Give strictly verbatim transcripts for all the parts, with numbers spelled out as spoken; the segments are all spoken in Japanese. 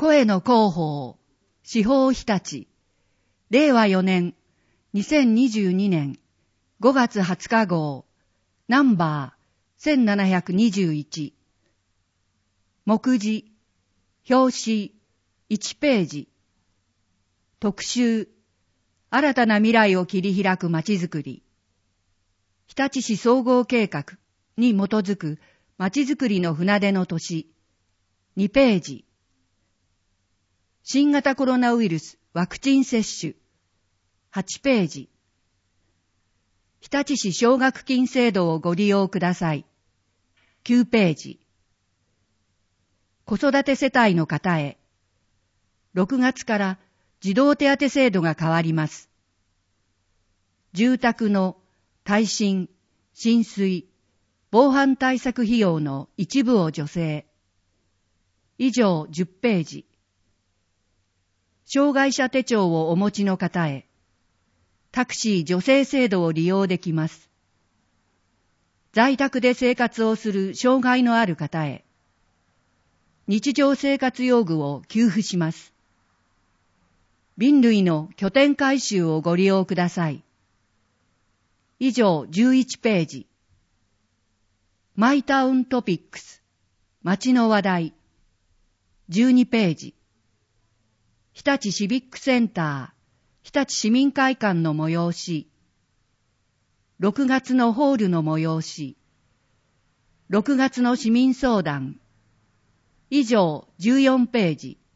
声の広報、司法日立、れいわよねん、にせんにじゅうにねんごがつはつか号、ナンバーせんななひゃくにじゅういち。目次、表紙、いちページ。特集、新たな未来を切り開くまちづくり。日立市総合計画に基づくまちづくりの船出の年。にページ。新型コロナウイルスワクチン接種。はちページ。日立市奨学金制度をご利用ください。きゅうページ。子育て世帯の方へ。ろくがつから児童手当制度が変わります。住宅の耐震、浸水、防犯対策費用の一部を助成。以上じゅっページ。障害者手帳をお持ちの方へ。タクシー助成制度を利用できます。在宅で生活をする障害のある方へ。日常生活用具を給付します。瓶類の拠点回収をご利用ください。以上じゅういちページ。マイタウントピックス、街の話題。じゅうにページ。日立シビックセンター、日立市民会館の催し。ろくがつのホールの催し。ろくがつの市民相談。以上じゅうよんページ。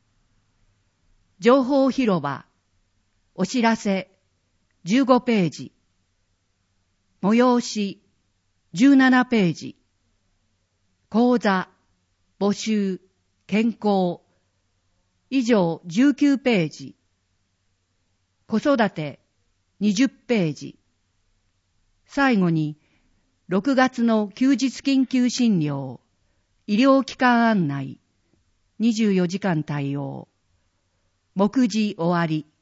情報広場。お知らせ。じゅうごページ。催し。じゅうななページ。講座。募集。健康。以上じゅうきゅうページ。子育て。にじゅっページ。最後に、ろくがつの休日緊急診療。医療機関案内。にじゅうよじかん対応。目次終わり。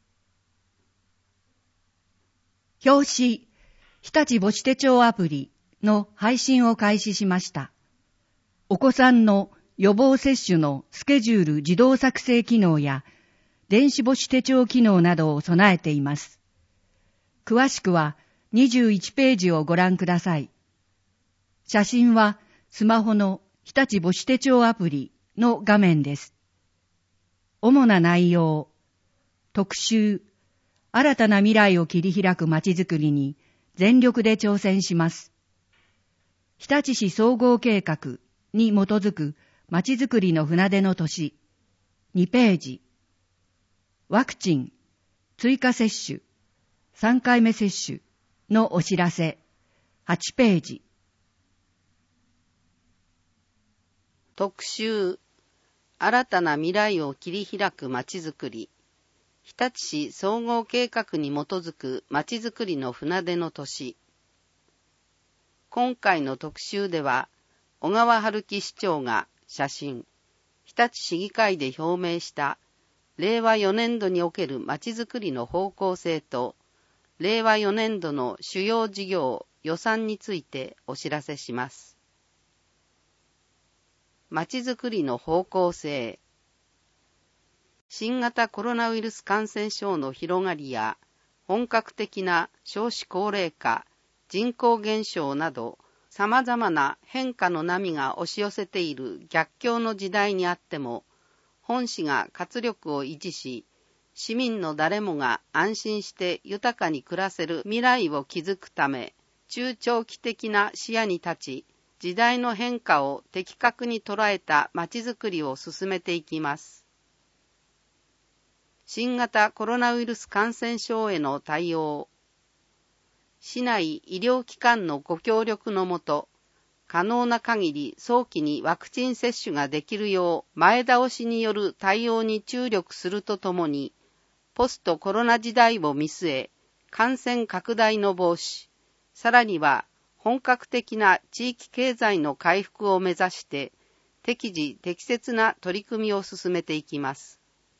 表紙、日立母子手帳アプリの配信を開始しました。お子さんの予防接種のスケジュール自動作成機能や電子母子手帳機能などを備えています。詳しくはにじゅういちページをご覧ください。写真はスマホの日立母子手帳アプリの画面です。主な内容、特集、新たな未来を切り開くまちづくりに全力で挑戦します。日立市総合計画に基づくまちづくりの船出の年。にページ。ワクチン、追加接種、さんかいめ接種のお知らせ。はちページ。 特集、新たな未来を切り開くまちづくり。日立市総合計画に基づくまちづくりの船出の年。今回の特集では、小川春樹市長が写真、日立市議会で表明したれいわよねんどにおけるまちづくりの方向性と、れいわよねんどの主要事業予算についてお知らせします。まちづくりの方向性。新型コロナウイルス感染症の広がりや、本格的な少子高齢化、人口減少など、様々な変化の波が押し寄せている逆境の時代にあっても、本市が活力を維持し、市民の誰もが安心して豊かに暮らせる未来を築くため、中長期的な視野に立ち、時代の変化を的確に捉えたまちづくりを進めていきます。新型コロナウイルス感染症への対応。市内医療機関のご協力のもと、可能な限り早期にワクチン接種ができるよう前倒しによる対応に注力するとともに、ポストコロナ時代を見据え、感染拡大の防止、さらには本格的な地域経済の回復を目指して、適時適切な取り組みを進めていきます。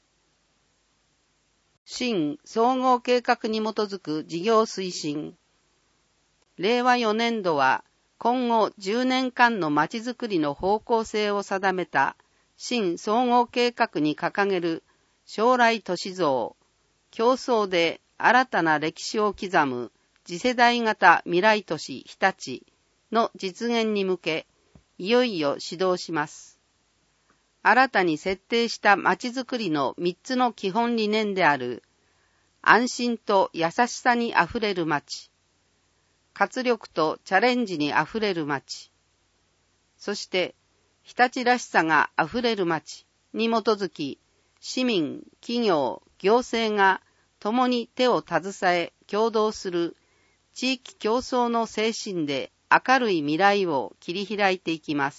新総合計画に基づく事業推進。れいわよねんどは今後じゅうねんかんのまちづくりの方向性を定めた新総合計画に掲げる将来都市像、競争で新たな歴史を刻む次世代型未来都市日立の実現に向け、いよいよ始動します。新たに設定したまちづくりのみっつの基本理念である、安心と優しさにあふれる街、活力とチャレンジにあふれる街、そして日立らしさがあふれる街に基づき、市民、企業、行政が共に手を携え協働する地域共創の精神で明るい未来を切り開いていきます。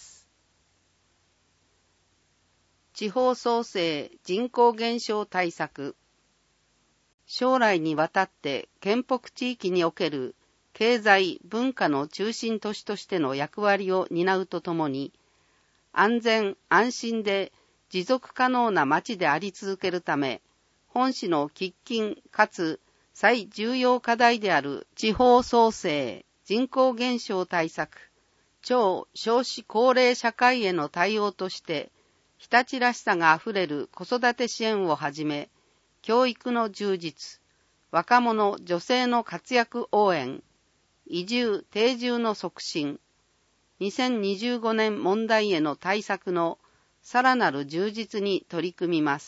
地方創生人口減少対策。将来にわたって県北地域における経済・文化の中心都市としての役割を担うとともに、安全・安心で持続可能な町であり続けるため、本市の喫緊かつ最重要課題である地方創生、人口減少対策、超少子高齢社会への対応として、日立らしさがあふれる子育て支援をはじめ、教育の充実、若者・女性の活躍応援、移住・定住の促進、にせんにじゅうごねん問題への対策のさらなる充実に取り組みます。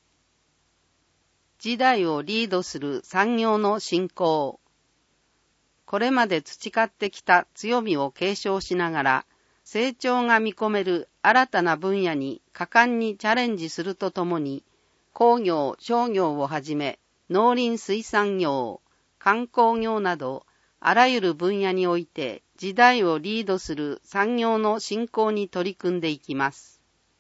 時代をリードする産業の振興。これまで培ってきた強みを継承しながら、成長が見込める新たな分野に果敢にチャレンジするとともに、工業・商業をはじめ、農林水産業、観光業など、あらゆる分野において時代をリードする産業の振興に取り組んでいきます。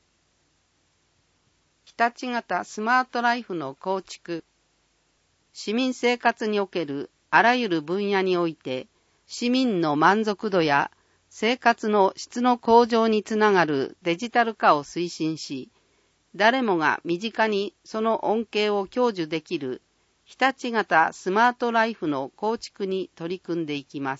日立型スマートライフの構築。市民生活におけるあらゆる分野において、市民の満足度や生活の質の向上につながるデジタル化を推進し、誰もが身近にその恩恵を享受できる日立型スマートライフの構築に取り組んでいきます。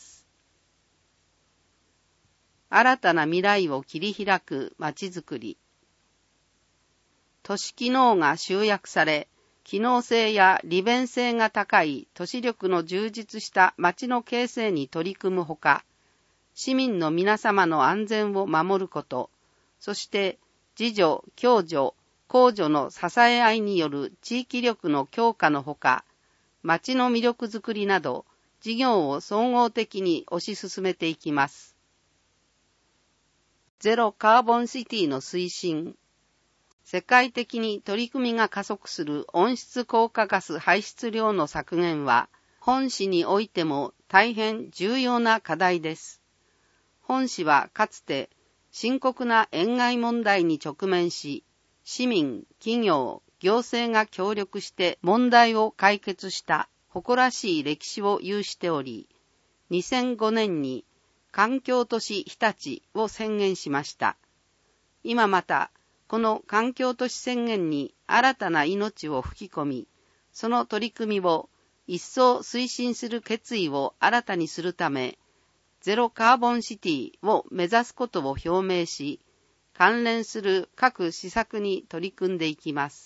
新たな未来を切り開くまちづくり。都市機能が集約され、機能性や利便性が高い都市力の充実した街の形成に取り組むほか、市民の皆様の安全を守ること、そして自助、共助、公助の支え合いによる地域力の強化のほか、街の魅力づくりなど、事業を総合的に推し進めていきます。ゼロカーボンシティの推進。世界的に取り組みが加速する温室効果ガス排出量の削減は、本市においても大変重要な課題です。本市はかつて深刻な塩害問題に直面し、市民、企業、行政が協力して問題を解決した誇らしい歴史を有しており、にせんごねんに環境都市日立を宣言しました。今また、この環境都市宣言に新たな命を吹き込み、その取り組みを一層推進する決意を新たにするため、ゼロカーボンシティを目指すことを表明し、関連する各施策に取り組んでいきます。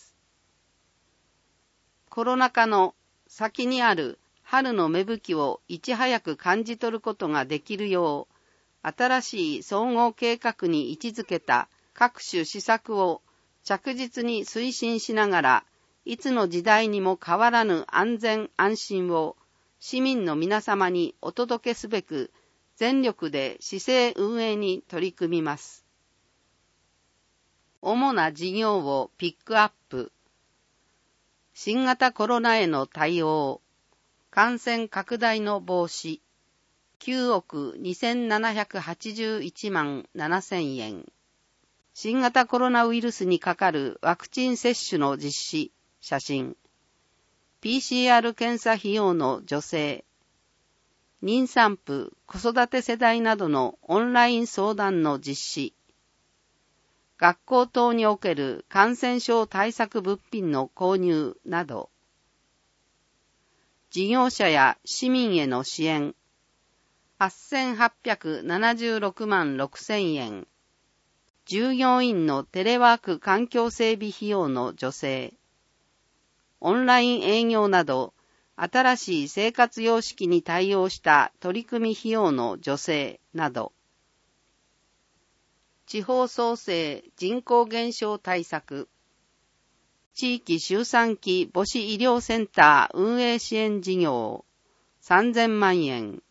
コロナ禍の先にある春の芽吹きをいち早く感じ取ることができるよう、新しい総合計画に位置づけた各種施策を着実に推進しながら、いつの時代にも変わらぬ安全安心を市民の皆様にお届けすべく、全力で市政運営に取り組みます。主な事業をピックアップ。新型コロナへの対応、感染拡大の防止、きゅうおくにせんななひゃくはちじゅういちまんななせんえん。新型コロナウイルスにかかるワクチン接種の実施、写真。ピーシーアール 検査費用の助成。妊産婦、子育て世代などのオンライン相談の実施。学校等における感染症対策物品の購入など。事業者や市民への支援。はっせんはっぴゃくななじゅうろくまんろくせんえん。 従業員のテレワーク環境整備費用の助成、オンライン営業など、新しい生活様式に対応した取り組み費用の助成など、地方創生人口減少対策、地域周産期母子医療センター運営支援事業さんぜんまんえん、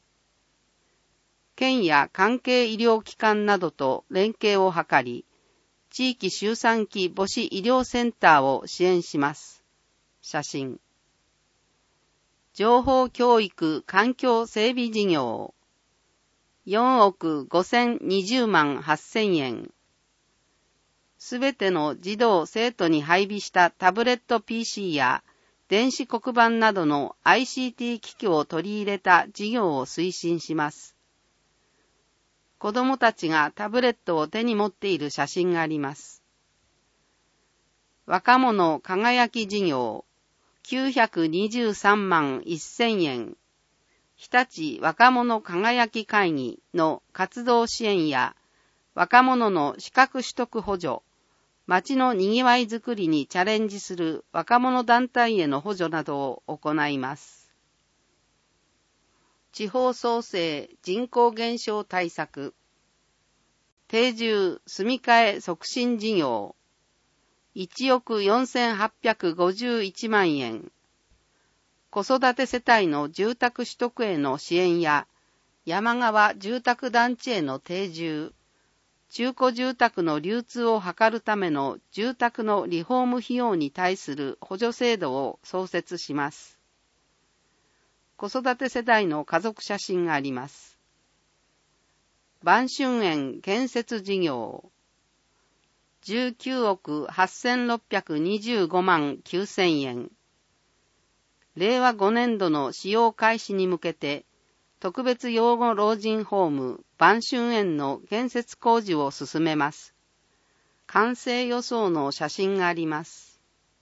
県や関係医療機関などと連携を図り、地域周産期母子医療センターを支援します。写真。情報教育環境整備事業よんおくごせんにじゅうまんはっせんえん。すべての児童生徒に配備したタブレット ピーシー や電子黒板などの アイシーティー 機器を取り入れた事業を推進します。子どもたちがタブレットを手に持っている写真があります。若者輝き事業きゅうひゃくにじゅうさんまんせんえん。日立若者輝き会議の活動支援や若者の資格取得補助、町のにぎわいづくりにチャレンジする若者団体への補助などを行います。地方創生人口減少対策、定住住み替え促進事業いちおくよんせんはっぴゃくごじゅういちまんえん。子育て世帯の住宅取得への支援や山側住宅団地への定住、中古住宅の流通を図るための住宅のリフォーム費用に対する補助制度を創設します。子育て世帯の家族写真があります。晩春園建設事業じゅうきゅうおくはっせんろっぴゃくにじゅうごまんきゅうせんえん。れいわごねんどの使用開始に向けて、特別養護老人ホーム晩春園の建設工事を進めます。完成予想の写真があります。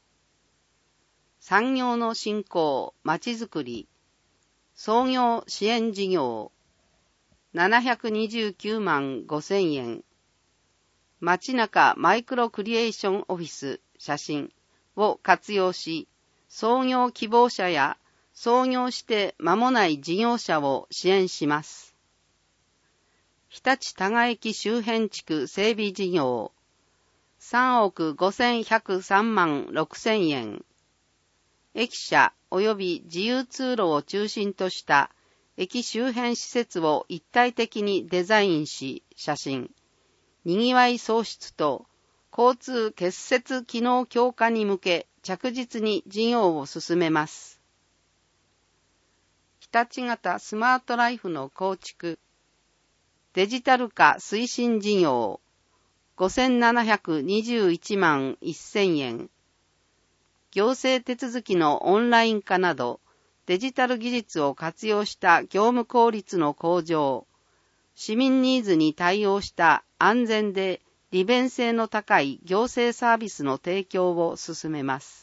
産業の振興、まちづくり、創業支援事業、ななひゃくにじゅうきゅうまんごせんえん。街中マイクロクリエーションオフィス写真を活用し、創業希望者や創業して間もない事業者を支援します。日立多賀駅周辺地区整備事業さんおくごせんひゃくさんまんろくせんえん。駅舎及び自由通路を中心とした駅周辺施設を一体的にデザインし、写真。にぎわい創出と交通結節機能強化に向け着実に事業を進めます。日立型スマートライフの構築、デジタル化推進事業ごせんななひゃくにじゅういちまんせんえん。行政手続きのオンライン化などデジタル技術を活用した業務効率の向上、市民ニーズに対応した安全で利便性の高い行政サービスの提供を進めます。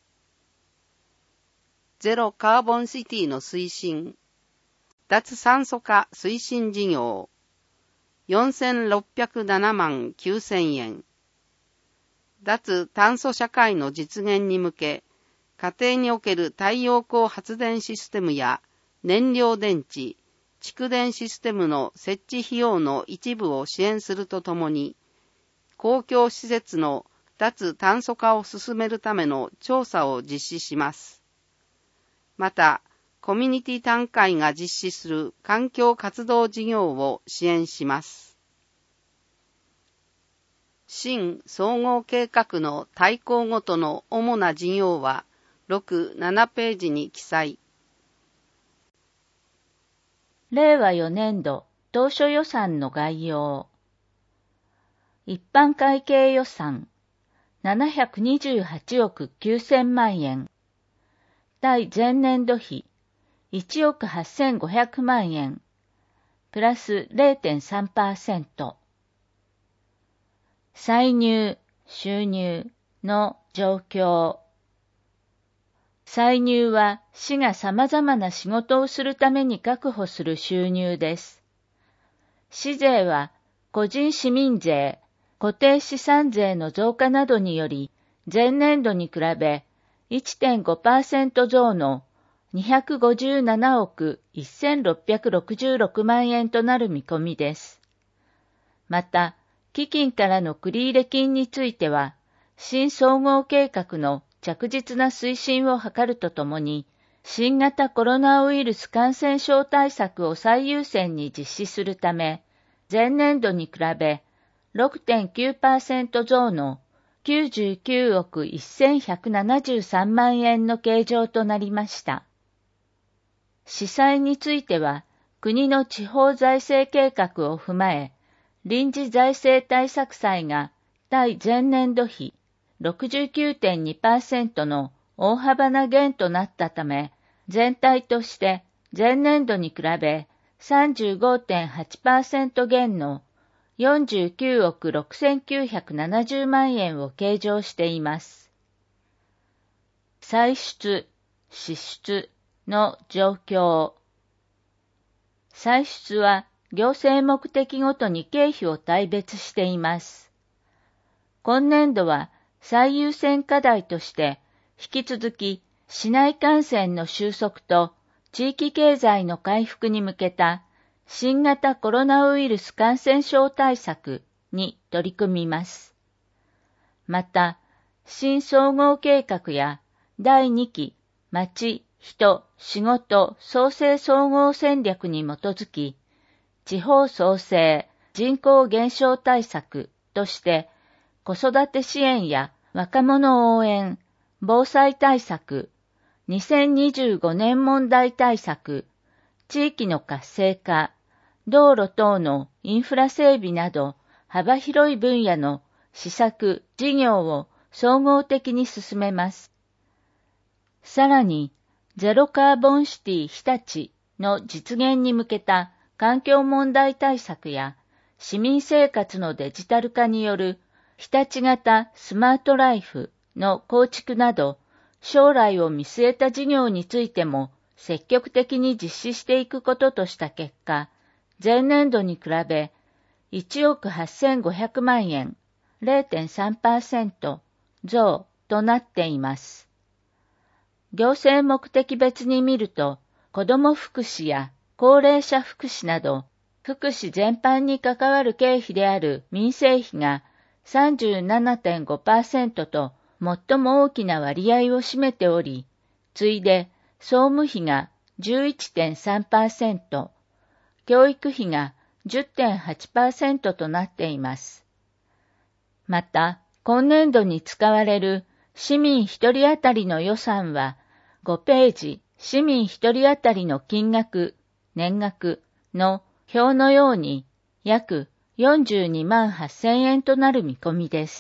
ゼロカーボンシティの推進、脱酸素化推進事業、よんせんろっぴゃくななまんきゅうせんえん。脱炭素社会の実現に向け、家庭における太陽光発電システムや燃料電池、蓄電システムの設置費用の一部を支援するとともに、公共施設の脱炭素化を進めるための調査を実施します。また、コミュニティ単会が実施する環境活動事業を支援します。新総合計画の大綱ごとの主な事業はろく、ななページに記載。 れいわよねんど当初予算の概要。一般会計予算ななひゃくにじゅうはちおくきゅうせんまんえん。対前年度比いちおくはっせんごひゃくまんえん。プラス れいてんさんパーセント。歳入・収入の状況。歳入は市が様々な仕事をするために確保する収入です。市税は個人市民税固定資産税の増加などにより、前年度に比べ いってんごパーセント 増のにひゃくごじゅうななおくせんろっぴゃくろくじゅうろくまんえんとなる見込みです。また、基金からの繰入金については、新総合計画の着実な推進を図るとともに、新型コロナウイルス感染症対策を最優先に実施するため、前年度に比べ ろくてんきゅうパーセント 増のきゅうじゅうきゅうおくせんひゃくななじゅうさんまんえんの計上となりました。司債については、国の地方財政計画を踏まえ、臨時財政対策債が対前年度比 ろくじゅうきゅうてんにパーセント の大幅な減となったため、全体として前年度に比べ さんじゅうごてんはちパーセント 減のよんじゅうきゅうおくろくせんきゅうひゃくななじゅうまんえんを計上しています。歳出、支出の状況。歳出は行政目的ごとに経費を大別しています。今年度は最優先課題として引き続き市内感染の収束と地域経済の回復に向けた新型コロナウイルス感染症対策に取り組みます。また、新総合計画やだいにき町、人、仕事創生総合戦略に基づき、地方創生、人口減少対策として、子育て支援や若者応援、防災対策、にせんにじゅうごねん問題対策、地域の活性化、道路等のインフラ整備など幅広い分野の施策、事業を総合的に進めます。さらに、ゼロカーボンシティ日立の実現に向けた環境問題対策や市民生活のデジタル化による日立型スマートライフの構築など将来を見据えた事業についても積極的に実施していくこととした結果、前年度に比べいちおくはっせんごひゃくまんえん れいてんさんパーセント 増となっています。行政目的別に見ると、子ども福祉や高齢者福祉など、福祉全般に関わる経費である民生費が さんじゅうななてんごパーセント と最も大きな割合を占めており、次いで総務費が じゅういってんさんパーセント、教育費が じゅってんはちパーセント となっています。また、今年度に使われる市民一人当たりの予算は、ごページ市民一人当たりの金額、年額の表のように約よんじゅうにまんはっせんえんとなる見込みです。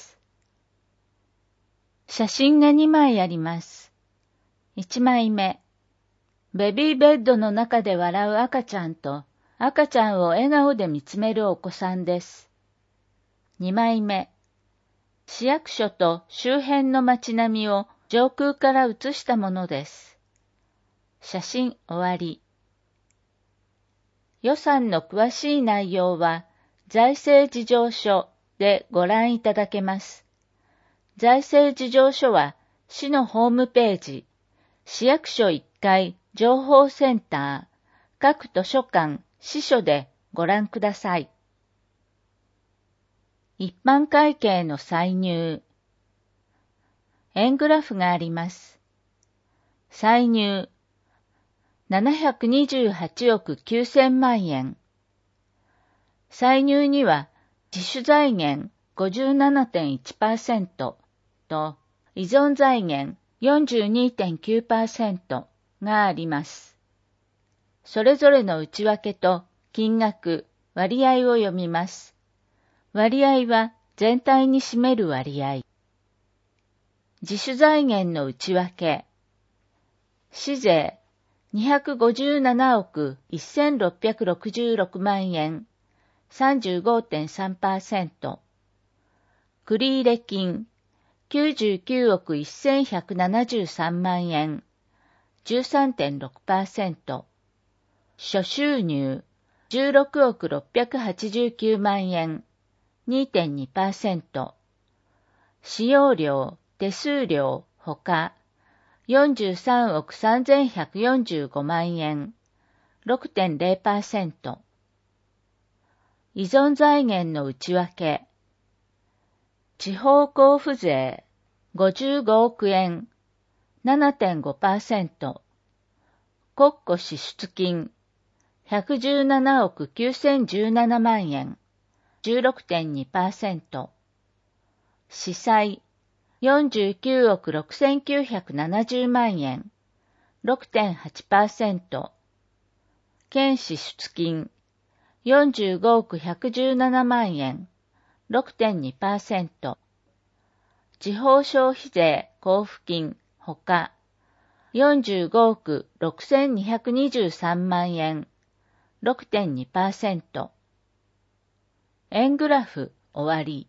写真がにまいあります。いちまいめ、ベビーベッドの中で笑う赤ちゃんと赤ちゃんを笑顔で見つめるお子さんです。にまいめ、市役所と周辺の街並みを上空から写したものです。写真終わり。予算の詳しい内容は財政事情書でご覧いただけます。財政事情書は市のホームページ、市役所いっかい情報センター、各図書館、支所でご覧ください。一般会計の歳入。円グラフがあります。歳入ななひゃくにじゅうはちおくきゅうせんまんえん。歳入には自主財源 ごじゅうななてんいちパーセント と依存財源 よんじゅうにてんきゅうパーセント があります。それぞれの内訳と金額、割合を読みます。割合は全体に占める割合。自主財源の内訳。市税にひゃくごじゅうななおくせんろっぴゃくろくじゅうろくまんえん、さんじゅうごてんさんパーセント。繰入金きゅうじゅうきゅうおくせんひゃくななじゅうさんまんえん、じゅうさんてんろくパーセント。諸収入じゅうろくおくろっぴゃくはちじゅうきゅうまんえん、 にてんにパーセント、使用料、手数料、ほか、よんじゅうさんおくさんぜんひゃくよんじゅうごまんえん、ろくてんゼロパーセント。依存財源の内訳。地方交付税、ごじゅうごおくえん、ななてんごパーセント。国庫支出金、ひゃくじゅうななおくきゅうせんじゅうななまんえん、じゅうろくてんにパーセント。司債、よんじゅうきゅうおくろくせんきゅうひゃくななじゅうまんえん、ろくてんはちパーセント。県支出金、よんじゅうごおくひゃくじゅうななまんえん、ろくてんにパーセント。地方消費税交付金、ほか、よんじゅうごおくろくせんにひゃくにじゅうさんまんえん、ろくてんにパーセント。円グラフ、終わり。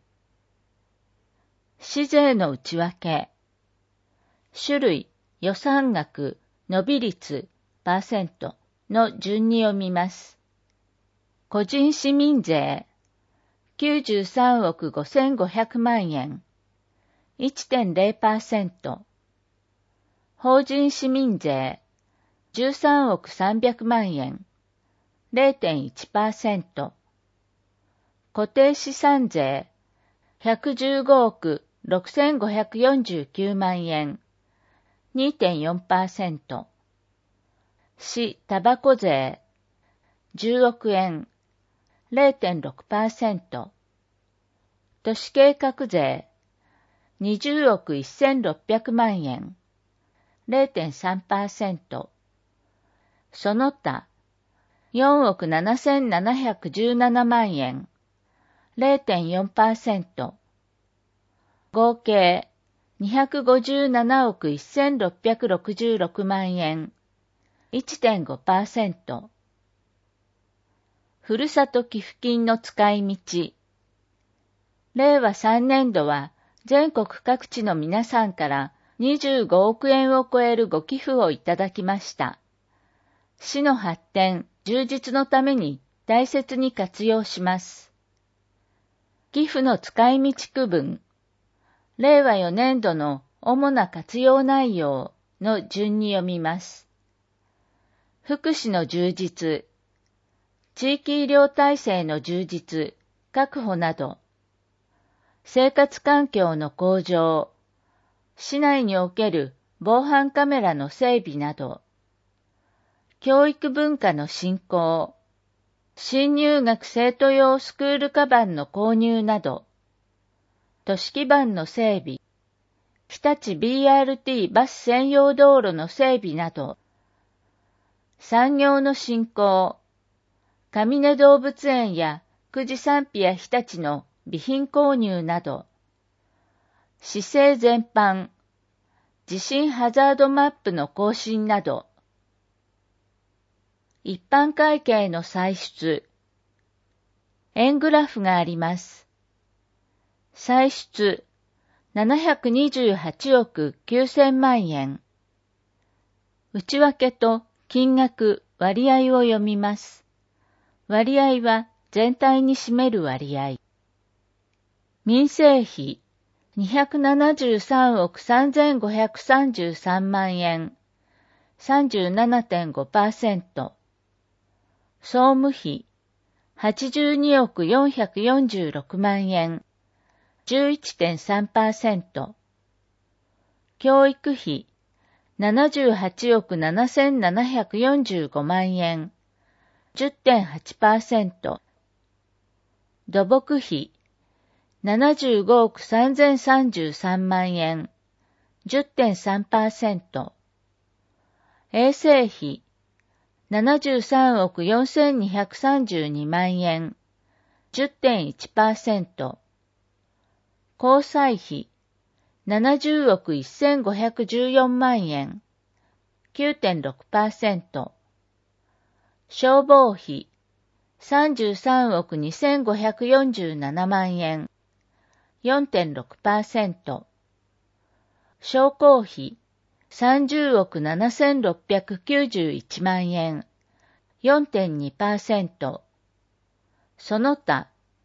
市税の内訳。種類、予算額、伸び率、パーセントの順に読みます。個人市民税、きゅうじゅうさんおくごせんごひゃくまんえん、いってんゼロパーセント。法人市民税、じゅうさんおくさんびゃくまんえん、ゼロてんいちパーセント。固定資産税、ひゃくじゅうごおくろくせんごひゃくよんじゅうきゅうまんえん、にてんよんパーセント。市たばこ税、じゅうおくえん、ゼロてんろくパーセント。都市計画税、にじゅうおくせんろっぴゃくまんえん、ゼロてんさんパーセント。その他、よんおくななせんななひゃくじゅうななまんえん、ゼロてんよんパーセント。合計、にひゃくごじゅうななおくせんろっぴゃくろくじゅうろくまんえん、いってんごパーセント。ふるさと寄付金の使い道。れいわさんねんどは全国各地の皆さんからにじゅうごおくえんを超えるご寄付をいただきました。市の発展、充実のために大切に活用します。寄付の使い道区分。れいわよねんどの主な活用内容の順に読みます。福祉の充実、地域医療体制の充実、確保など、生活環境の向上、市内における防犯カメラの整備など、教育文化の振興、新入学生徒用スクールカバンの購入など、都市基盤の整備、日立 ビーアールティー バス専用道路の整備など、産業の振興、上根動物園や久慈サンピア日立の備品購入など、市政全般、地震ハザードマップの更新など、一般会計の歳出、円グラフがあります。歳出、ななひゃくにじゅうはちおくきゅうせんまんえん。内訳と金額、割合を読みます。割合は全体に占める割合。民生費、にひゃくななじゅうさんおくさんぜんごひゃくさんじゅうさんまんえん、さんじゅうななてんごパーセント。総務費、はちじゅうにおくよんひゃくよんじゅうろくまんえん、じゅういってんさんパーセント。教育費、ななじゅうはちおくななせんななひゃくよんじゅうごまんえん、じゅってんはちパーセント。土木費、ななじゅうごおくさんぜんさんじゅうさんまんえん、じゅってんさんパーセント。衛生費、ななじゅうさんおくよんせんにひゃくさんじゅうにまんえん、じゅってんいちパーセント。交際費、ななじゅうおくせんごひゃくじゅうよんまんえん、きゅうてんろくパーセント。消防費、さんじゅうさんおくにせんごひゃくよんじゅうななまんえん、よんてんろくパーセント。商工費、さんじゅうおくななせんろっぴゃくきゅうじゅういちまんえん、よんてんにパーセント。その他、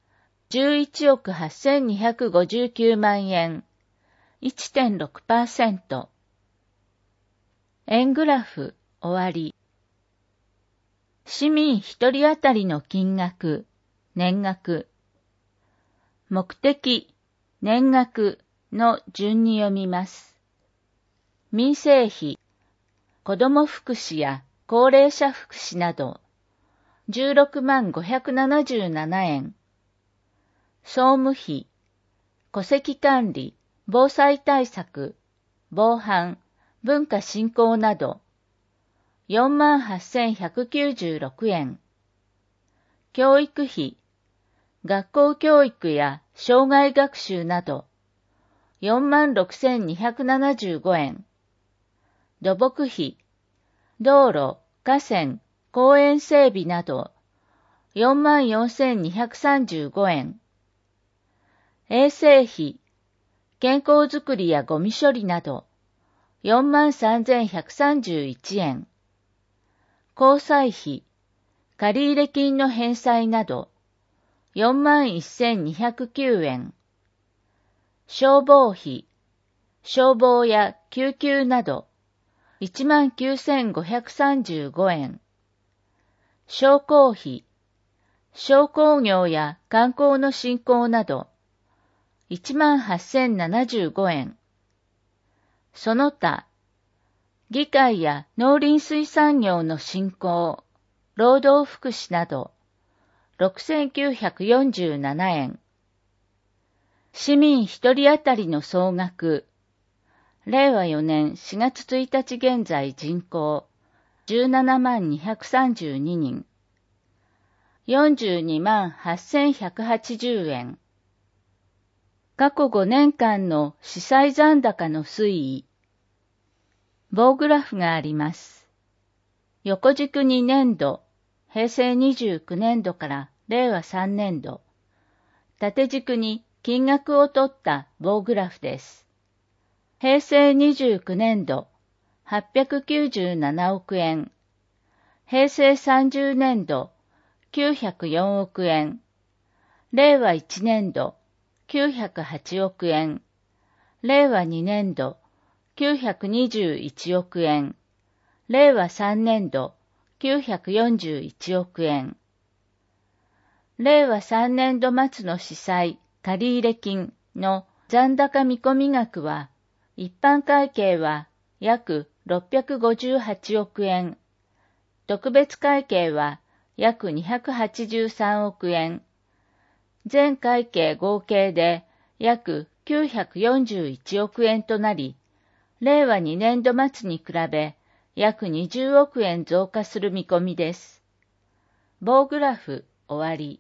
じゅういちおくはっせんにひゃくごじゅうきゅうまんえん、いってんろくパーセント。円グラフ、終わり。市民一人当たりの金額、年額。目的、年額の順に読みます。民生費、子ども福祉や高齢者福祉など、じゅうろくまんごひゃくななじゅうななえん。総務費、戸籍管理、防災対策、防犯、文化振興など、よんまんはっせんひゃくきゅうじゅうろくえん。教育費、学校教育や障害学習など、よんまんろくせんにひゃくななじゅうごえん。土木費、道路、河川、公園整備など、よんまんよんせんにひゃくさんじゅうごえん。衛生費、健康づくりやゴミ処理など、よんまんさんぜんひゃくさんじゅういちえん。交際費、借入金の返済など、よんまんせんにひゃくきゅうえん。消防費、消防や救急など、いちまんきゅうせんごひゃくさんじゅうごえん。商工費、商工業や観光の振興など、いちまんはっせんななじゅうごえん。その他、議会や農林水産業の振興、労働福祉など、ろくせんきゅうひゃくよんじゅうななえん。市民一人当たりの総額、れいわよねんしがつついたち現在人口じゅうななまんにひゃくさんじゅうににん、よんじゅうにまんはっせんひゃくはちじゅうえん。過去ごねんかんの司債残高の推移。棒グラフがあります。横軸に年度、へいせいにじゅうきゅうねんどかられいわさんねんど。縦軸に金額を取った棒グラフです。へいせいにじゅうきゅうねんど、はっぴゃくきゅうじゅうななおくえん。へいせいさんじゅうねんど、きゅうひゃくよんおくえん。れいわいちねんど、きゅうひゃくはちおくえん。れいわにねんど、きゅうひゃくにじゅういちおくえん。れいわさんねんど、きゅうひゃくよんじゅういちおくえん。れいわさんねんど末の司債、借入金の残高見込み額は、一般会計は約ろっぴゃくごじゅうはちおくえん、特別会計は約にひゃくはちじゅうさんおくえん、全会計合計で約きゅうひゃくよんじゅういちおくえんとなり、れいわにねんど末に比べ約にじゅうおくえん増加する見込みです。棒グラフ終わり。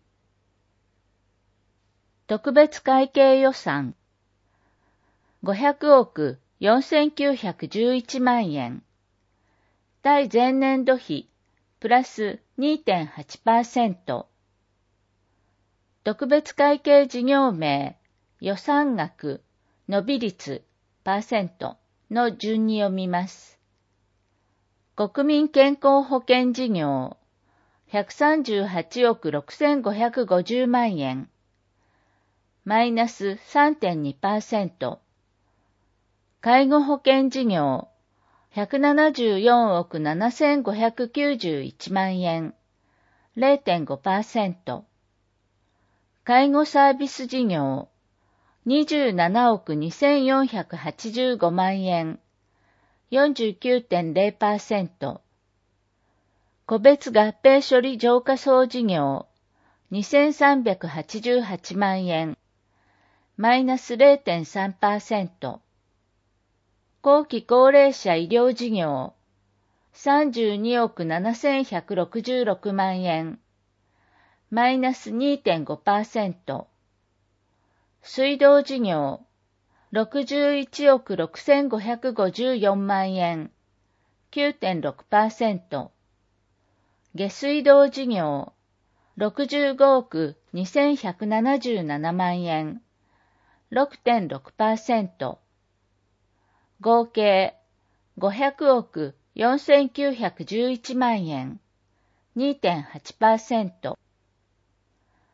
特別会計予算ごひゃくおくよんせんきゅうひゃくじゅういちまんえん。対前年度比プラス にてんはちパーセント。特別会計事業名、予算額、伸び率、パーセントの順に読みます。国民健康保険事業、ひゃくさんじゅうはちおくろくせんごひゃくごじゅうまんえん。マイナス さんてんにパーセント。介護保険事業、ひゃくななじゅうよんおくななせんごひゃくきゅうじゅういちまんえん。れいてんごパーセント。介護サービス事業、にじゅうななおくにせんよんひゃくはちじゅうごまんえん。よんじゅうきゅうてんれいパーセント。個別合併処理浄化槽事業、にせんさんびゃくはちじゅうはちまんえん。マイナス れいてんさんパーセント。後期高齢者医療事業、さんじゅうにおくななせんひゃくろくじゅうろくまんえん。マイナス にてんごパーセント。水道事業、ろくじゅういちおくろくせんごひゃくごじゅうよんまんえん。きゅうてんろくパーセント。下水道事業、ろくじゅうごおくにせんひゃくななじゅうななまんえん。ろくてんろくパーセント。合計ごひゃくおくよんせんきゅうひゃくじゅういちまんえん。にてんはちパーセント。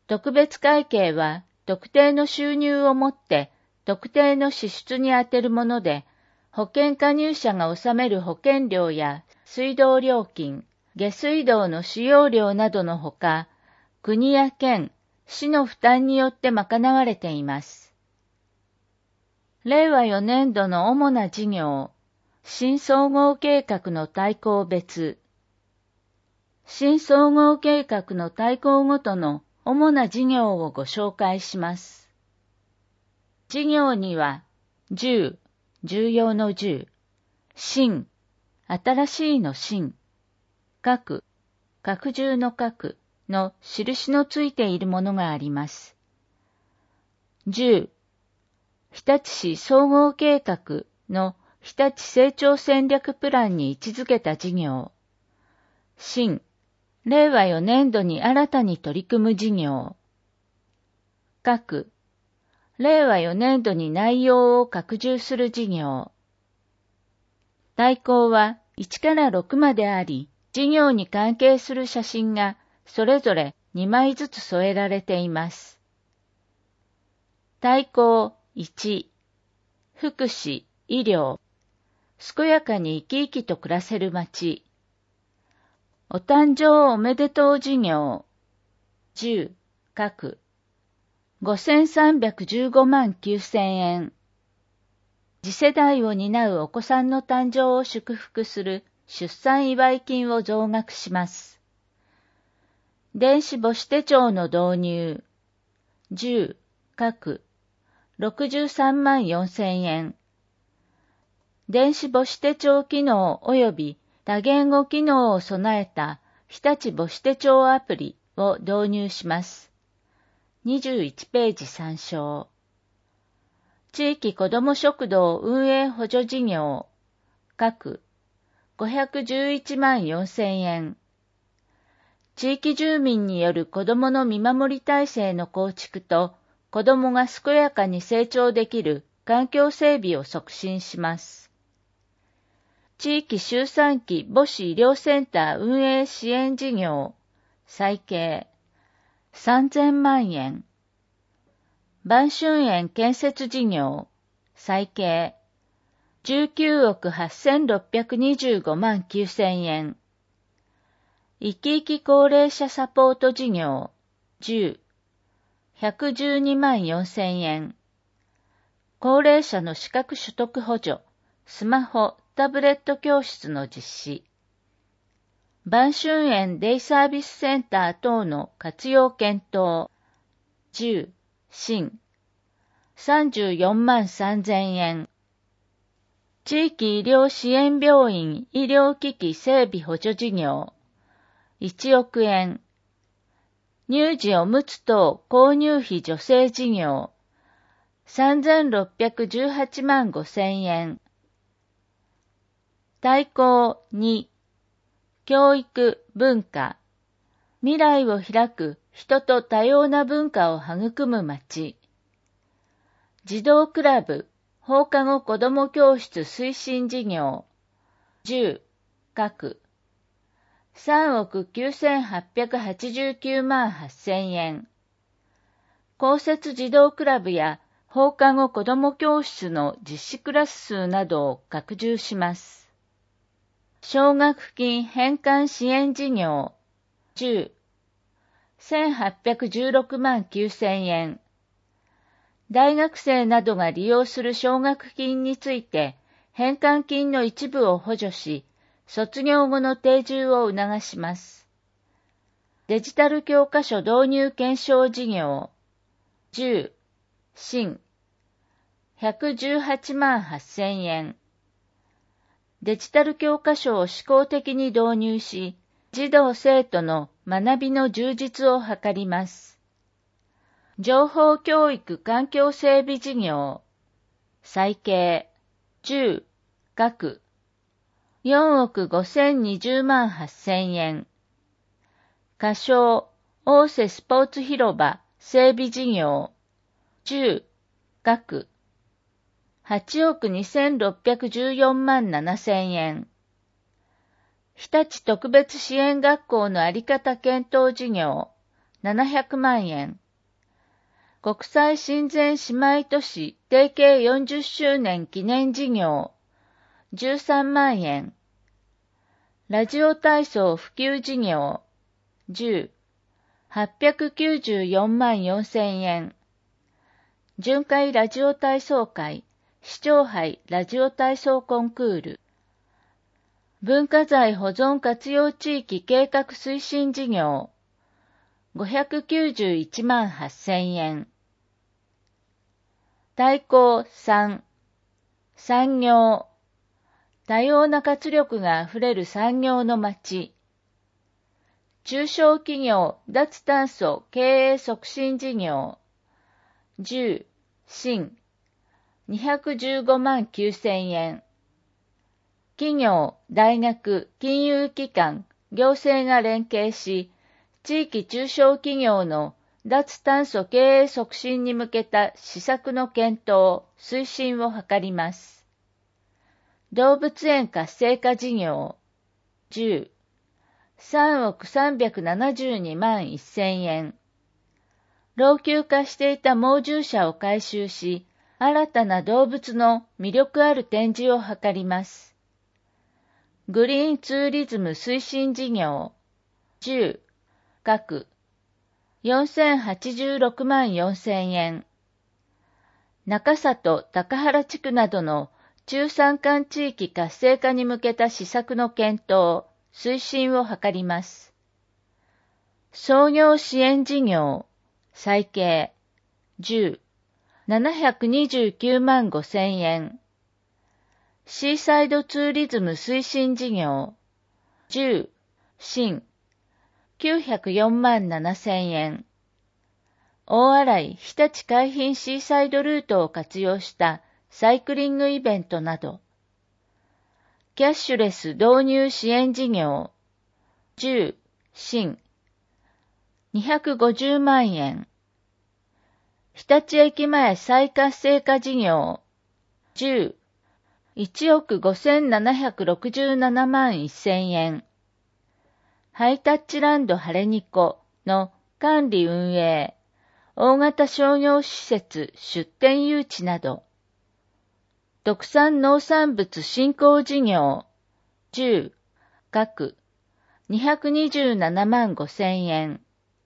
特別会計は特定の収入をもって特定の支出に充てるもので、保険加入者が納める保険料や水道料金、下水道の使用料などのほか、国や県、市の負担によって賄われています。れいわよねんどの主な事業、新総合計画の大項別。新総合計画の大項ごとの主な事業をご紹介します。事業には、重、重要の重、新、新しいの新、拡、拡充の拡の印のついているものがあります。十、日立市総合計画の日立成長戦略プランに位置づけた事業。新、れいわよねんどに新たに取り組む事業。拡、れいわよねんどに内容を拡充する事業。大項はいちからろくまであり、事業に関係する写真がそれぞれにまいずつ添えられています。大項いち、福祉、医療、健やかに生き生きと暮らせる街。お誕生おめでとう事業。十、各。ごせんさんびゃくじゅうごまんきゅうせんえん。次世代を担うお子さんの誕生を祝福する出産祝い金を増額します。電子母子手帳の導入。十、各。ろくじゅうさんまんよんせんえん。電子母子手帳機能及び多言語機能を備えた日立母子手帳アプリを導入します。にじゅういちページ参照。地域子ども食堂運営補助事業。各。ごひゃくじゅういちまんよんせんえん。地域住民による子どもの見守り体制の構築と、子どもが健やかに成長できる環境整備を促進します。地域周産期母子医療センター運営支援事業。再計。さんぜんまんえん。晩春園建設事業。再計。じゅうきゅうおくはっせんろっぴゃくにじゅうごまんきゅうせんえん。生き生き高齢者サポート事業。じゅう。ひゃくじゅうにまんよんせんえん。高齢者の資格取得補助、スマホ、タブレット教室の実施。晩春園デイサービスセンター等の活用検討。じゅう、新。さんじゅうよんまんさんぜんえん。地域医療支援病院医療機器整備補助事業。いちおくえん。乳児おむつ等購入費助成事業。さんぜんろっぴゃくじゅうはちまんごせんえん。大項に、教育、文化。未来を開く人と多様な文化を育む街。児童クラブ、放課後子ども教室推進事業。じゅう、各。さんおくきゅうせんはっぴゃくはちじゅうきゅうまんはっせんえん。公設児童クラブや放課後子ども教室の実施クラス数などを拡充します。奨学金返還支援事業。じゅう。せんはっぴゃくじゅうろくまんきゅうせんえん。大学生などが利用する奨学金について返還金の一部を補助し、卒業後の定住を促します。デジタル教科書導入検証事業。じゅう、新。ひゃくじゅうはちまんはっせんえん。デジタル教科書を試行的に導入し、児童生徒の学びの充実を図ります。情報教育環境整備事業。再計。じゅう、各。よんおくごせんにじゅうまんはっせんえん。仮称、大瀬スポーツ広場整備事業。じゅう、各。はちおくにせんろっぴゃくじゅうよんまんななせんえん。日立特別支援学校のあり方検討事業。 ななひゃくまんえん。国際親善姉妹都市提携よんじゅっしゅうねん記念事業、じゅうさんまんえん。ラジオ体操普及事業、じゅう、はっぴゃくきゅうじゅうよんまんよんせんえん。巡回ラジオ体操会、市長杯ラジオ体操コンクール。文化財保存活用地域計画推進事業、ごひゃくきゅうじゅういちまんはっせんえん。大綱さん、産業、多様な活力があふれる産業の街。中小企業脱炭素経営促進事業、じゅう、新、にひゃくじゅうごまんきゅうせんえん。企業、大学、金融機関、行政が連携し、地域中小企業の脱炭素経営促進に向けた施策の検討、推進を図ります。動物園活性化事業、じゅう、さんおくさんびゃくななじゅうにまんせんえん。老朽化していた猛獣舎を改修し、新たな動物の魅力ある展示を図ります。グリーンツーリズム推進事業、じゅう、各、よんせんはちじゅうろくまんよんせんえん。中里、高原地区などの中山間地域活性化に向けた施策の検討、推進を図ります。創業支援事業、再建、じゅう、ななひゃくにじゅうきゅうまんごせんえん。シーサイドツーリズム推進事業、じゅう、新、きゅうひゃくよんまんななせんえん。大洗日立海浜シーサイドルートを活用したサイクリングイベントなど、キャッシュレス導入支援事業、じゅう、新、にひゃくごじゅうまんえん。日立駅前再活性化事業、じゅう、いちおくごせんななひゃくろくじゅうななまんせんえん。ハイタッチランドハレニコの管理運営、大型商業施設出店誘致など、特産農産物振興事業、じゅう、各、にひゃくにじゅうななまんごせんえん。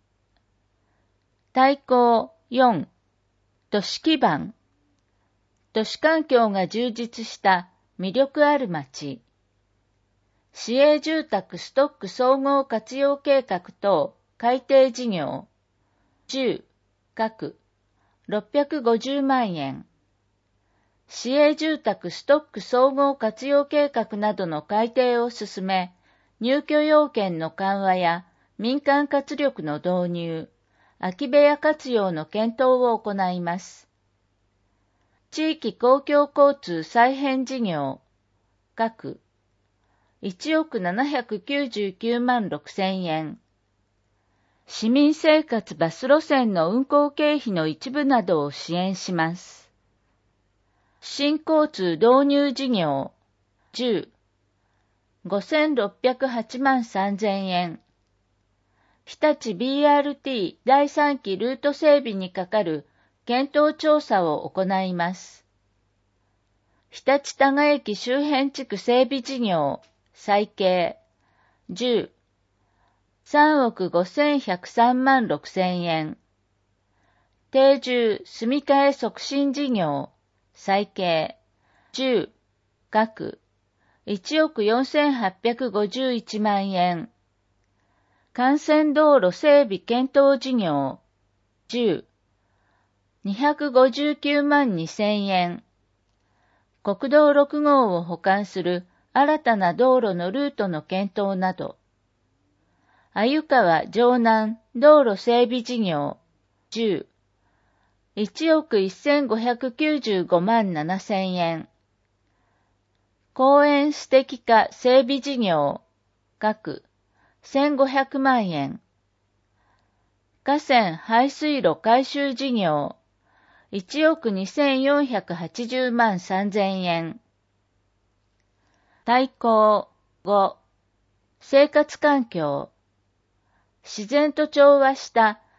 大綱よん、都市基盤、都市環境が充実した魅力ある街。市営住宅ストック総合活用計画等改定事業、じゅう、各、ろっぴゃくごじゅうまんえん。市営住宅ストック総合活用計画などの改定を進め、入居要件の緩和や民間活力の導入、空き部屋活用の検討を行います。地域公共交通再編事業、各、いちおくななひゃくきゅうじゅうきゅうまんろくせんえん。市民生活バス路線の運行経費の一部などを支援します。新交通導入事業、じゅう、ごせんろっぴゃくはちまんさんぜんえん。日立 ビーアールティー だいさんきルート整備にかかる検討調査を行います。日立多賀駅周辺地区整備事業、再建、じゅう、さんおくごせんひゃくさんまんろくせんえん。定住住み替え促進事業、再建、じゅう、各、いちおくよんせんはっぴゃくごじゅういちまんえん。幹線道路整備検討事業、じゅう、にひゃくごじゅうきゅうまんにせんえん。国道ろくごうを補完する新たな道路のルートの検討など、鮎川城南道路整備事業、じゅう、いちおくせんごひゃくきゅうじゅうごまんななせんえん。公園私的化整備事業、各、せんごひゃくまんえん。河川排水路改修事業、いちおくにせんよんひゃくはちじゅうまんさんぜんえん。大綱ご、生活環境。自然と調和した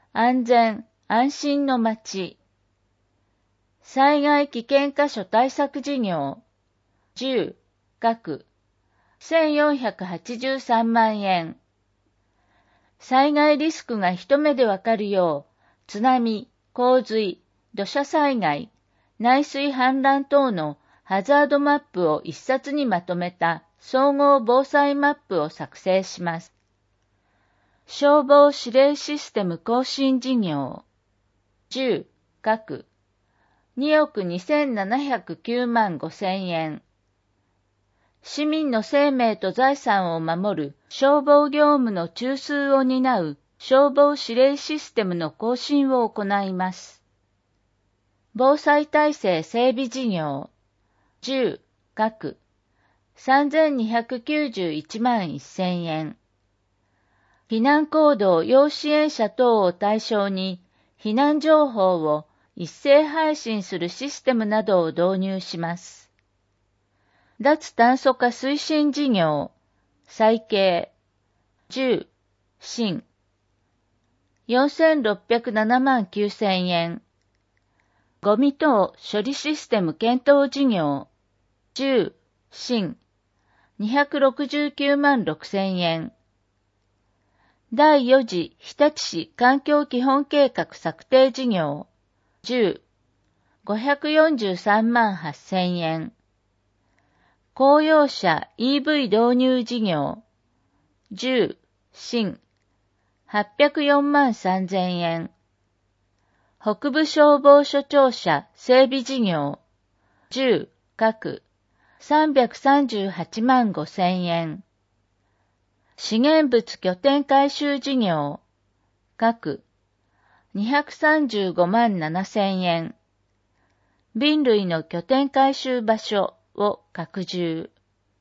安全・安心の街。災害危険箇所対策事業、じゅう、額、せんよんひゃくはちじゅうさんまんえん。災害リスクが一目でわかるよう、津波、洪水、土砂災害、内水氾濫等のハザードマップを一冊にまとめた総合防災マップを作成します。消防指令システム更新事業、じゅう、額、におくにせんななひゃくきゅうまんごせんえん。市民の生命と財産を守る消防業務の中枢を担う消防指令システムの更新を行います。防災体制整備事業、じゅう、額、さんぜんにひゃくきゅうじゅういちまんせんえん。避難行動要支援者等を対象に避難情報を一斉配信するシステムなどを導入します。脱炭素化推進事業、再建、じゅう、新、よんせんろっぴゃくななまんきゅうせんえん。ゴミ等処理システム検討事業、じゅう、新、にひゃくろくじゅうきゅうまんろくせんえん。だいよ次日立市環境基本計画策定事業、じゅう、ごひゃくよんじゅうさんまんはっせんえん。公用車 イーブイ 導入事業、じゅう、新、はっぴゃくよんまんさんぜんえん。北部消防署庁舎整備事業、じゅう、額、さんびゃくさんじゅうはちまんごせんえん。資源物拠点回収事業、額、にひゃくさんじゅうごまんななせんえん。瓶類の拠点回収場所を拡充。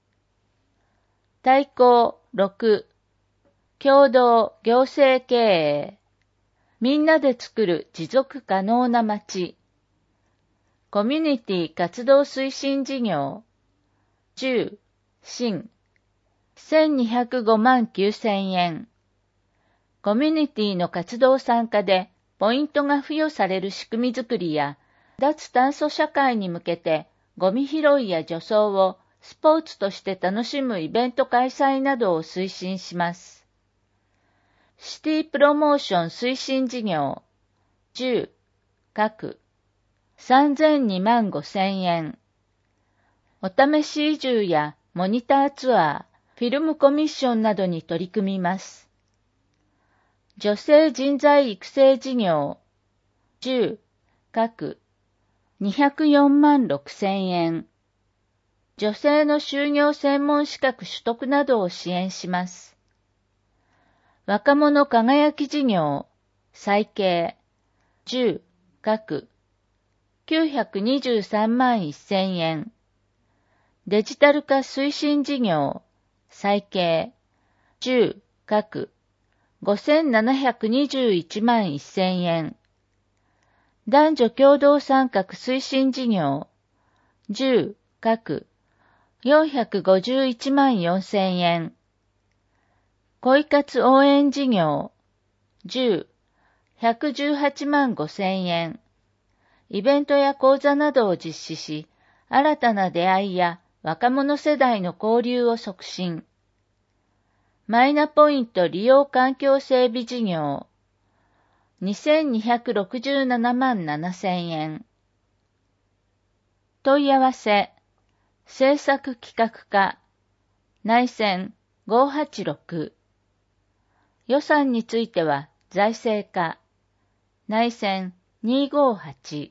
大綱ろく、共同行政経営。みんなで作る持続可能な街。コミュニティ活動推進事業、じゅう、新、せんにひゃくごまんきゅうせんえん。コミュニティの活動参加でポイントが付与される仕組みづくりや、脱炭素社会に向けてゴミ拾いや除草をスポーツとして楽しむイベント開催などを推進します。シティプロモーション推進事業、じゅう、額、さんぜんにまんごせんえん。お試し移住やモニターツアー、フィルムコミッションなどに取り組みます。女性人材育成事業、じゅう、額、にひゃくよんまんろくせんえん。女性の就業専門資格取得などを支援します。若者輝き事業、再建、じゅう、額、きゅうひゃくにじゅうさんまんせんえん。デジタル化推進事業、再建、じゅう、額、ごせんななひゃくにじゅういちまんせんえん。男女共同参画推進事業、じゅう、額、よんひゃくごじゅういちまんよんせんえん。恋活応援事業、じゅう、ひゃくじゅうはちまんごせんえん。イベントや講座などを実施し、新たな出会いや若者世代の交流を促進。マイナポイント利用環境整備事業、にせんにひゃくろくじゅうななまんななせんえん。問い合わせ、政策企画課、内線ごはちろく。予算については財政課、内線にごはち。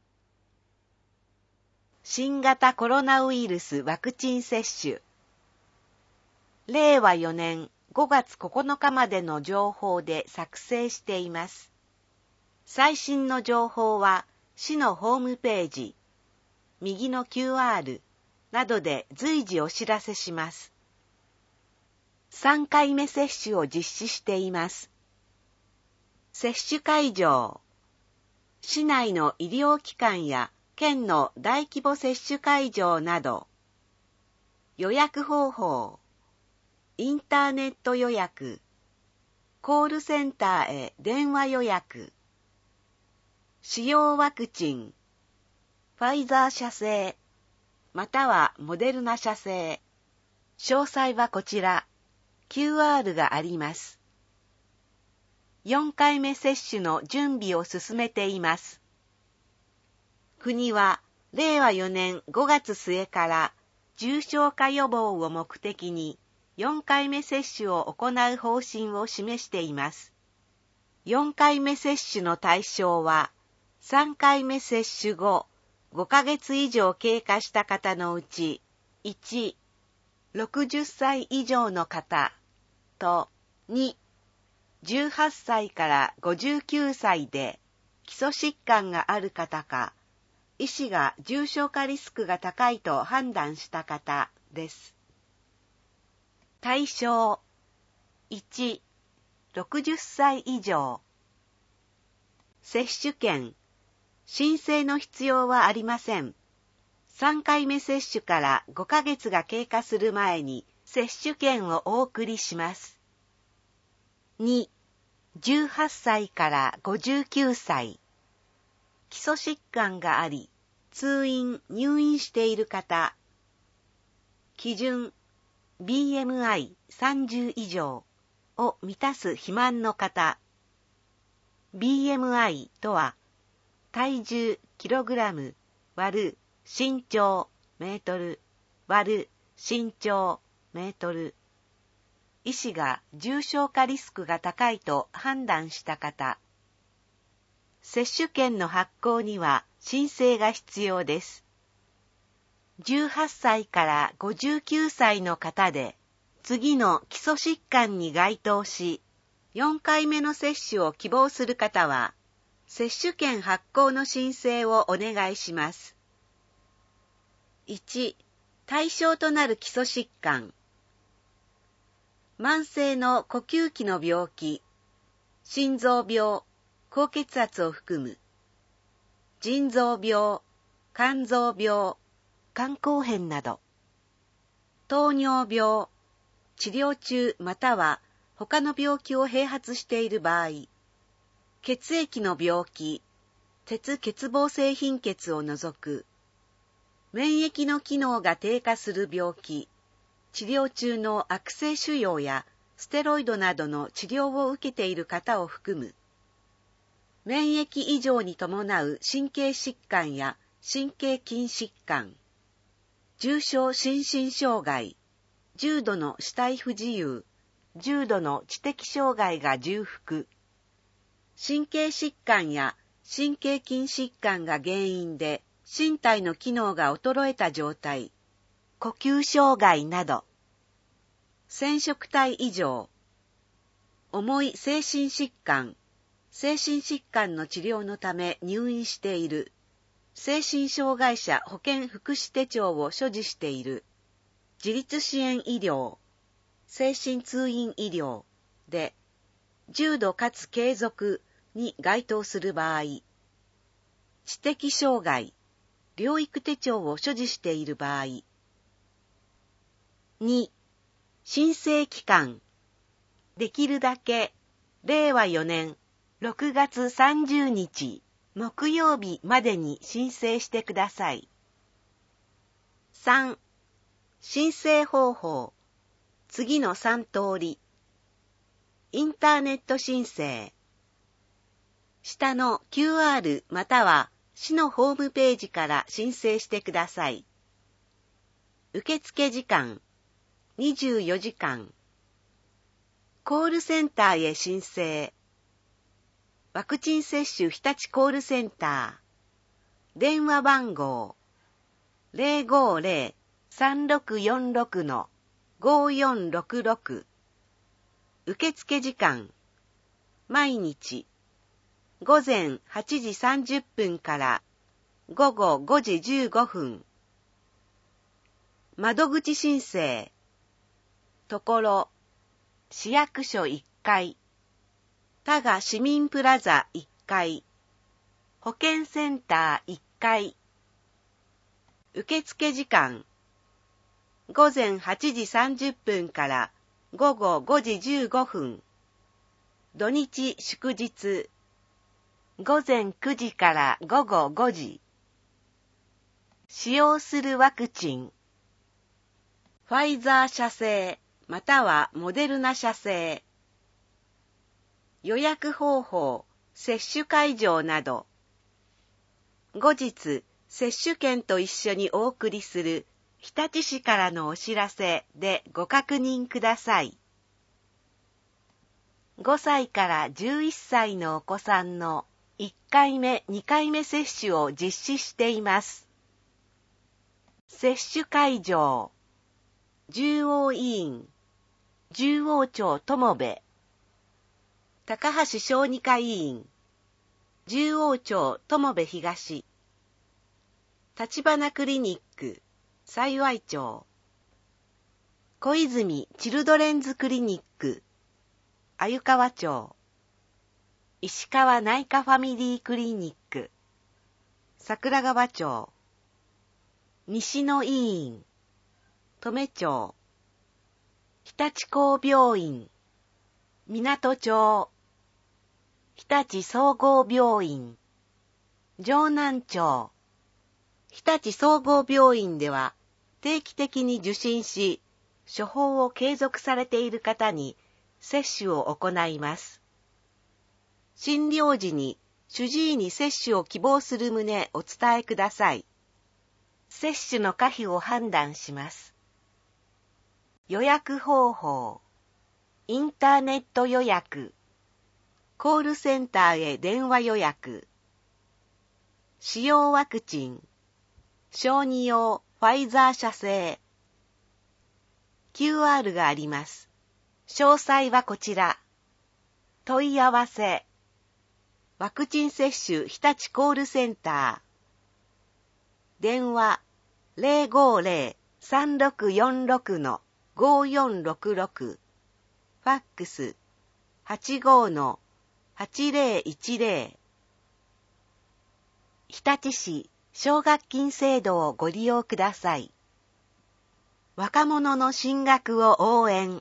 新型コロナウイルスワクチン接種。れいわよねんごがつここのかまでの情報で作成しています。最新の情報は市のホームページ、右の キューアール などで随時お知らせします。さんかいめ接種を実施しています。接種会場、市内の医療機関や県の大規模接種会場など、予約方法、インターネット予約、 コールセンターへ電話予約。使用ワクチン、ファイザー社製、またはモデルナ社製。詳細はこちら、キューアール があります。よんかいめ接種の準備を進めています。国は、れいわよねんごがつ末から重症化予防を目的によんかいめ接種を行う方針を示しています。よんかいめ接種の対象は、さんかいめ接種後ごかげつ以上経過した方のうち、いち、ろくじゅっさい以上の方と、に、じゅうはっさいからごじゅうきゅうさいで基礎疾患がある方か、医師が重症化リスクが高いと判断した方です。対象いち、ろくじゅっさい以上。接種券、申請の必要はありません。さんかいめ接種からごかげつが経過する前に接種券をお送りします。に、じゅうはっさいからごじゅうきゅうさい。基礎疾患があり、通院・入院している方。基準、ビーエムアイさんじゅう 以上を満たす肥満の方。ビーエムアイ とは、体重キログラム割る身長メートル割る身長メートル。医師が重症化リスクが高いと判断した方。接種券の発行には申請が必要です。じゅうはっさいからごじゅうきゅうさいの方で、次の基礎疾患に該当し、よんかいめの接種を希望する方は、接種券発行の申請をお願いします。いち、対象となる基礎疾患。慢性の呼吸器の病気、心臓病、高血圧を含む、腎臓病、肝臓病、肝硬変など、糖尿病、治療中または他の病気を併発している場合、血液の病気、鉄欠乏性貧血を除く、免疫の機能が低下する病気、治療中の悪性腫瘍やステロイドなどの治療を受けている方を含む、免疫異常に伴う神経疾患や神経筋疾患、重症心身障害、重度の肢体不自由、重度の知的障害が重複、神経疾患や神経筋疾患が原因で身体の機能が衰えた状態、呼吸障害など、染色体異常、重い精神疾患、精神疾患の治療のため入院している、精神障害者保健福祉手帳を所持している、自立支援医療、精神通院医療で、重度かつ継続に該当する場合、知的障害、療育手帳を所持している場合、に、申請期間、できるだけ、れいわよねんろくがつさんじゅうにち木曜日までに申請してください。さん、申請方法、次のさん通り。インターネット申請。下の キューアール または市のホームページから申請してください。受付時間、にじゅうよじかん。コールセンターへ申請。ワクチン接種日立コールセンター。電話番号 ゼロごゼロ さんろくよんろく ごよんろくろく。受付時間。毎日。午前はちじさんじゅっぷんから午後ごじじゅうごふん。窓口申請。ところ、市役所いっかい、多賀市民プラザいっかい、保健センターいっかい。受付時間、午前はちじさんじゅっぷんから午後ごじじゅうごふん。 土日祝日、ごぜんくじからごごごじ。使用するワクチン、ファイザー社製またはモデルナ社製。予約方法、接種会場など。後日、接種券と一緒にお送りする日立市からのお知らせでご確認ください。ごさいからじゅういっさいのお子さんのいっかいめ、にかいめ接種を実施しています。接種会場、獣王医院、獣王町友部、高橋小児科医院、獣王町友部東、立花クリニック、幸町、小泉チルドレンズクリニック、鮎川町、石川内科ファミリークリニック、桜川町、西野医院、登米町、日立工病院、港町、日立総合病院、城南町、日立総合病院では定期的に受診し、処方を継続されている方に接種を行います。診療時に主治医に接種を希望する旨お伝えください。接種の可否を判断します。予約方法、インターネット予約、コールセンターへ電話予約、使用ワクチン、小児用ファイザー社製。キューアール があります。詳細はこちら。問い合わせ。ワクチン接種日立コールセンター。電話 ゼロごゼロ さんろくよんろく ごよんろくろく。ファックス はちごのはちぜろいちぜろ。日立市奨学金制度をご利用ください。若者の進学を応援。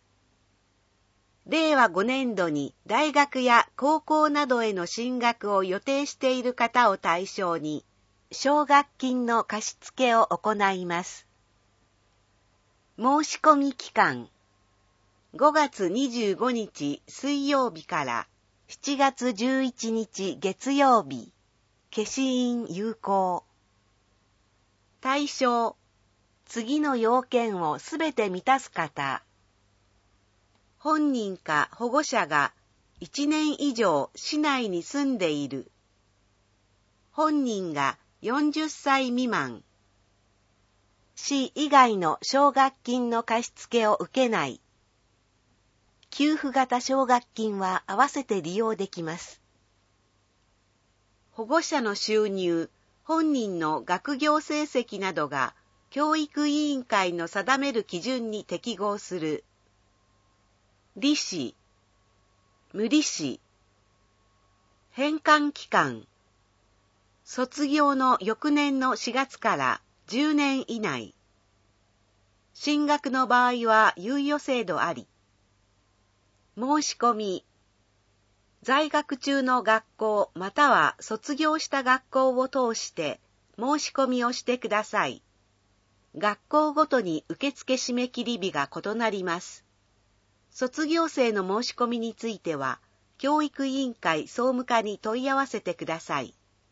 れいわごねんどに大学や高校などへの進学を予定している方を対象に、奨学金の貸付を行います。申し込み期間、ごがつにじゅうごにち水曜日からしちがつじゅういちにち月曜日。消印有効。対象、次の要件をすべて満たす方。本人か保護者がいちねん以上市内に住んでいる。本人がよんじゅっさい未満。市以外の奨学金の貸付を受けない。給付型奨学金は合わせて利用できます。保護者の収入、本人の学業成績などが教育委員会の定める基準に適合する。利子、無利子、返還期間、卒業の翌年のしがつからじゅうねん以内。進学の場合は猶予制度あり。申し込み、在学中の学校または卒業した学校を通して申し込みをしてください。学校ごとに受付締め切り日が異なります。卒業生の申し込みについては、教育委員会総務課に問い合わせてください。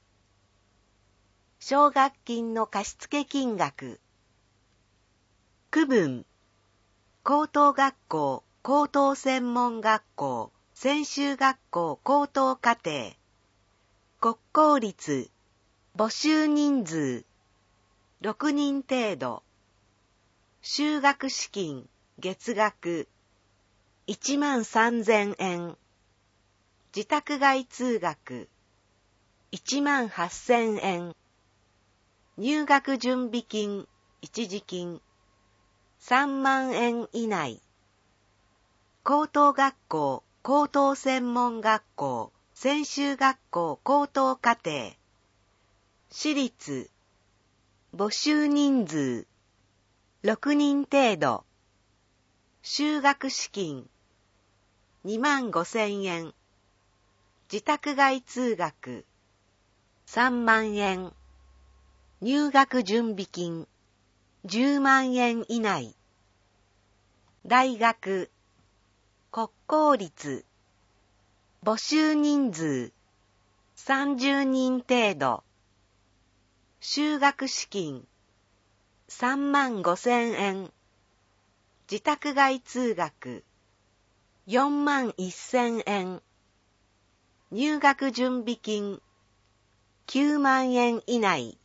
奨学金の貸付金額。区分、高等学校、高等専門学校、専修学校高等課程、国公立、募集人数、ろくにん程度、修学資金、月額、いちまんさんぜんえん、自宅外通学、いちまんはっせんえん、入学準備金、一時金、さんまんえん以内、高等学校、高等専門学校、専修学校高等課程、私立、募集人数、ろくにん程度、修学資金、 にまんごせんえん。自宅外通学さんまんえん。入学準備金じゅうまんえん以内。大学、国公立、募集人数さんじゅうにん程度。修学資金さんまんごせんえん。自宅外通学よんまんせんえん。入学準備金きゅうまんえん以内。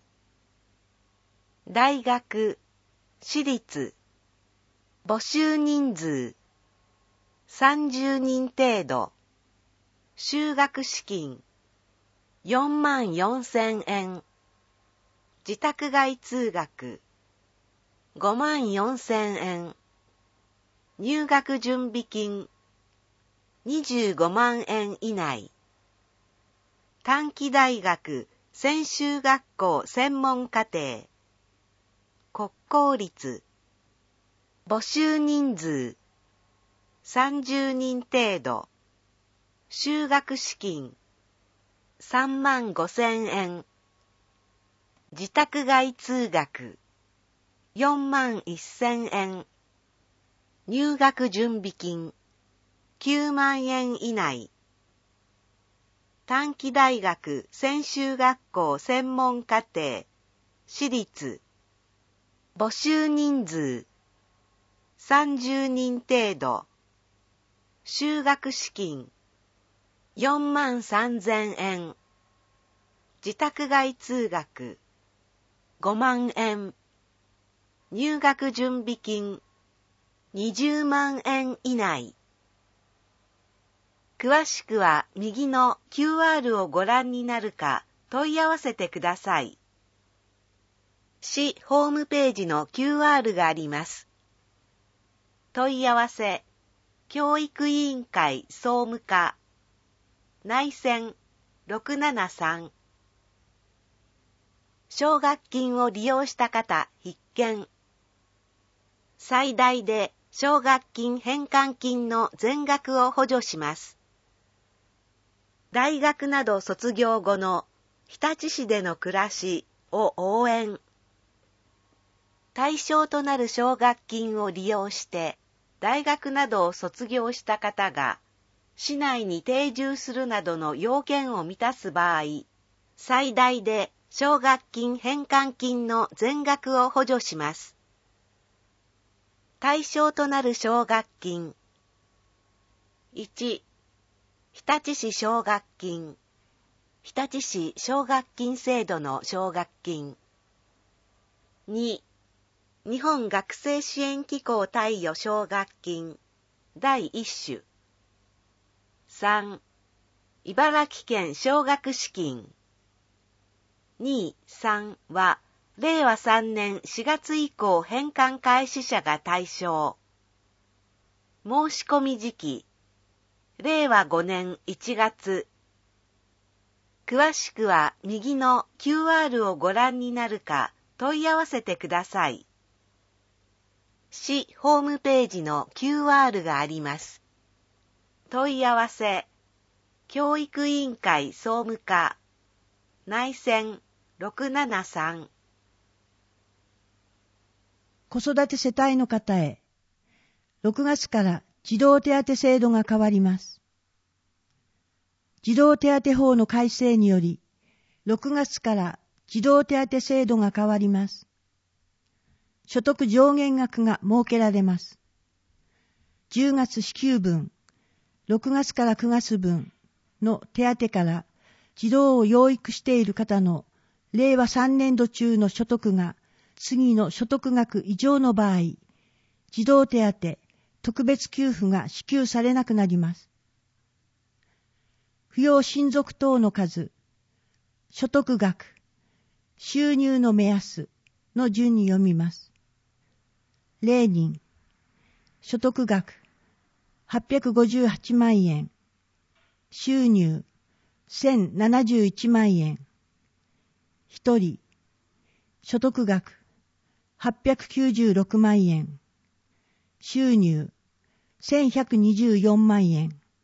大学、私立、募集人数さんじゅうにん程度。修学資金よんまんよんせんえん。自宅外通学ごまんよんせんえん。入学準備金にじゅうごまんえん以内。短期大学専修学校専門課程国公立募集人数さんじゅうにん程度。修学資金さんまんごせんえん。自宅外通学よんまんせんえん。入学準備金きゅうまんえん以内。短期大学専修学校専門課程私立募集人数さんじゅうにん程度。修学資金よんまんさんぜんえん。自宅外通学ごまんえん。入学準備金にじゅうまんえん以内。詳しくは右の キューアール をご覧になるか問い合わせてください。市ホームページの キューアール があります。問い合わせ、教育委員会総務課、内線ろくななさん。奨学金を利用した方必見。最大で奨学金返還金の全額を補助します。大学など卒業後の日立市での暮らしを応援。対象となる奨学金を利用して大学などを卒業した方が市内に定住するなどの要件を満たす場合、最大で奨学金返還金の全額を補助します。対象となる奨学金。いち、日立市奨学金。日立市奨学金制度の奨学金。に、日本学生支援機構貸与奨学金だいいっ種。さん、茨城県奨学資金。に、さんは、れいわさんねんしがつ以降返還開始者が対象。申し込み時期、れいわごねんいちがつ。詳しくは右の キューアール をご覧になるか問い合わせてください。市ホームページの キューアール があります。問い合わせ、教育委員会総務課、内線ろくななさん。 子育て世帯の方へ、ろくがつから児童手当制度が変わります。児童手当法の改正により、ろくがつから児童手当制度が変わります。所得上限額が設けられます。じゅうがつ支給分、ろくがつからくがつ分の手当から児童を養育している方のれいわさんねん度中の所得が次の所得額以上の場合、児童手当特別給付が支給されなくなります。扶養親族等の数、所得額、収入の目安の順に読みます。れいにん、所得額はっぴゃくごじゅうはちまんえん、収入せんななじゅういちまんえん、ひとり、所得額はっぴゃくきゅうじゅうろくまんえん、収入せんひゃくにじゅうよんまんえん、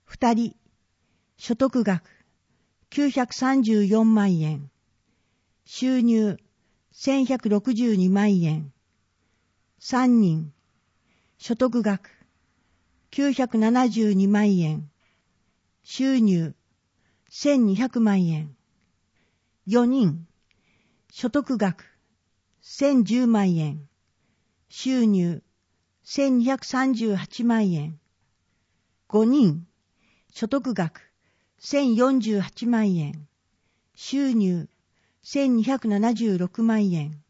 二人、所得額きゅうひゃくさんじゅうよんまんえん、収入せんひゃくろくじゅうにまんえん、三人、所得額きゅうひゃくななじゅうにまんえん、収入せんにひゃくまんえん、よにん、所得額せんじゅうまんえん、収入せんにひゃくさんじゅうはちまんえん、ごにん、所得額せんよんじゅうはちまんえん、収入せんにひゃくななじゅうろくまんえん。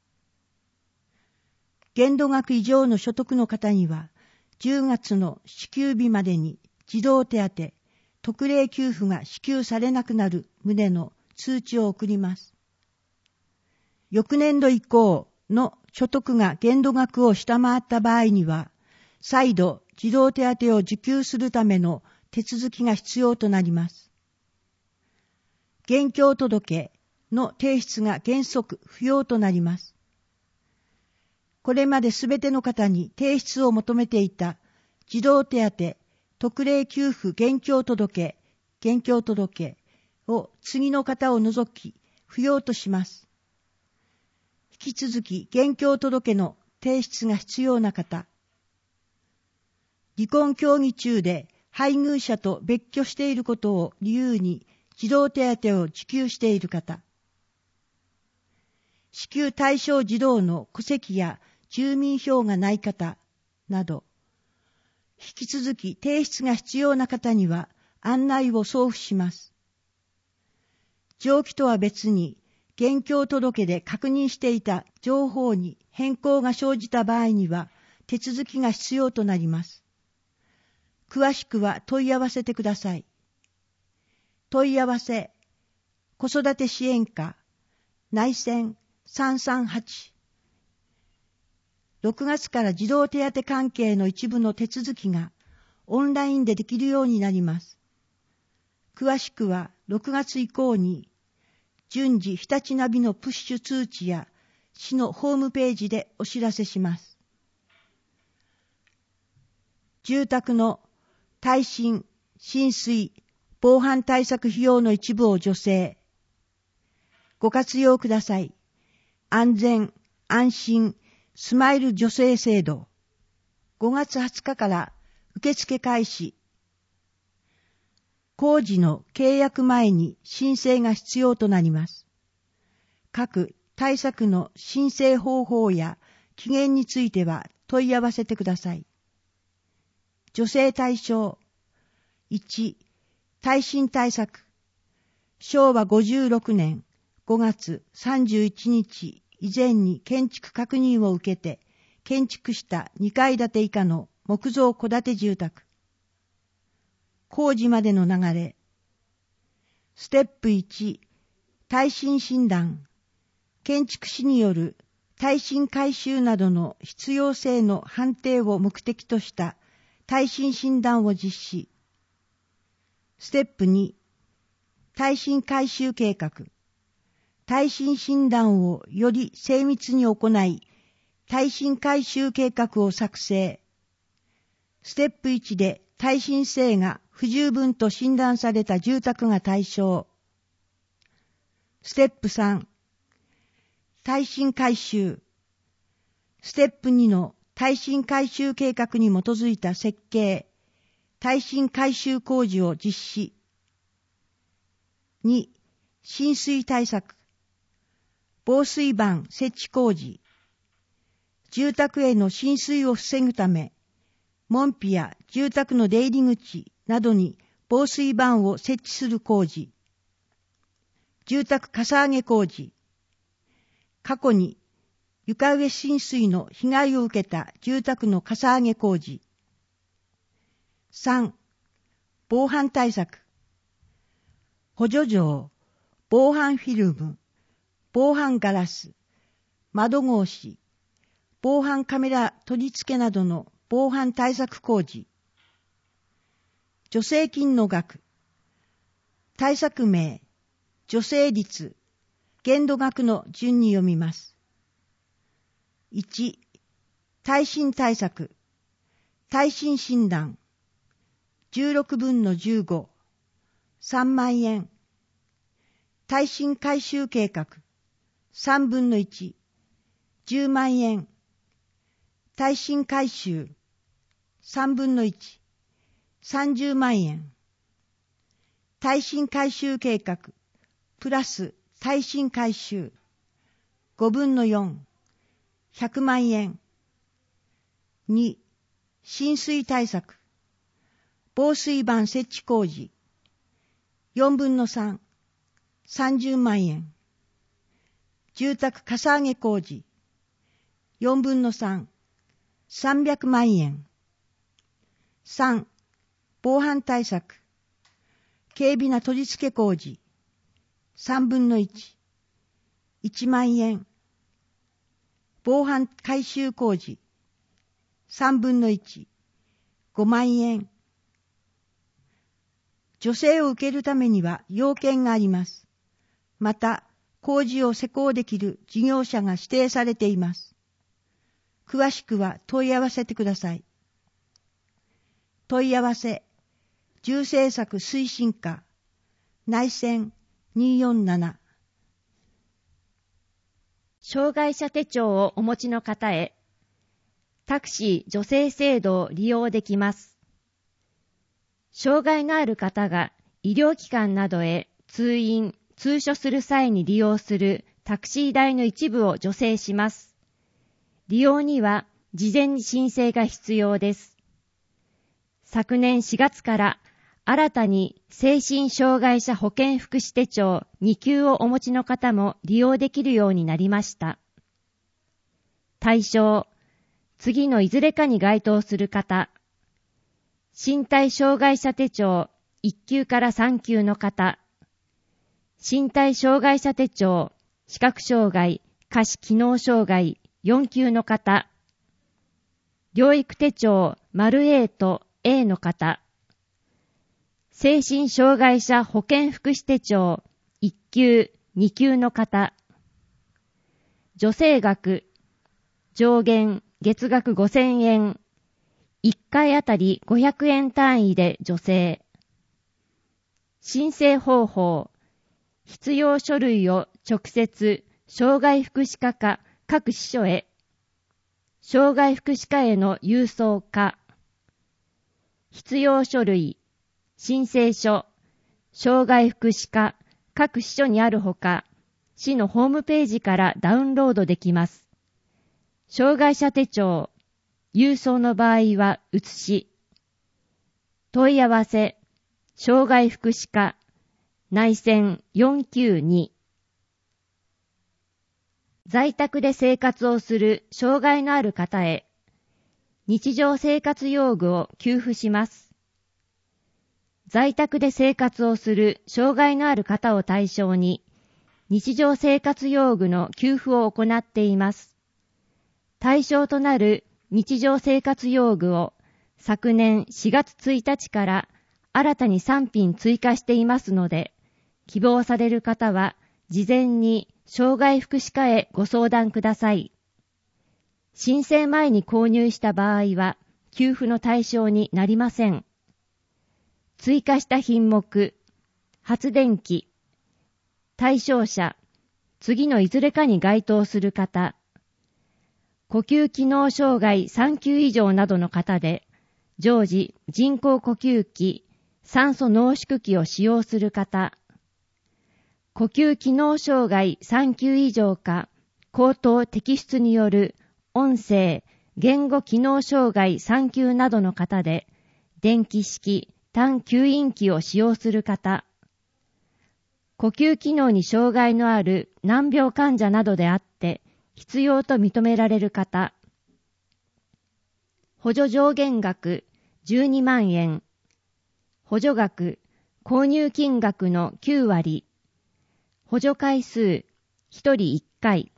限度額以上の所得の方には、じゅうがつの支給日までに児童手当、特例給付が支給されなくなる旨の通知を送ります。翌年度以降の所得が限度額を下回った場合には、再度児童手当を受給するための手続きが必要となります。現況届の提出が原則不要となります。これまですべての方に提出を求めていた児童手当、特例給付現況届、現況届を次の方を除き不要とします。引き続き現況届の提出が必要な方、離婚協議中で配偶者と別居していることを理由に児童手当を受給している方、支給対象児童の戸籍や住民票がない方など、引き続き提出が必要な方には案内を送付します。上記とは別に、現況届で確認していた情報に変更が生じた場合には手続きが必要となります。詳しくは問い合わせてください。問い合わせ、子育て支援課、内線さんさんはち。ろくがつから児童手当関係の一部の手続きがオンラインでできるようになります。詳しくはろくがつ以降に順次日立ナビのプッシュ通知や市のホームページでお知らせします。住宅の耐震、浸水、防犯対策費用の一部を助成。ご活用ください。安全、安心、スマイル助成制度。ごがつはつかから受付開始。工事の契約前に申請が必要となります。各対策の申請方法や期限については問い合わせてください。助成対象。いち、耐震対策。しょうわごじゅうろくねんごがつさんじゅういちにち以前に建築確認を受けて建築したにかい建て以下の木造戸建て住宅。工事までの流れ。ステップいち、耐震診断。建築士による耐震改修などの必要性の判定を目的とした耐震診断を実施。ステップに、耐震改修計画。耐震診断をより精密に行い、耐震改修計画を作成。ステップいちで耐震性が不十分と診断された住宅が対象。ステップさん、耐震改修。ステップにの耐震改修計画に基づいた設計、耐震改修工事を実施。に、浸水対策。防水板設置工事。住宅への浸水を防ぐため、門扉や住宅の出入り口などに防水板を設置する工事。住宅かさ上げ工事。過去に床上浸水の被害を受けた住宅のかさ上げ工事。さん、防犯対策。補助錠、防犯フィルム、防犯ガラス、窓格子、防犯カメラ取り付けなどの防犯対策工事。助成金の額。対策名、助成率、限度額の順に読みます。いち、耐震対策、耐震診断、 じゅうろくぶんのじゅうご、さんまんえん。耐震改修計画、さんぶんのいち、じゅうまんえん。耐震改修、さんぶんのいち、さんじゅうまんえん。耐震改修計画、プラス耐震改修、ごぶんのよん、ひゃくまんえん。に、浸水対策、防水板設置工事、よんぶんのさん、さんじゅうまんえん。住宅かさ上げ工事、よんぶんのさん、さんびゃくまんえん。さん、防犯対策、軽微な取り付け工事、さんぶんのいち、いちまんえん。防犯改修工事、さんぶんのいち、ごまんえん。助成を受けるためには要件があります。また、工事を施工できる事業者が指定されています。詳しくは問い合わせてください。問い合わせ、住政策推進課、内線にーよんなな。 障害者手帳をお持ちの方へ、タクシー助成制度を利用できます。障害のある方が医療機関などへ通院、通所する際に利用するタクシー代の一部を助成します。利用には事前に申請が必要です。昨年しがつから新たに精神障害者保健福祉手帳にきゅうをお持ちの方も利用できるようになりました。対象、次のいずれかに該当する方、身体障害者手帳いっきゅうからさんきゅうの方、身体障害者手帳視覚障害、下肢機能障害よんきゅうの方、療育手帳 ○A と A の方、精神障害者保健福祉手帳いっきゅう、にきゅうの方、助成額、上限月額ごせんえん、いっかいあたりごひゃくえん単位で助成。申請方法、必要書類を直接障害福祉課か各支所へ、障害福祉課への郵送か、必要書類、申請書、障害福祉課各支所にあるほか、市のホームページからダウンロードできます。障害者手帳、郵送の場合は写し。問い合わせ、障害福祉課、内線よんきゅうに。在宅で生活をする障害のある方へ、日常生活用具を給付します。在宅で生活をする障害のある方を対象に、日常生活用具の給付を行っています。対象となる日常生活用具を昨年しがつついたちから新たにさんぴん追加していますので、希望される方は事前に障害福祉課へご相談ください。申請前に購入した場合は給付の対象になりません。追加した品目、発電機、対象者、次のいずれかに該当する方、呼吸機能障害さんきゅう以上などの方で、常時人工呼吸器、酸素濃縮器を使用する方、呼吸機能障害さんきゅう以上か、口頭摘出による音声、言語機能障害さんきゅうなどの方で、電気式単吸引器を使用する方、呼吸機能に障害のある難病患者などであって、必要と認められる方、補助上限額じゅうにまんえん、補助額、購入金額のきゅうわり、補助回数ひとりいっかい、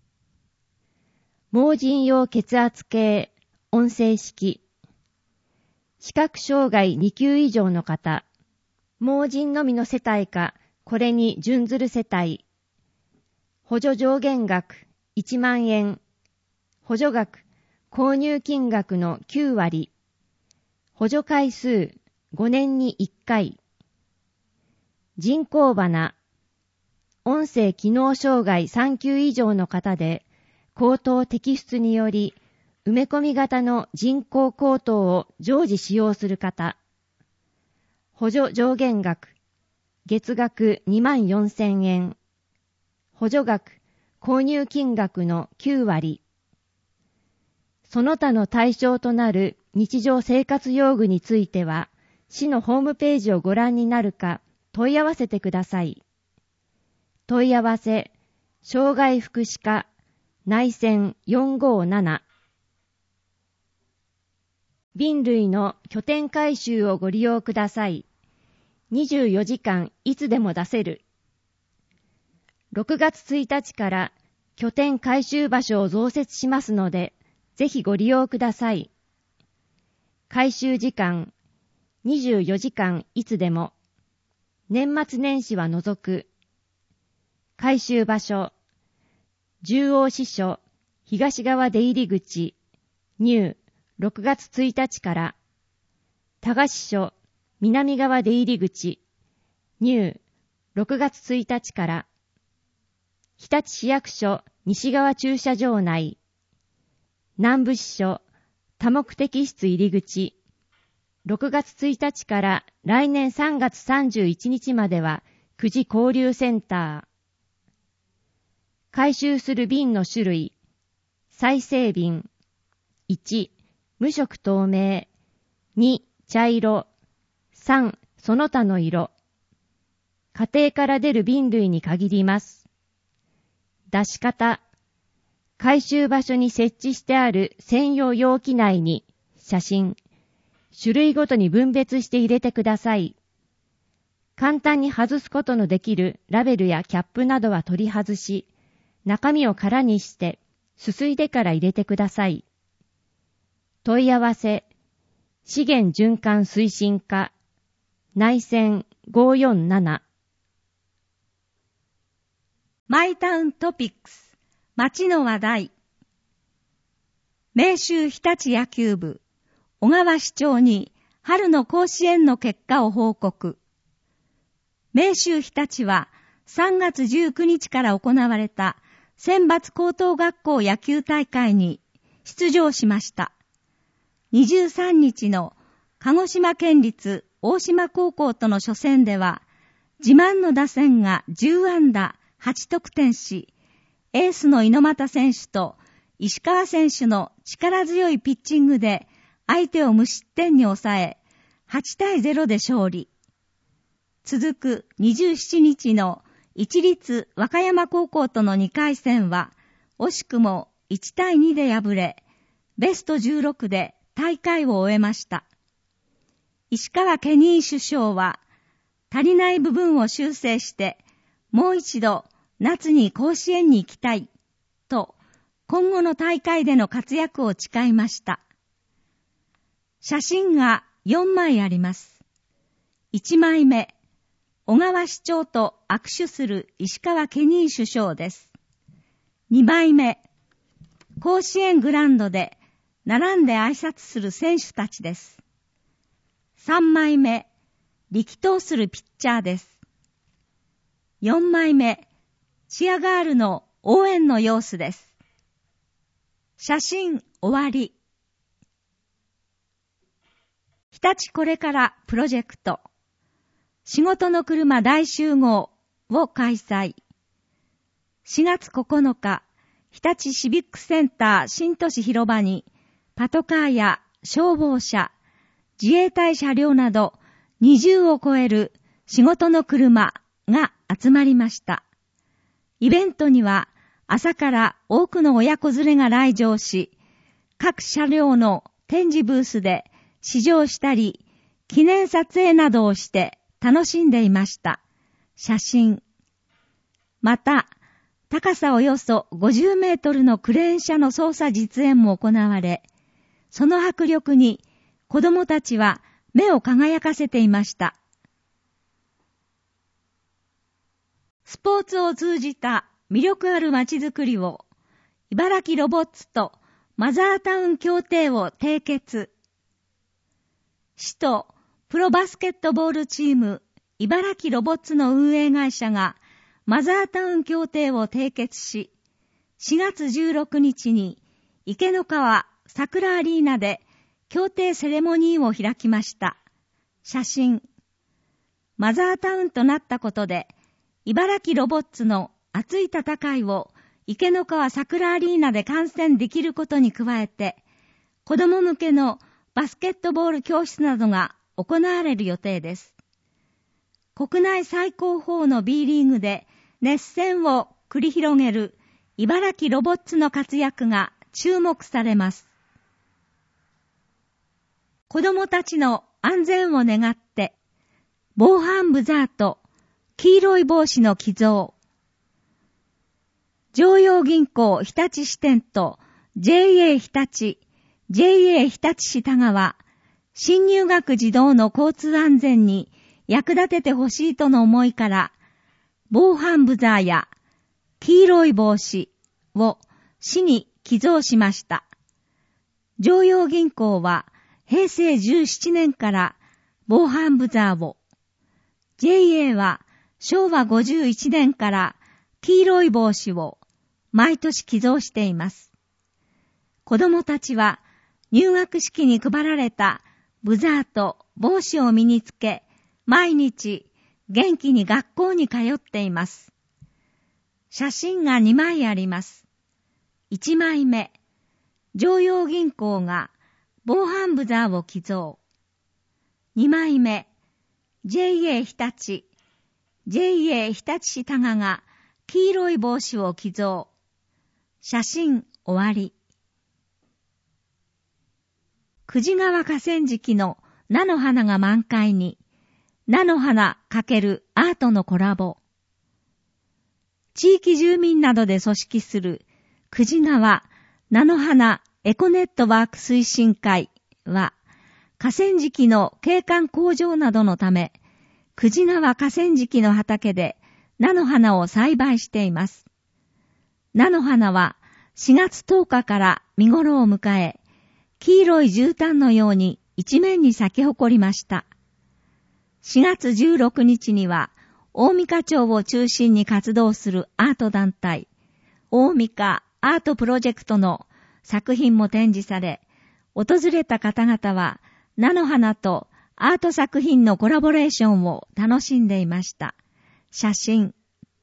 盲人用血圧計、音声式、視覚障害にきゅう以上の方、盲人のみの世帯か、これに準ずる世帯、補助上限額いちまんえん、補助額、購入金額のきゅうわり、補助回数ごねんにいっかい。人工鼻、音声機能障害さん級以上の方で、口頭摘出により、埋め込み型の人工口頭を常時使用する方。補助上限額、月額にまんよんせんえん。補助額、購入金額のきゅうわり。その他の対象となる日常生活用具については、市のホームページをご覧になるか問い合わせてください。問い合わせ、障害福祉課、内線よんごーなな。瓶類の拠点回収をご利用ください。にじゅうよじかんいつでも出せる。ろくがつついたちから拠点回収場所を増設しますので、ぜひご利用ください。回収時間、にじゅうよじかんいつでも。年末年始は除く。回収場所、十王支所、東側出入り口、入、ろくがつついたちから、多賀支所、南側出入り口、入、ろくがつついたちから、日立市役所、西側駐車場内、南部支所、多目的室入り口、ろくがつついたちから来年さんがつさんじゅういちにちまでは、久慈交流センター。回収する瓶の種類、再生瓶、いち、無色透明、に、茶色、さん、その他の色。家庭から出る瓶類に限ります。出し方、回収場所に設置してある専用容器内に写真、種類ごとに分別して入れてください。簡単に外すことのできるラベルやキャップなどは取り外し、中身を空にしてすすいでから入れてください。問い合わせ、資源循環推進課、内線ごーよんなな。 マイタウントピックス、町の話題。明秀日立野球部、小川市長に春の甲子園の結果を報告。明秀日立はさんがつじゅうくにちから行われた選抜高等学校野球大会に出場しました。にじゅうさんにちの鹿児島県立大島高校との初戦では、自慢の打線がじゅうあんだはちとくてんし、エースの猪俣選手と石川選手の力強いピッチングで相手を無失点に抑え、はちたいゼロで勝利。続くにじゅうしちにちの市立和歌山高校とのにかいせんは、惜しくもいちたいにで敗れ、ベストじゅうろくで大会を終えました。石川ケニー首相は、足りない部分を修正して、もう一度夏に甲子園に行きたい、と今後の大会での活躍を誓いました。写真がよんまいあります。いちまいめ、小川市長と握手する石川ケニー首相です。にまいめ、甲子園グラウンドで並んで挨拶する選手たちです。さんまいめ、力投するピッチャーです。よんまいめ、チアガールの応援の様子です。写真終わり。日立これからプロジェクト、仕事の車大集合を開催。しがつここのか、日立シビックセンター新都市広場に、パトカーや消防車、自衛隊車両などにじゅうを超える仕事の車が集まりました。イベントには朝から多くの親子連れが来場し、各車両の展示ブースで試乗したり、記念撮影などをして楽しんでいました。写真。また、高さおよそごじゅうメートルのクレーン車の操作実演も行われ、その迫力に子供たちは目を輝かせていました。スポーツを通じた魅力ある街づくりを、茨城ロボッツとマザータウン協定を締結。市とプロバスケットボールチーム、茨城ロボッツの運営会社がマザータウン協定を締結し、しがつじゅうろくにちに池の川桜アリーナで協定セレモニーを開きました。写真。マザータウンとなったことで、茨城ロボッツの熱い戦いを池の川桜アリーナで観戦できることに加えて、子供向けのバスケットボール教室などが行われる予定です。国内最高峰の B リーグで熱戦を繰り広げる茨城ロボッツの活躍が注目されます。子供たちの安全を願って、防犯ブザーと黄色い帽子の寄贈。常陽銀行日立支店と ジェイエー 日立、ジェイエー 日立市田川、新入学児童の交通安全に役立ててほしいとの思いから、防犯ブザーや黄色い帽子を市に寄贈しました。常陽銀行はへいせいじゅうななねんから防犯ブザーを、ジェイエー はしょうわごじゅういちねんから黄色い帽子を毎年寄贈しています。子供たちは入学式に配られたブザーと帽子を身につけ、毎日元気に学校に通っています。写真がにまいあります。いちまいめ、常陽銀行が防犯ブザーを寄贈。にまいめ、ジェイエー 日立、ジェイエー 日立市田川が黄色い帽子を寄贈。写真終わり。久慈川河川敷の菜の花が満開に、菜の花×アートのコラボ。地域住民などで組織する久慈川菜の花エコネットワーク推進会は、河川敷の景観向上などのため、久慈川河川敷の畑で菜の花を栽培しています。菜の花はしがつとおかから見頃を迎え、黄色い絨毯のように一面に咲き誇りました。しがつじゅうろくにちには、大三課町を中心に活動するアート団体、大三課アートプロジェクトの作品も展示され、訪れた方々は菜の花とアート作品のコラボレーションを楽しんでいました。写真。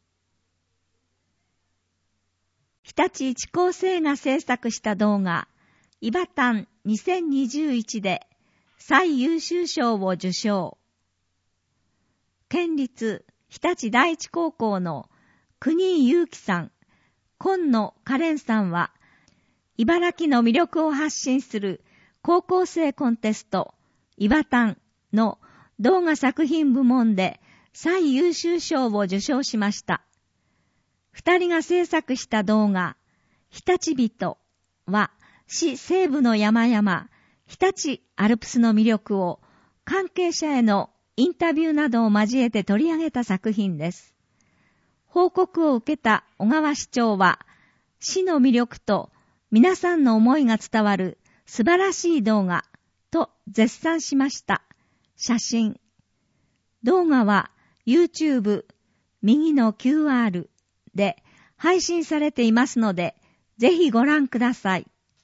日立一高生が制作した動画、イバタンにせんにじゅういちで最優秀賞を受賞。県立日立第一高校の国井祐樹さん、今野カレンさんは、茨城の魅力を発信する高校生コンテスト、イバタンの動画作品部門で最優秀賞を受賞しました。二人が制作した動画、日立人は、市西部の山々、日立アルプスの魅力を関係者へのインタビューなどを交えて取り上げた作品です。報告を受けた小川市長は、市の魅力と皆さんの思いが伝わる素晴らしい動画と絶賛しました。写真。動画は YouTube 右の キューアール で配信されていますので、ぜひご覧ください。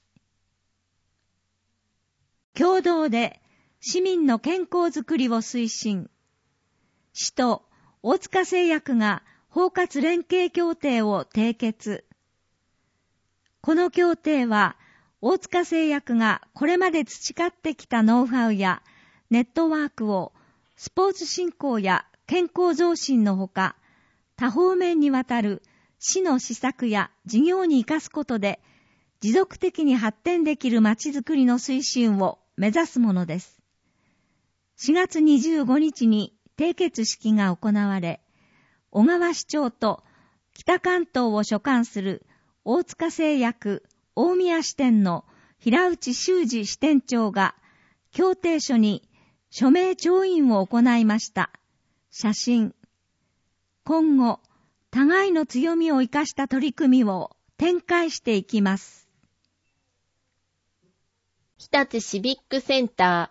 共同で市民の健康づくりを推進。市と大塚製薬が包括連携協定を締結。この協定は、大塚製薬がこれまで培ってきたノウハウやネットワークをスポーツ振興や健康増進のほか、多方面にわたる市の施策や事業に生かすことで、持続的に発展できるまちづくりの推進を目指すものです。しがつにじゅうごにちに締結式が行われ、小川市長と北関東を所管する大塚製薬大宮支店の平内修二支店長が協定書に署名調印を行いました。写真。今後、互いの強みを生かした取り組みを展開していきます。 日立シビックセンター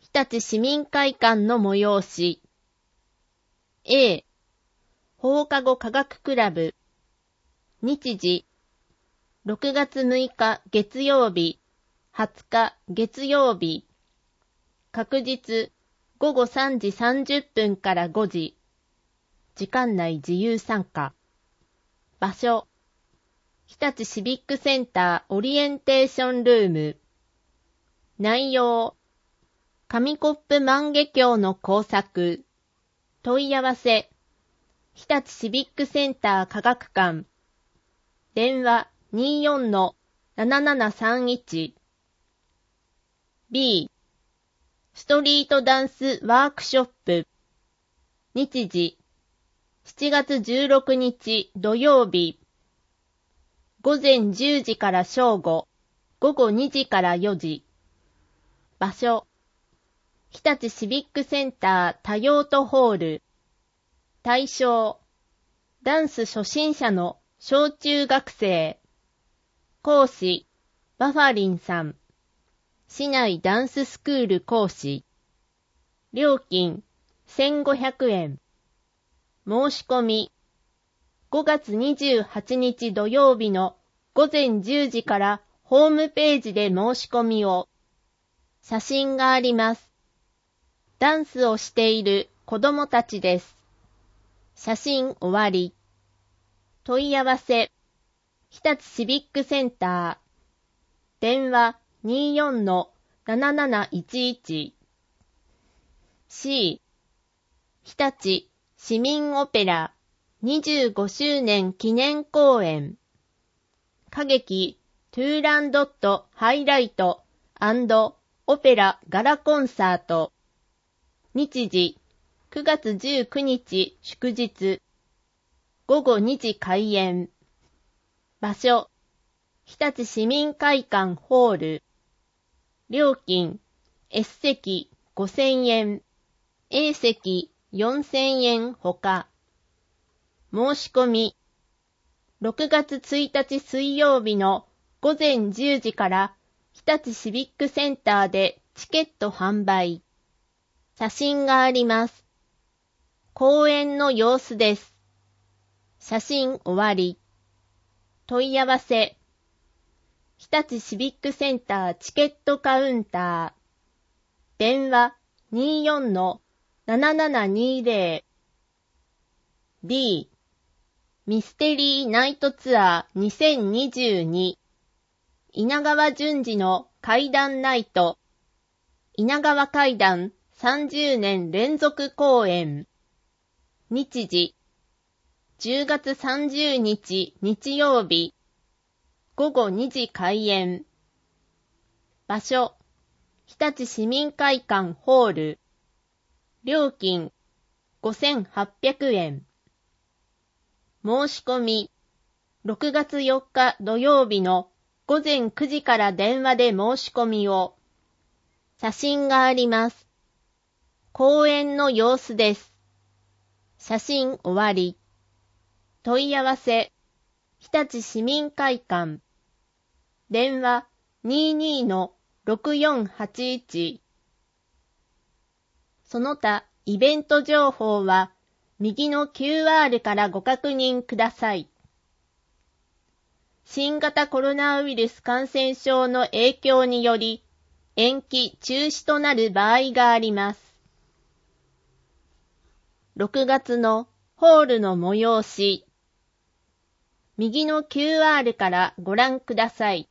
日立市民会館の催し。A、放課後科学クラブ。日時、ろくがつむいか月曜日、はつか月曜日。確日、ごごさんじさんじゅっぷんからごじ。時間内自由参加。場所、日立シビックセンターオリエンテーションルーム。内容、紙コップ万華鏡の工作。問い合わせ、日立シビックセンター科学館。電話 にじゅうよんのななななさんいち。B、ストリートダンスワークショップ。日時、しちがつじゅうろくにち土曜日。ごぜんじゅうじから正午、ごごにじからよじ。場所、日立シビックセンター多用途ホール。対象、ダンス初心者の小中学生。講師、バファリンさん。市内ダンススクール講師。料金、せんごひゃくえん。申し込み、ごがつにじゅうはちにち土曜日のごぜんじゅうじからホームページで申し込みを。写真があります。ダンスをしている子供たちです。写真終わり。問い合わせ、日立シビックセンター。電話 にじゅうよんのなななないちいち。C、日立市民オペラにじゅうごしゅうねん記念公演。歌劇トゥーランドットハイライト&オペラガラコンサート。日時、くがつじゅうくにち祝日。ごごにじ開演。場所、日立市民会館ホール。料金、S 席ごせんえん、A 席よんせんえんほか。申し込み、ろくがつついたち水曜日のごぜんじゅうじから日立シビックセンターでチケット販売。写真があります。公演の様子です。写真終わり。問い合わせ、日立シビックセンターチケットカウンター。電話 にじゅうよんのななななにぜろ。D、ミステリーナイトツアーにせんにじゅうに。稲川淳二の怪談ナイト。稲川怪談さんじゅうねん連続公演。日時、じゅうがつさんじゅうにち日曜日。ごごにじ開演。場所、日立市民会館ホール。料金、ごせんはっぴゃくえん。申し込み、ろくがつよっか土曜日のごぜんくじから電話で申し込みを。写真があります。公演の様子です。写真終わり。問い合わせ、日立市民会館。電話 にじゅうにのろくよんはちいち。その他イベント情報は右の キューアール からご確認ください。新型コロナウイルス感染症の影響により延期・中止となる場合があります。ろくがつのホールの催し。右の キューアール からご覧ください。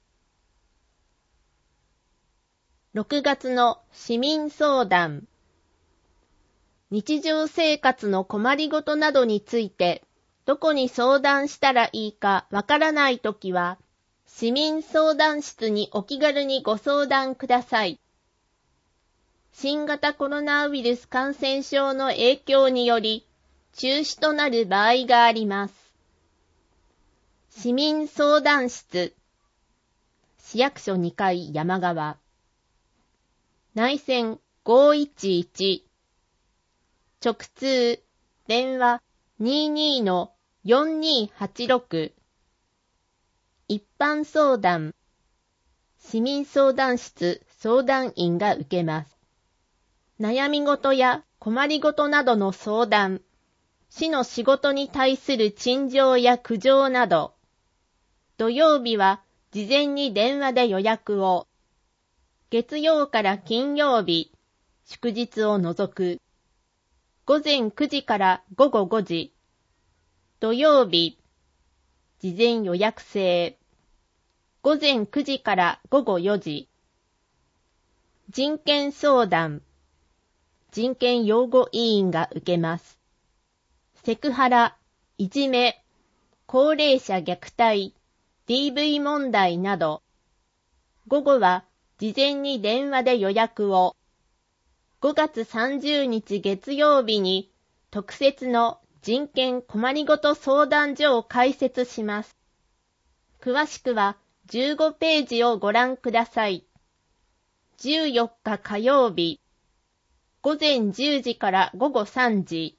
ろくがつの市民相談。日常生活の困りごとなどについて、どこに相談したらいいかわからないときは、市民相談室にお気軽にご相談ください。新型コロナウイルス感染症の影響により、中止となる場合があります。市民相談室。市役所にかい山側。内線ごいちいち。直通、電話 にじゅうにのよんにーはちろく。一般相談。市民相談室相談員が受けます。 悩み事や困りごとなどの相談、市の仕事に対する陳情や苦情など、土曜日は事前に電話で予約を、月曜から金曜日、祝日を除く、午前くじから午後ごじ、土曜日、事前予約制、午前くじから午後よじ、人権相談、人権擁護委員が受けます。セクハラ、いじめ、高齢者虐待、ディーブイ 問題など、午後は事前に電話で予約を、ごがつさんじゅうにち月曜日に特設の人権困りごと相談所を開設します。詳しくはじゅうごページをご覧ください。じゅうよっか火曜日、午前じゅうじから午後さんじ、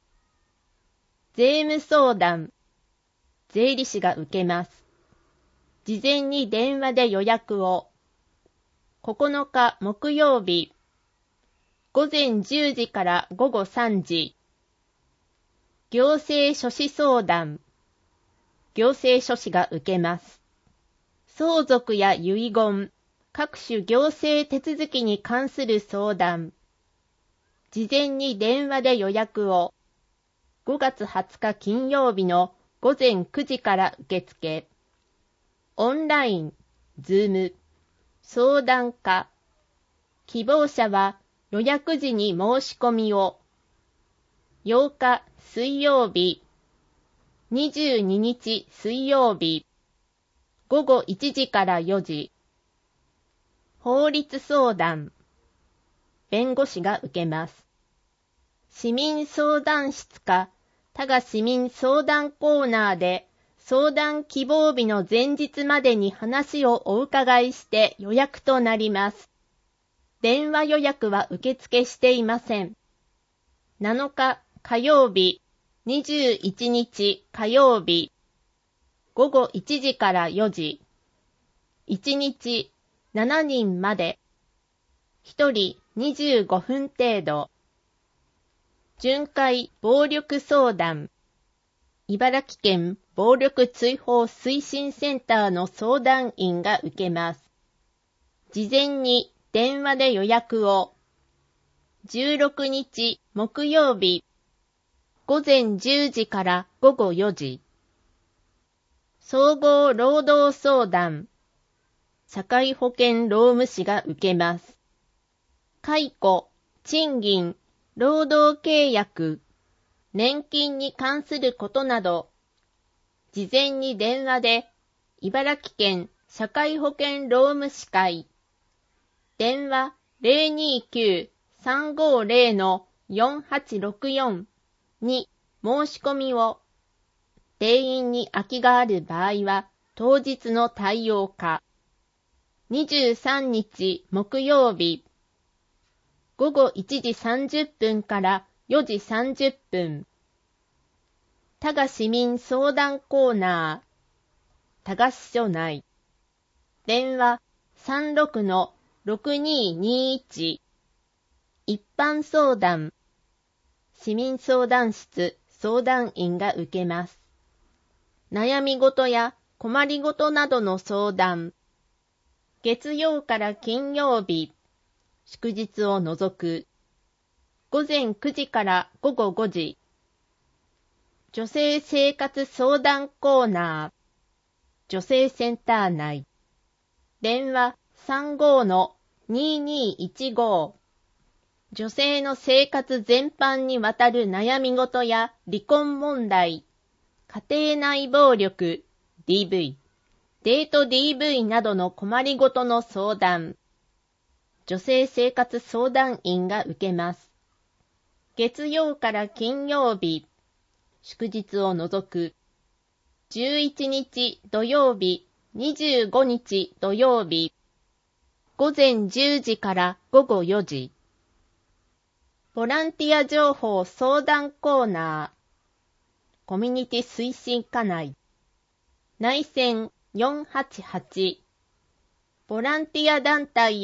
税務相談、税理士が受けます。事前に電話で予約を、ここのか木曜日、午前じゅうじから午後さんじ、行政書士相談、行政書士が受けます。相続や遺言、各種行政手続きに関する相談、事前に電話で予約を、ごがつはつか金曜日の午前くじから受付、オンライン、ズーム、相談課、希望者は予約時に申し込みを、ようか水曜日、にじゅうににち水曜日、午後いちじからよじ、法律相談、弁護士が受けます。市民相談室か、他が市民相談コーナーで、相談希望日の前日までに話をお伺いして予約となります。電話予約は受付していません。なのか火曜日、にじゅういちにち火曜日、午後いちじからよじ、いちにちしちにんまで、ひとりにじゅうごふん程度。巡回暴力相談、茨城県暴力追放推進センターの相談員が受けます。事前に電話で予約を、じゅうろくにち木曜日、午前じゅうじから午後よじ、総合労働相談、社会保険労務士が受けます。解雇、賃金、労働契約、年金に関することなど、事前に電話で、茨城県社会保険労務士会、電話 ゼロにきゅうさんごゼロのよんはちろくよん に申し込みを、定員に空きがある場合は当日の対応か、にじゅうさんにち木曜日、午後いちじさんじゅっぷんからよじさんじゅっぷん、多賀市民相談コーナー、多賀支所内、電話 さんろくのろくにーにーいち、一般相談、市民相談室相談員が受けます。悩み事や困りごとなどの相談、月曜から金曜日、祝日を除く、午前くじから午後ごじ、女性生活相談コーナー、女性センター内、電話 さんごのにーにーいちご、女性の生活全般にわたる悩み事や離婚問題、家庭内暴力、ディーブイ、デート ディーブイ などの困りごとの相談、女性生活相談員が受けます。月曜から金曜日、祝日を除く、じゅういちにち土曜日、にじゅうごにち土曜日、午前じゅうじから午後よじ、ボランティア情報相談コーナー、コミュニティ推進課内、内線よんはちはち、ボランティア団体や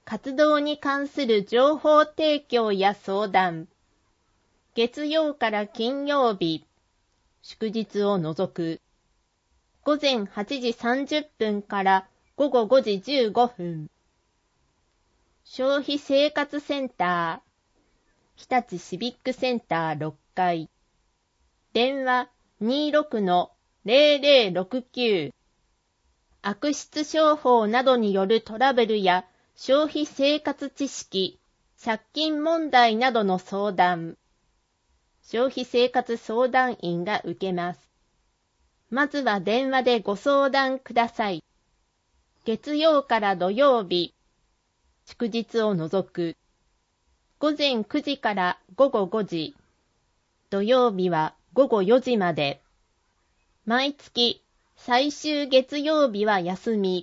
活動に関する情報提供や相談。月曜から金曜日、祝日を除く。午前はちじさんじゅっぷんから午後ごじじゅうごふん。消費生活センター、日立シビックセンターろっかい。電話 にじゅうろくのゼロゼロろくきゅう。悪質商法などによるトラブルや消費生活知識、借金問題などの相談。消費生活相談員が受けます。まずは電話でご相談ください。月曜から土曜日、祝日を除く。午前くじから午後ごじ。土曜日は午後よじまで。毎月最終月曜日は休み。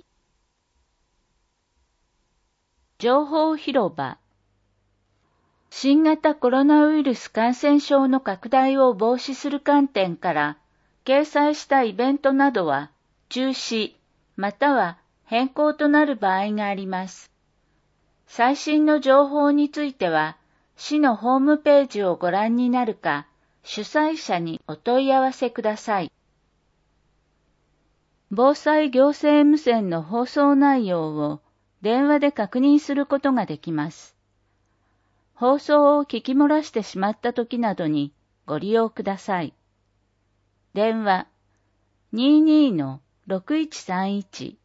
情報広場。新型コロナウイルス感染症の拡大を防止する観点から、掲載したイベントなどは中止または変更となる場合があります。最新の情報については、市のホームページをご覧になるか、主催者にお問い合わせください。防災行政無線の放送内容を電話で確認することができます。放送を聞き漏らしてしまったときなどにご利用ください。電話 にじゅうにのろくいちさんいち。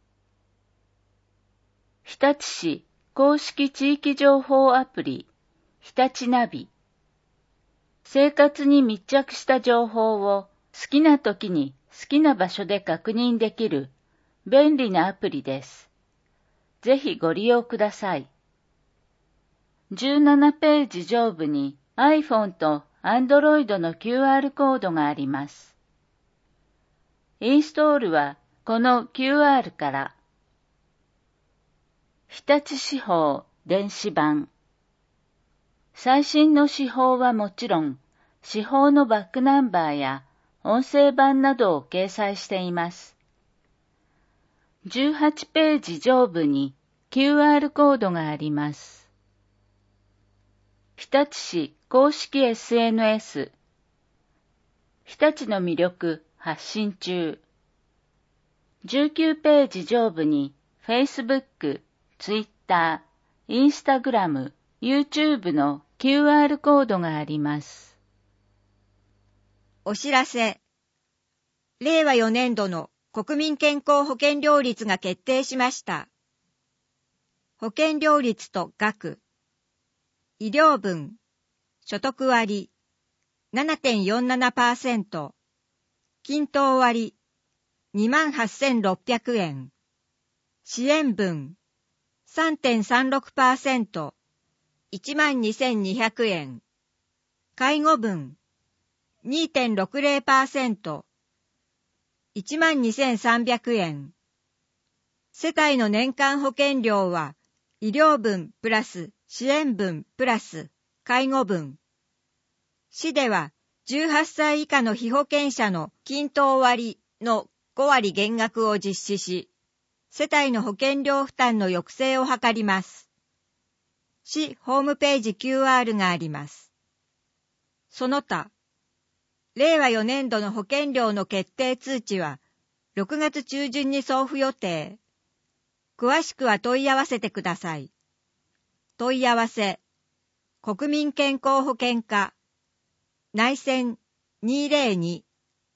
日立市公式地域情報アプリ日立ナビ。生活に密着した情報を好きな時に好きな場所で確認できる便利なアプリです。ぜひご利用ください。じゅうななページ上部に iPhone と Android の キューアール コードがあります。インストールはこの キューアール から。日立市報電子版。最新の市報はもちろん、市報のバックナンバーや音声版などを掲載しています。じゅうはちページ上部に キューアール コードがあります。日立市公式 エスエヌエス。日立の魅力発信中。じゅうきゅうページ上部に Facebook、Twitter、Instagram、YouTube の キューアール コードがあります。 お知らせ。れいわよねんどの国民健康保険料率が決定しました。保険料率と額。医療分、所得割 ななてんよんななパーセント、均等割 にまんはっせんろっぴゃくえん、支援分 さんてんさんろくパーセント、いちまんにせんにひゃくえん、介護分 にてんろくゼロパーセント、いちまんにせんさんびゃくえん。世帯の年間保険料は医療分プラス支援分プラス介護分。市ではじゅうはっさい以下の被保険者の均等割のごわり減額を実施し、世帯の保険料負担の抑制を図ります。市ホームページ キューアール があります。その他、れいわよねんどの保険料の決定通知はろくがつちゅうじゅんに送付予定。詳しくは問い合わせてください。問い合わせ、国民健康保険課、内線にーぜろに。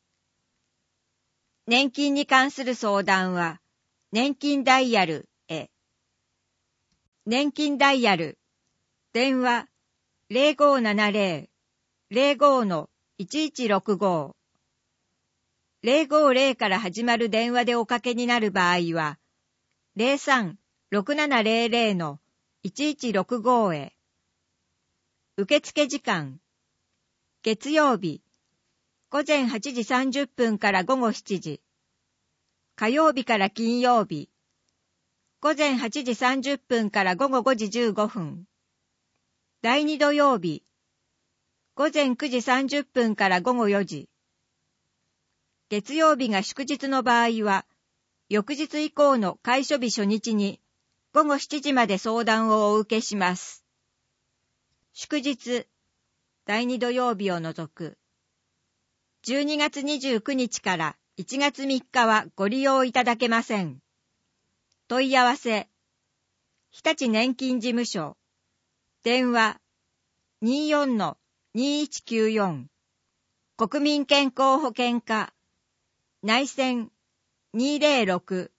年金に関する相談は、年金ダイヤルへ。年金ダイヤル、電話ゼロごななゼロ、ゼロごのいちいちろくご。ゼロごゼロから始まる電話でおかけになる場合は、ゼロさんろくななゼロゼロのいちいちろくごへ。受付時間、月曜日、ごぜんはちじさんじゅっぷんからごごしちじ。火曜日から金曜日、ごぜんはちじさんじゅっぷんからごごごじじゅうごふん。だいに土曜日、ごぜんくじさんじゅっぷんからごごよじ。月曜日が祝日の場合は、翌日以降の開所日初日にごごしちじまで相談をお受けします。祝日、だいに土曜日を除く。じゅうにがつにじゅうくにちからいちがつみっかはご利用いただけません。問い合わせ、日立年金事務所、電話 にじゅうよんのにいちきゅうよん、国民健康保険課、内線にぜろろく、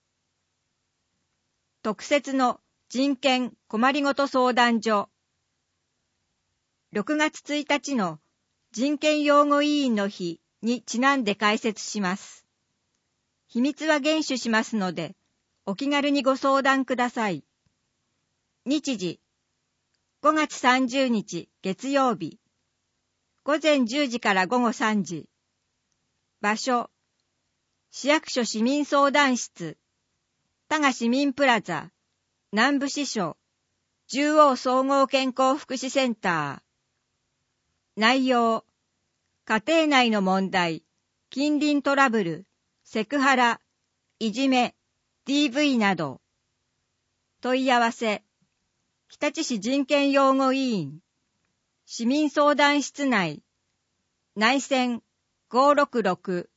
特設の人権困りごと相談所、ろくがつついたちの人権擁護委員の日にちなんで開設します。秘密は厳守しますので、お気軽にご相談ください。日時、ごがつさんじゅうにち月曜日、ごぜんじゅうじからごごさんじ。場所、市役所市民相談室、多賀市民プラザ、南部支所、中央総合健康福祉センター。内容、家庭内の問題、近隣トラブル、セクハラ、いじめ、ディーブイ など。問い合わせ、日立市人権擁護委員、市民相談室内、内線ごろくろく。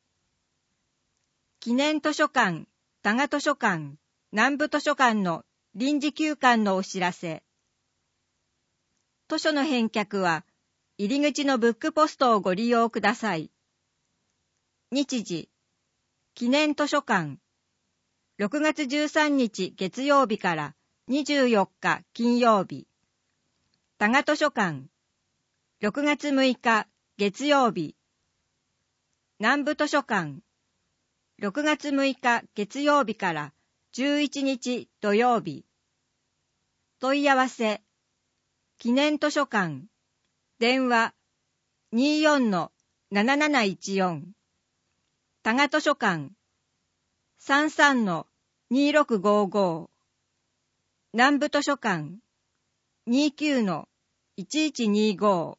記念図書館、多賀図書館、南部図書館の臨時休館のお知らせ。図書の返却は、入り口のブックポストをご利用ください。日時、記念図書館、ろくがつじゅうさんにち月曜日からにじゅうよっか金曜日。多賀図書館、ろくがつむいか月曜日。南部図書館、ろくがつむいか月曜日からじゅういちにち土曜日。問い合わせ、記念図書館、電話 にじゅうよんのなななないちよん。多賀図書館、さんさんのにろくごご。南部図書館、にじゅうきゅうのいちいちにご。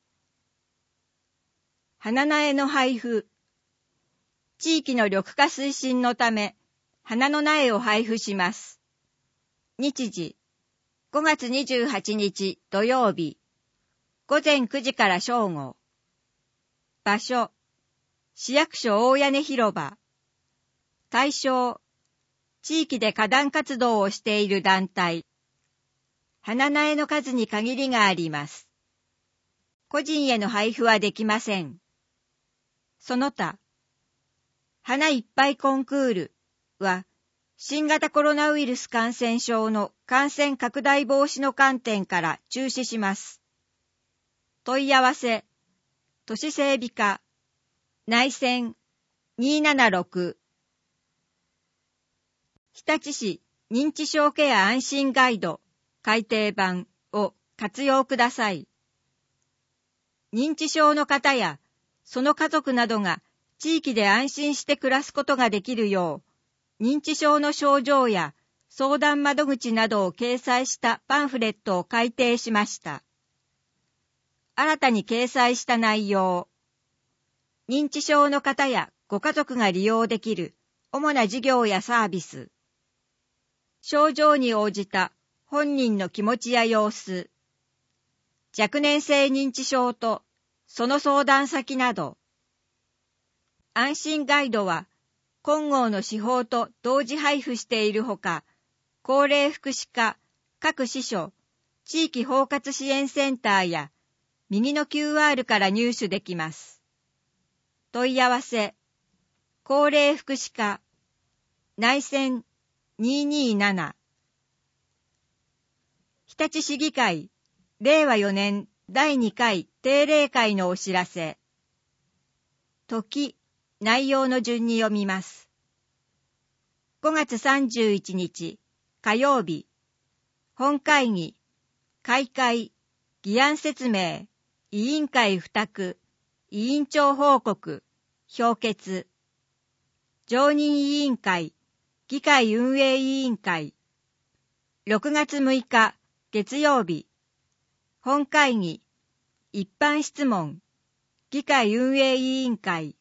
花苗の配布。地域の緑化推進のため、花の苗を配布します。日時、ごがつにじゅうはちにち土曜日、ごぜんくじから正午。場所、市役所大屋根広場。対象、地域で花壇活動をしている団体。花苗の数に限りがあります。個人への配布はできません。その他、花いっぱいコンクールは、新型コロナウイルス感染症の感染拡大防止の観点から中止します。問い合わせ、都市整備課、内線にーななろく。日立市認知症ケア安心ガイド改訂版を活用ください。認知症の方やその家族などが地域で安心して暮らすことができるよう、認知症の症状や相談窓口などを掲載したパンフレットを改訂しました。新たに掲載した内容、認知症の方やご家族が利用できる主な事業やサービス、症状に応じた本人の気持ちや様子、若年性認知症とその相談先など、安心ガイドは金剛の司法と同時配布しているほか、高齢福祉課、各支所、地域包括支援センターや右の キューアール から入手できます。問い合わせ、高齢福祉課、内線にーにーなな。日立市議会、れいわよねんだいにかい定例会のお知らせ。時、内容の順に読みます。ごがつさんじゅういちにち火曜日、本会議、開会、議案説明、委員会付託、委員長報告、評決。常任委員会、議会運営委員会。ろくがつむいか月曜日、本会議、一般質問、議会運営委員会。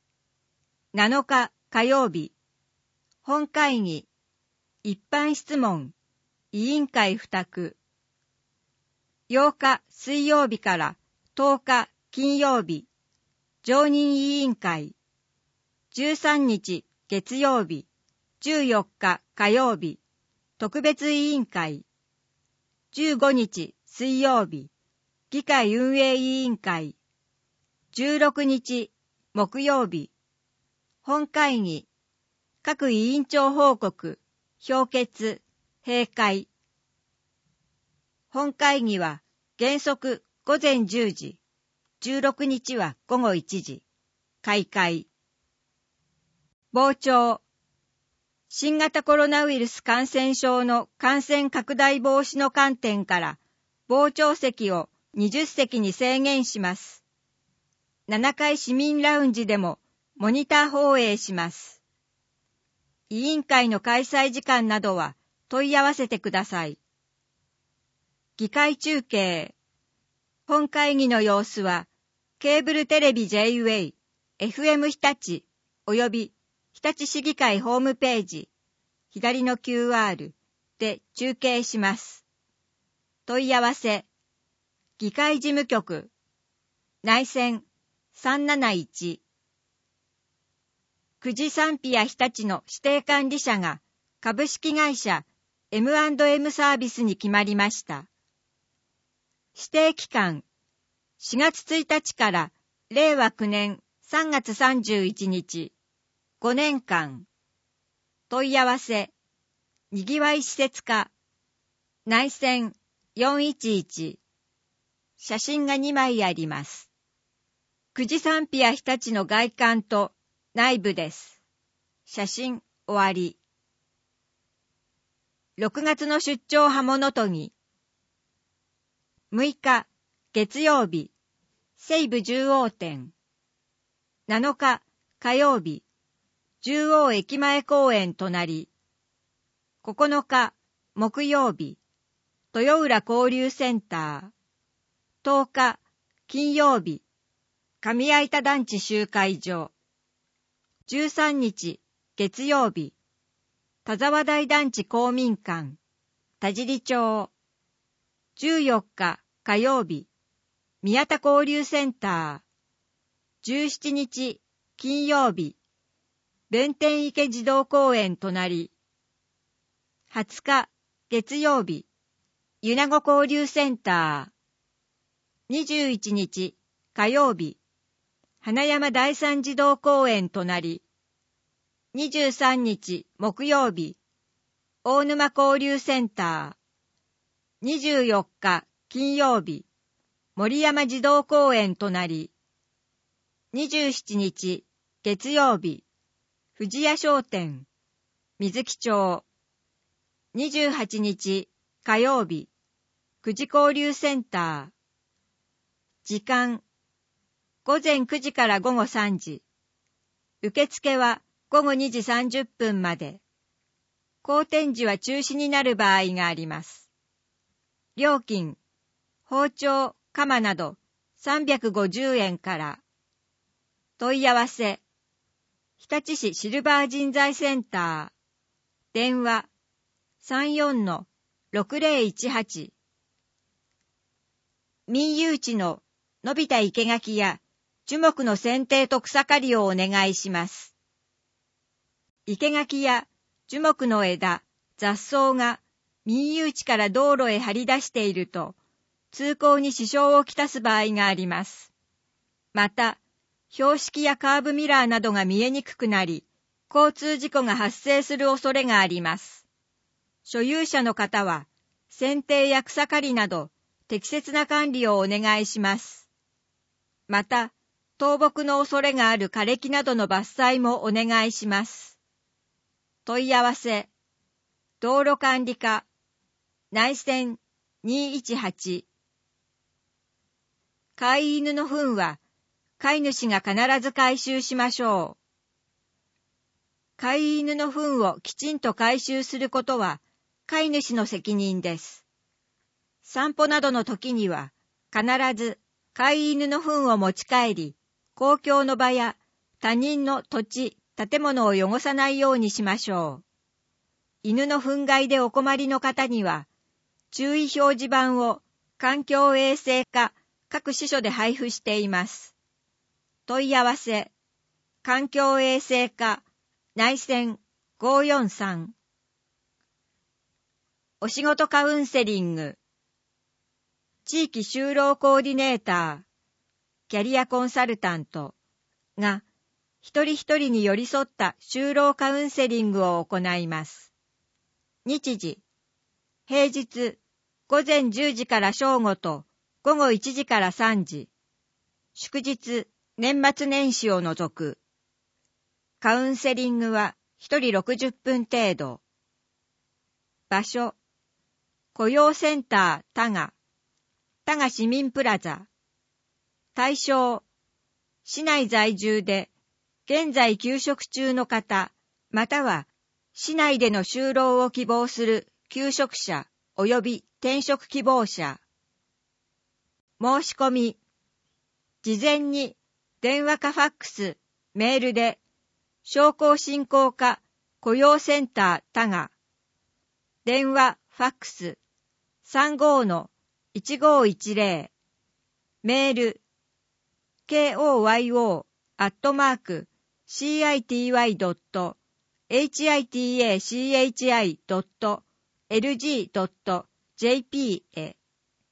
なのか火曜日、本会議、一般質問、 委員会付託。ようか水曜日からとおか金曜日、常任委員会。じゅうさんにち月曜日、じゅうよっか火曜日、特別委員会。じゅうごにち水曜日、議会運営委員会。じゅうろくにち木曜日、本会議、各委員長報告、評決、閉会。本会議は原則午前じゅうじ、じゅうろくにちは午後いちじ、開会。傍聴。新型コロナウイルス感染症の感染拡大防止の観点から、傍聴席をにじゅっせきに制限します。ななかい市民ラウンジでもモニター放映します。委員会の開催時間などは問い合わせてください。議会中継。本会議の様子は、ケーブルテレビ ジェイウェイ、エフエム 日立、および日立市議会ホームページ、左の キューアール で中継します。問い合わせ。議会事務局、内線さんなないち。久慈サンピア日立の指定管理者が株式会社 エムアンドエム サービスに決まりました。指定期間、しがつついたちかられいわきゅうねんさんがつさんじゅういちにち、ごねんかん。問い合わせ、にぎわい施設課、内線よんいちいち。写真がにまいあります。久慈サンピア日立の外観と内部です。写真終わり。ろくがつの出張刃物研ぎ。むいか月曜日、西武十王店。なのか火曜日、十王駅前公園隣。ここのか木曜日、豊浦交流センター。とおか金曜日、上相田団地集会所。じゅうさんにち月曜日、田沢台団地公民館、田尻町。じゅうよっか火曜日、宮田交流センター。じゅうしちにち金曜日、弁天池児童公園隣。はつか月曜日、米子交流センター。にじゅういちにち火曜日、花山第三児童公園隣。にじゅうさんにち木曜日、大沼交流センター。にじゅうよっか金曜日、森山児童公園隣。にじゅうしちにち月曜日、富士屋商店、水木町。にじゅうはちにち火曜日、久慈交流センター。時間、ごぜんくじからごごさんじ。受付はごごにじさんじゅっぷんまで。公展時は中止になる場合があります。料金、包丁、鎌などさんびゃくごじゅうえんから。問い合わせ、日立市シルバー人材センター。電話、さんよんのろくぜろいちはち。民有地の伸びた生垣や樹木の剪定と草刈りをお願いします。生垣や樹木の枝、雑草が民有地から道路へ張り出していると、通行に支障をきたす場合があります。また、標識やカーブミラーなどが見えにくくなり、交通事故が発生する恐れがあります。所有者の方は、剪定や草刈りなど、適切な管理をお願いします。また、倒木の恐れがある枯れ木などの伐採もお願いします。問い合わせ、道路管理課、内線にいちはち。飼い犬の糞は、飼い主が必ず回収しましょう。飼い犬の糞をきちんと回収することは、飼い主の責任です。散歩などの時には、必ず飼い犬の糞を持ち帰り、公共の場や他人の土地、建物を汚さないようにしましょう。 犬の憤慨でお困りの方には、注意表示板を環境衛生課各支所で配布しています。問い合わせ、環境衛生課内線ごーよんさん。お仕事カウンセリング、地域就労コーディネーター、キャリアコンサルタントが一人一人に寄り添った就労カウンセリングを行います。日時、平日ごぜんじゅうじから正午とごごいちじからさんじ、祝日、年末年始を除く。カウンセリングは一人ろくじゅっぷん程度。場所、雇用センター多賀、多賀市民プラザ。対象、市内在住で現在休職中の方、または市内での就労を希望する休職者及び転職希望者。申し込み、事前に電話かファックス、メールで商工振興課雇用センター多賀、電話ファックス さんごーのいちごーいちぜろ、メール ケーオーワイオー アットマーク シーアイティーワイ ドット エイチアイティーエーシーエイチアイ ドット エルジー ドット ジェーピー へ。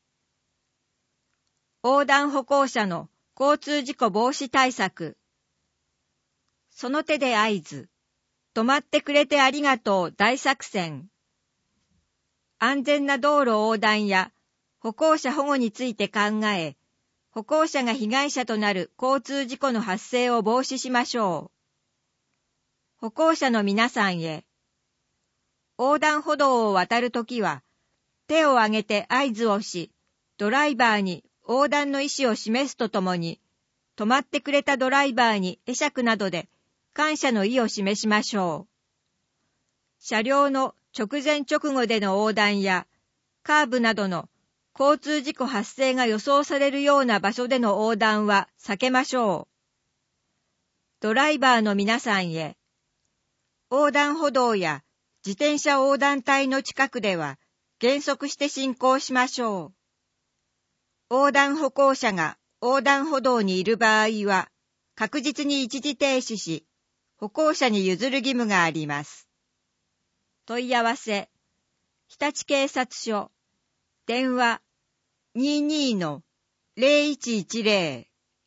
横断歩行者の交通事故防止対策。その手で合図。止まってくれてありがとう大作戦。安全な道路横断や歩行者保護について考え、歩行者が被害者となる交通事故の発生を防止しましょう。歩行者の皆さんへ。横断歩道を渡るときは、手を挙げて合図をし、ドライバーに横断の意思を示すとともに、止まってくれたドライバーに会釈などで感謝の意を示しましょう。車両の直前直後での横断や、カーブなどの交通事故発生が予想されるような場所での横断は避けましょう。ドライバーの皆さんへ。横断歩道や自転車横断帯の近くでは減速して進行しましょう。横断歩行者が横断歩道にいる場合は確実に一時停止し、歩行者に譲る義務があります。問い合わせ、日立警察署、電話 にじゅうにのゼロいちいちゼロ。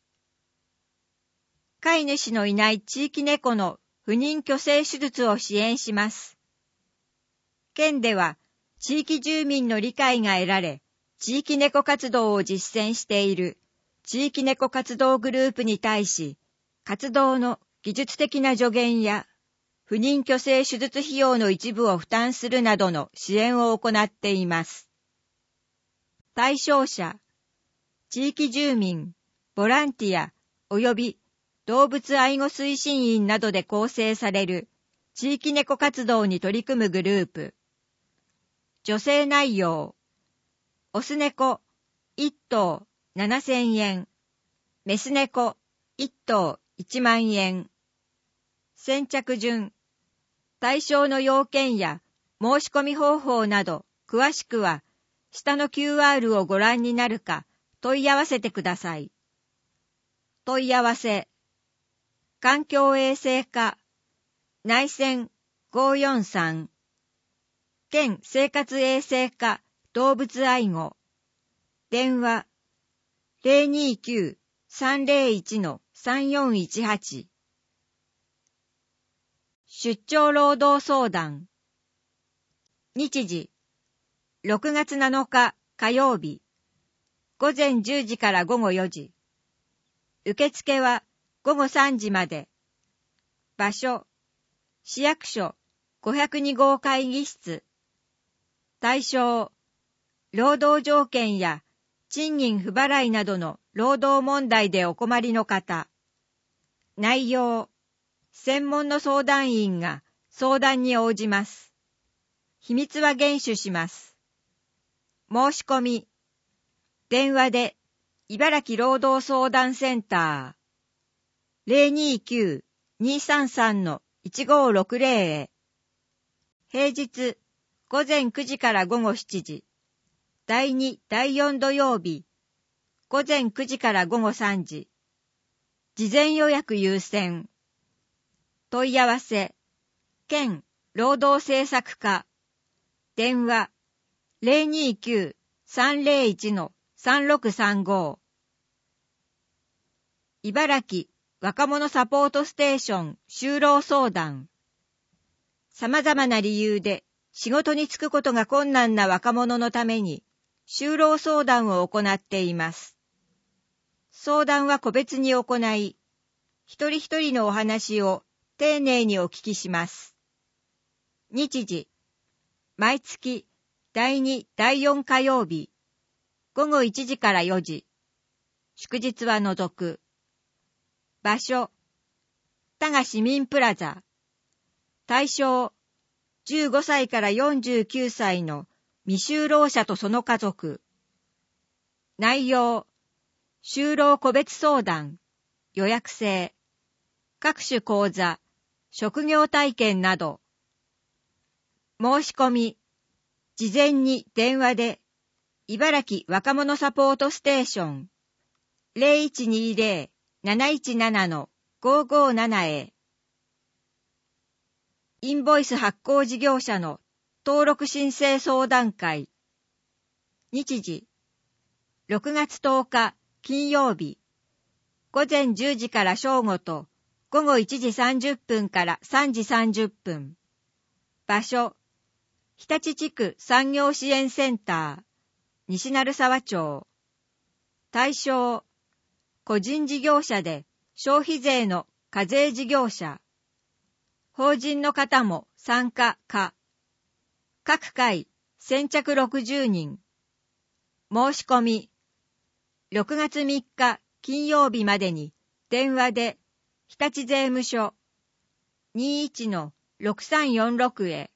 飼い主のいない地域猫の不妊去勢手術を支援します。県では地域住民の理解が得られ、地域猫活動を実践している地域猫活動グループに対し、活動の技術的な助言や、不妊去勢手術費用の一部を負担するなどの支援を行っています。対象者、地域住民、ボランティア、及び動物愛護推進員などで構成される地域猫活動に取り組むグループ。助成内容、オス猫いっとうななせんえん、メス猫いっとういちまんえん。先着順、対象の要件や申し込み方法など詳しくは下の キューアール をご覧になるか問い合わせてください。問い合わせ、環境衛生課内線ごーよんさん、県生活衛生課動物愛護、電話 ゼロにきゅう さんゼロいち さんよんいちはち。出張労働相談。日時、ろくがつなのか火曜日、ごぜんじゅうじからごごよじ。受付はごごさんじまで。場所、市役所ごひゃくにごう会議室。対象、労働条件や賃金不払いなどの労働問題でお困りの方。内容、専門の相談員が相談に応じます。秘密は厳守します。申し込み、電話で茨城労働相談センター ゼロにきゅう にさんさん いちごろくゼロ へ。 平日ごぜんくじからごごしちじ、だいに、だいよん土曜日、ごぜんくじからごごさんじ、事前予約優先。問い合わせ、県労働政策課、電話 ゼロにきゅう さんゼロいち さんろくさんご。茨城若者サポートステーション就労相談。様々な理由で仕事に就くことが困難な若者のために就労相談を行っています。相談は個別に行い、一人一人のお話を丁寧にお聞きします。日時、毎月だいに、だいよん火曜日、ごごいちじからよじ、祝日は除く。場所、多賀市民プラザ。対象、じゅうごさいからよんじゅうきゅうさいの未就労者とその家族。内容、就労個別相談、予約制、各種講座、職業体験など。申し込み、事前に電話で、茨城若者サポートステーション、ゼロいちにゼロ なないちなな ごごなな へ。インボイス発行事業者の登録申請相談会。日時、ろくがつとおか金曜日、ごぜんじゅうじから正午とごごいちじさんじゅっぷんからさんじさんじゅっぷん。場所、日立地区産業支援センター、西鳴沢町。対象、個人事業者で消費税の課税事業者。法人の方も参加可。各回先着ろくじゅうにん。申し込み、ろくがつみっか金曜日までに電話で日立税務署 にじゅういちのろくさんよんろく へ。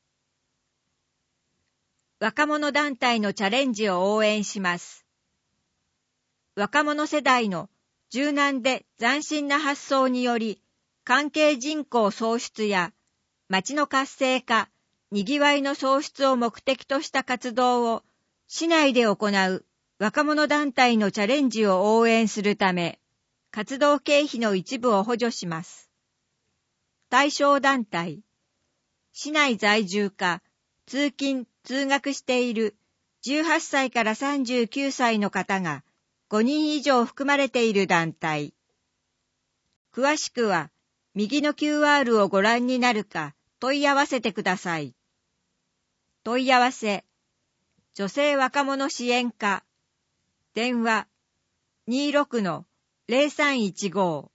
若者団体のチャレンジを応援します。若者世代の柔軟で斬新な発想により、関係人口創出や町の活性化、にぎわいの創出を目的とした活動を市内で行う若者団体のチャレンジを応援するため、活動経費の一部を補助します。対象団体、市内在住か通勤・通学しているじゅうはっさいからさんじゅうきゅうさいの方がごにん以上含まれている団体。詳しくは右の キューアール をご覧になるか問い合わせてください。問い合わせ、女性若者支援課、電話 にじゅうろくのゼロさんいちご。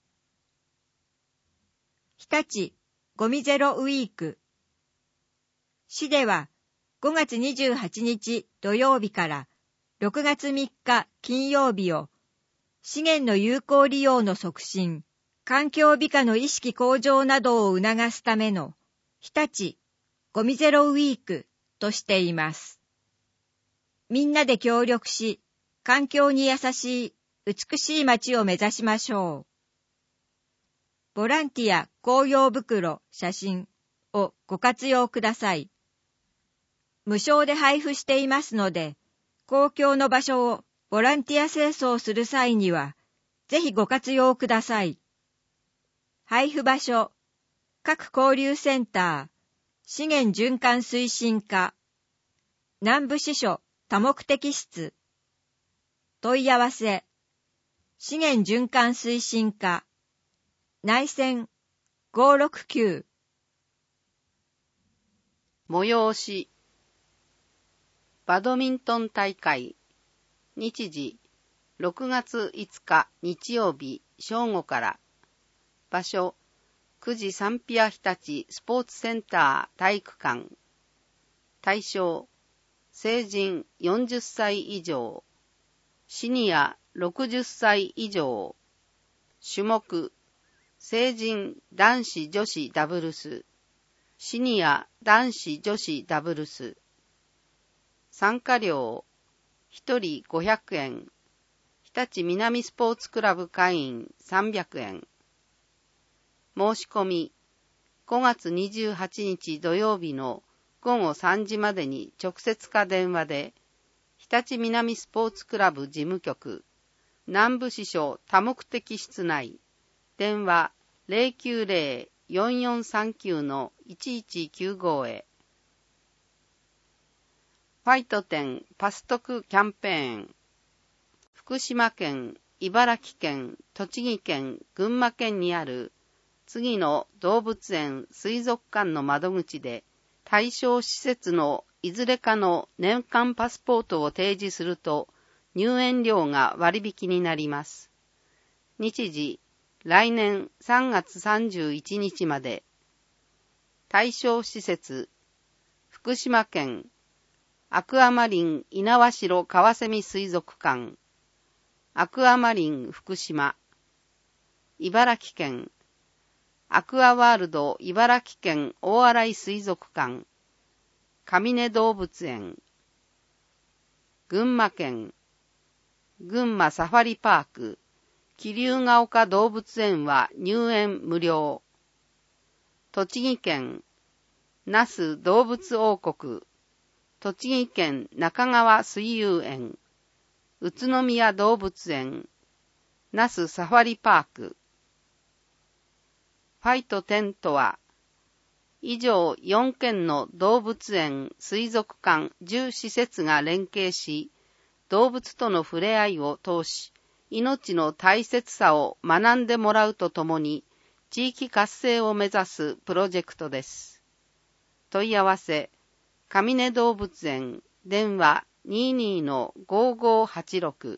日立ゴミゼロウィーク。市ではごがつにじゅうはちにち土曜日からろくがつみっか金曜日を資源の有効利用の促進、環境美化の意識向上などを促すための日立ゴミゼロウィークとしています。みんなで協力し、環境に優しい美しい街を目指しましょう。ボランティア公用袋写真をご活用ください。無償で配布していますので、公共の場所をボランティア清掃する際には、ぜひご活用ください。配布場所、各交流センター、資源循環推進課、南部支所多目的室。問い合わせ、資源循環推進課、内線ごろくきゅう。 催し、バドミントン大会。日時、ろくがついつか日曜日正午から。場所、くじサンピア日立スポーツセンター体育館。対象、成人よんじゅっさい以上、シニアろくじゅっさい以上。種目、成人男子女子ダブルス、シニア男子女子ダブルス。参加料、ひとりごひゃくえん、日立南スポーツクラブ会員さんびゃくえん。申し込み、ごがつにじゅうはちにち土曜日のごごさんじまでに直接か電話で、日立南スポーツクラブ事務局、南部支所多目的室内、電話 ゼロきゅうゼロ よんよんさんきゅう のいちいちきゅうご へ。ファイト展パス特キャンペーン。福島県、茨城県、栃木県、群馬県にある次の動物園・水族館の窓口で対象施設のいずれかの年間パスポートを提示すると入園料が割引になります。日時、来年さんがつさんじゅういちにちまで。対象施設、福島県、アクアマリン猪苗代川蝉水族館、アクアマリン福島、茨城県、アクアワールド茨城県大洗水族館、上根動物園、群馬県、群馬サファリパーク、桐生が丘動物園は入園無料。栃木県、那須動物王国、栃木県中川水遊園、宇都宮動物園、那須サファリパーク。ファイトテントは、以上よんけんの動物園、水族館、じゅうしせつが連携し、動物との触れ合いを通し、命の大切さを学んでもらうとともに、地域活性を目指すプロジェクトです。問い合わせ、上根動物園、電話 にじゅうにのごーごーはちろく。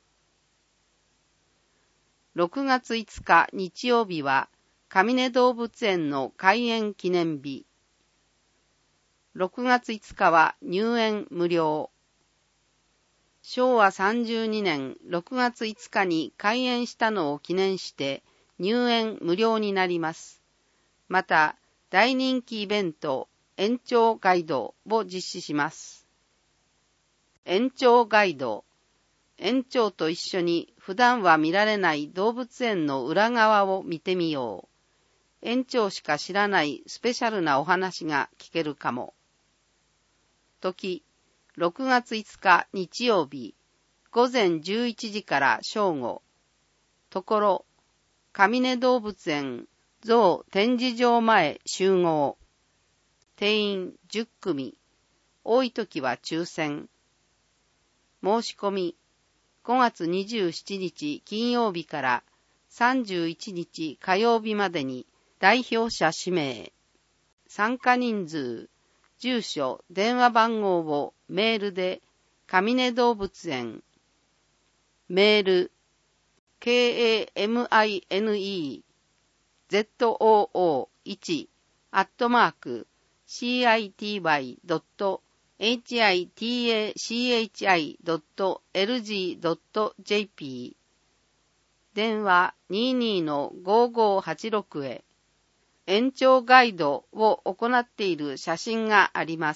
ろくがついつか日曜日は、上根動物園の開園記念日。ろくがついつかは入園無料。しょうわさんじゅうにねんろくがついつかに開園したのを記念して入園無料になります。また、大人気イベント、園長ガイドを実施します。園長ガイド。園長と一緒に普段は見られない動物園の裏側を見てみよう。園長しか知らないスペシャルなお話が聞けるかも。時、ろくがついつか日曜日、ごぜんじゅういちじから正午。ところ、上根動物園象展示場前集合。定員じゅっくみ。多い時は抽選。申し込み、ごがつにじゅうしちにち金曜日からさんじゅういちにち火曜日までに代表者氏名、参加人数、住所、電話番号をメールで上根動物園、メール、ケーエーエムアイエヌイーゼットオーオーいち アットマーク シーアイティーワイドットエイチアイティーエーシーエイチアイドットエルジードットジェーピー 電話 にじゅうにのごーごーはちろく へ園長ガイドを行っている写真があります。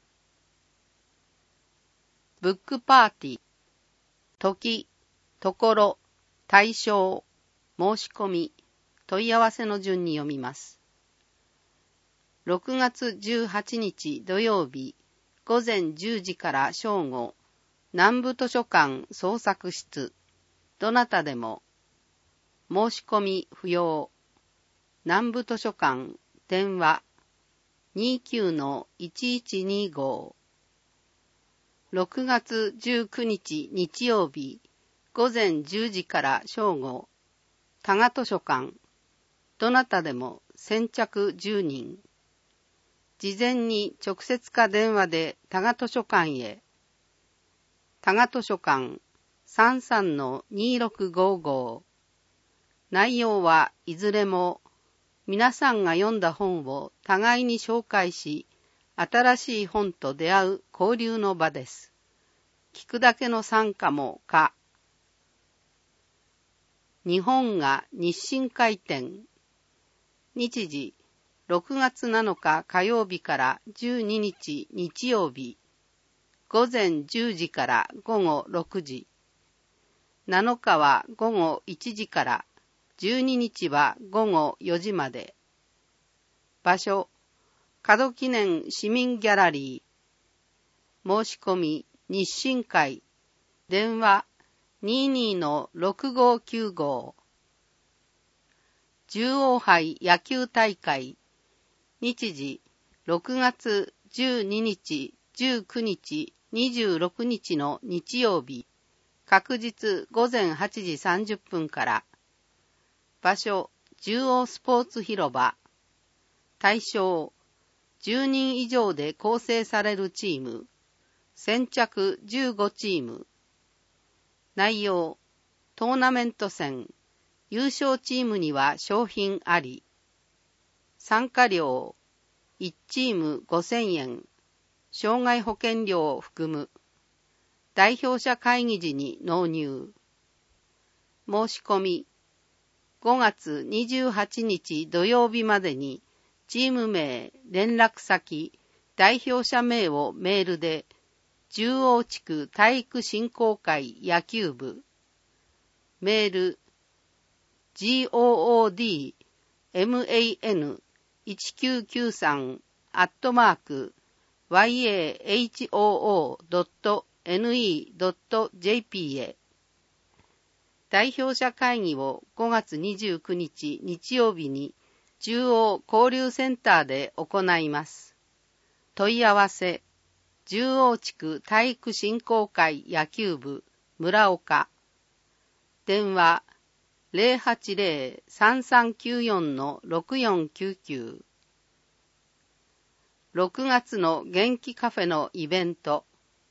ブックパーティー、時、ところ、対象、申し込み、問い合わせの順に読みます。ろくがつじゅうはちにち土曜日、ごぜんじゅうじから正午、南部図書館創作室、どなたでも、申し込み不要、南部図書館、電話、にじゅうきゅうのいちいちにご。ろくがつじゅうくにち日曜日、ごぜんじゅうじから正午、多賀図書館、どなたでも先着じゅうにん。事前に直接か電話で多賀図書館へ。多賀図書館 さんさんのにーろくごーごー。内容はいずれも皆さんが読んだ本を互いに紹介し、新しい本と出会う交流の場です。聞くだけの参加も可。日本が日清開店。日時、ろくがつなのか火曜日からじゅうににち日曜日。ごぜんじゅうじからごごろくじ。なのかはごごいちじから、じゅうににちはごごよじまで。場所、 門記念市民ギャラリー。申し込み日進会。電話 にじゅうにのろくごきゅうご。十王杯野球大会。日時ろくがつじゅうににち、じゅうくにち、にじゅうろくにちの日曜日。確日午前はちじさんじゅっぷんから。場所、十王スポーツ広場。対象、じゅうにん以上で構成されるチーム。先着じゅうごチーム。内容、トーナメント戦。優勝チームには賞品あり。参加料、いちチームごせんえん。障害保険料を含む。代表者会議時に納入。申し込み、ごがつにじゅうはちにち土曜日までに、チーム名、連絡先、代表者名をメールで、十王地区体育振興会野球部、メール、ジーオーオーディーエムエーエヌいちきゅうきゅうさん アットマーク ワイエーエイチオーオードットエヌイードットジェーピー へ。代表者会議をごがつにじゅうくにち日曜日に中央交流センターで行います。問い合わせ、十王地区体育振興会野球部村岡。電話 ゼロはちゼロ さんさんきゅうよん ろくよんきゅうきゅう。ろくがつの元気カフェのイベント。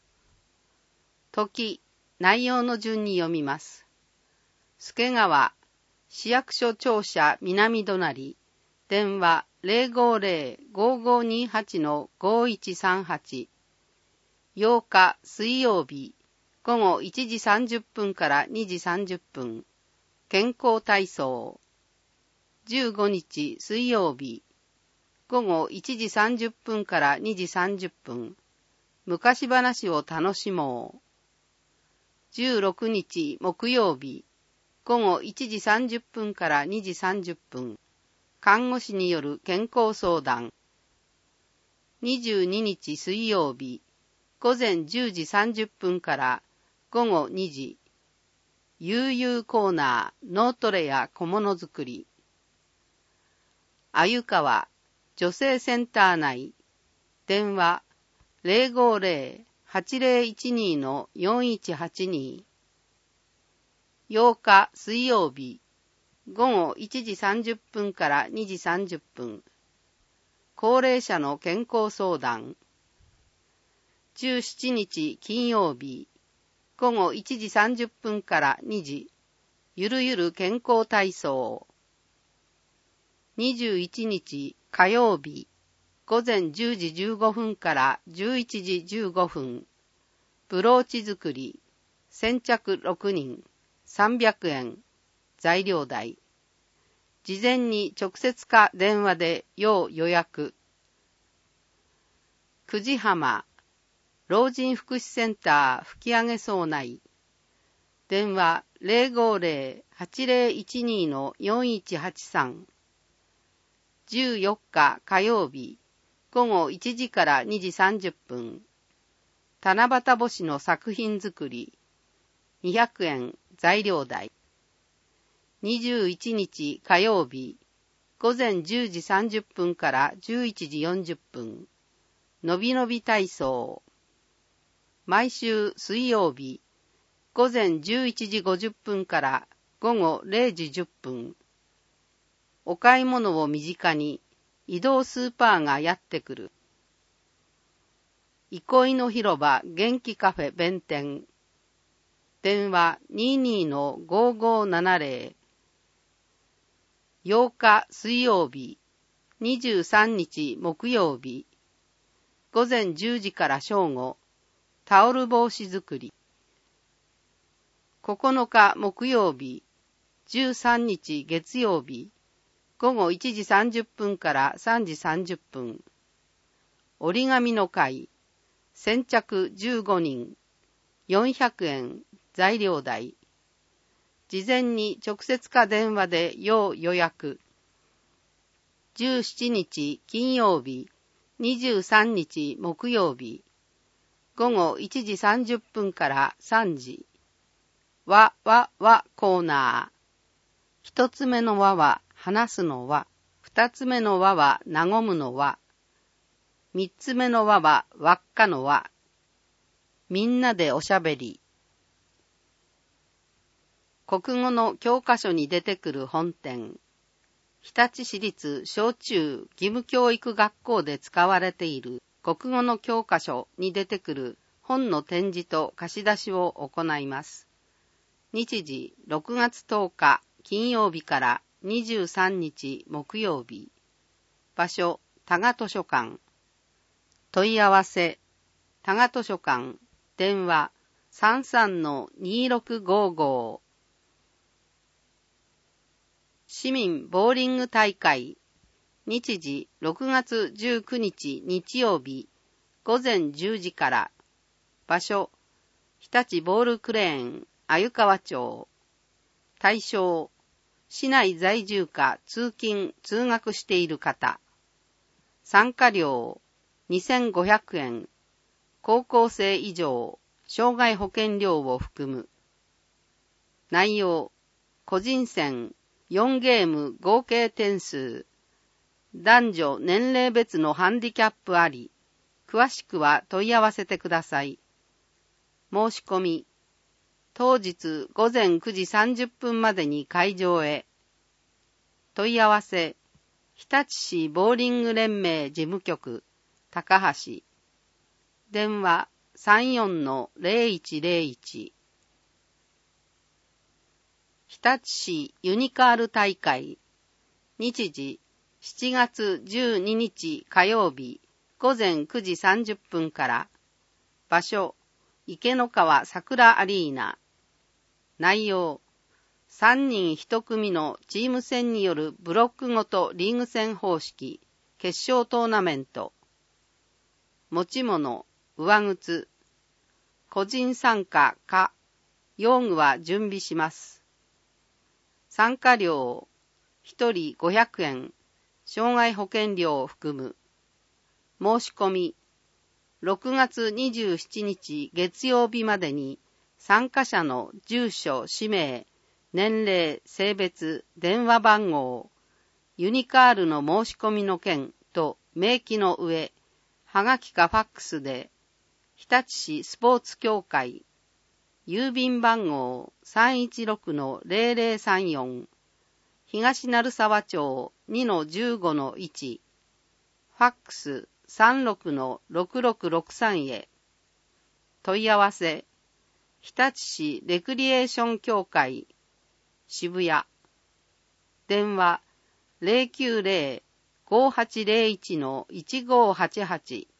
時、内容の順に読みます。助川、市役所庁舎南隣、電話 ゼロごゼロ ごごにはち ごいちさんはち。ようか水曜日、午後いちじさんじゅっぷんからにじさんじゅっぷん、健康体操。じゅうごにち水曜日、午後いちじさんじゅっぷんからにじさんじゅっぷん、昔話を楽しもう。じゅうろくにち木曜日、午後いちじさんじゅっぷんからにじさんじゅっぷん、看護師による健康相談。にじゅうににち水曜日、午前じゅうじさんじゅっぷんから午後にじ、悠々コーナー脳トレや小物作り。あゆかわ女性センター内、電話 ゼロごゼロ はちゼロいちに よんいちはちに。ようか水曜日、午後いちじさんじゅっぷんからにじさんじゅっぷん、高齢者の健康相談。じゅうしちにち金曜日、午後いちじさんじゅっぷんからにじ、ゆるゆる健康体操。にじゅういちにち火曜日、午前じゅうじじゅうごふんからじゅういちじじゅうごふん、ブローチ作り、先着ろくにん、さんびゃくえん、材料代。事前に直接か電話で要予約。久慈浜老人福祉センター吹上荘内、電話 ゼロごゼロ はちゼロいちに よんいちはちさん。じゅうよっか火曜日、午後いちじからにじさんじゅっぷん、七夕星の作品作り、にひゃくえん材料代。にじゅういちにち火曜日、午前じゅうじさんじゅっぷんからじゅういちじよんじゅっぷん、のびのび体操。毎週水曜日、午前じゅういちじごじゅっぷんから午後れいじじゅっぷん、お買い物を身近に移動スーパーがやってくる。憩いの広場元気カフェ弁天、電話 にじゅうにのごごななゼロ。ようか水曜日、にじゅうさんにち木曜日、午前じゅうじから正午、タオル帽子作り。ここのか木曜日、じゅうさんにち月曜日、午後いちじさんじゅっぷんからさんじさんじゅっぷん、折り紙の会、先着じゅうごにん、よんひゃくえん材料代。事前に直接か電話で要予約。じゅうしちにち金曜日、 にじゅうさんにち木曜日、ごごいちじさんじゅっぷんからさんじ、わわわコーナー。一つ目のわは話すのわ、二つ目のわは和むのわ、三つ目のわは輪っかのわ。みんなでおしゃべり。国語の教科書に出てくる本典。日立市立小中義務教育学校で使われている国語の教科書に出てくる本の展示と貸し出しを行います。日時ろくがつとおか金曜日からにじゅうさんにち木曜日。場所、多賀図書館。問い合わせ、多賀図書館、電話 さんさんのにろくごご。市民ボーリング大会。日時ろくがつじゅうくにち日曜日ごぜんじゅうじから。場所、日立ボールクレーン鮎川町。対象、市内在住か通勤通学している方。参加料にせんごひゃくえん。高校生以上、障害保険料を含む。内容、個人戦よんゲーム合計点数。男女年齢別のハンディキャップあり。詳しくは問い合わせてください。申し込み。当日ごぜんくじさんじゅっぷんまでに会場へ。問い合わせ、日立市ボーリング連盟事務局、高橋。電話 さんよんのぜろいちぜろいち。日立市ユニカール大会。日時しちがつじゅうににち火曜日ごぜんくじさんじゅっぷんから。場所、池の川桜アリーナ。内容、さんにんひと組のチーム戦によるブロックごとリーグ戦方式、決勝トーナメント。持ち物、上靴。個人参加か、用具は準備します。参加料、ひとりごひゃくえん、障害保険料を含む。申し込み、ろくがつにじゅうしちにち月曜日までに参加者の住所、氏名、年齢、性別、電話番号、ユニカールの申し込みの件と明記の上、はがきかファックスで、日立市スポーツ協会、郵便番号 さんいちろくのぜろぜろさんよん、東鳴沢町 にのじゅうごのいち、ファックス さんろくのろくろくろくさん へ。問い合わせ、日立市レクリエーション協会、渋谷。電話 ぜろきゅうぜろ ごはちぜろいちのいちごはちはち。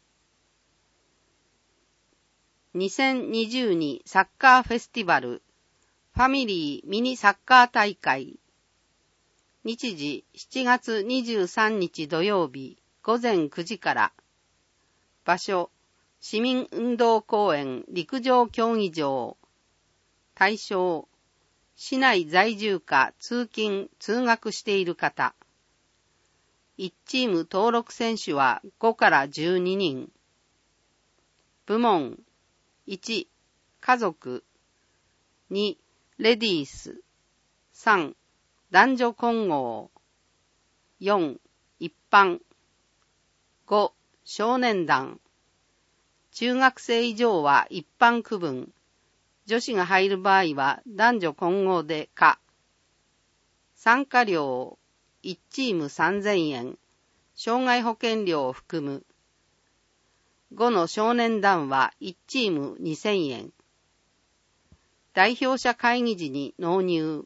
にせんにじゅうにサッカーフェスティバルファミリーミニサッカー大会。日時しちがつにじゅうさんにち土曜日ごぜんくじから。場所、市民運動公園陸上競技場。対象、市内在住か通勤通学している方。いちチーム登録選手はごからじゅうににん。部門、いち、家族。に、レディース。さん、男女混合。よん、一般。ご、少年団。中学生以上は一般区分。女子が入る場合は男女混合で可。参加料、いちチームさんぜんえん。障害保険料を含む。ごの少年団はいちチームにせんえん。代表者会議時に納入。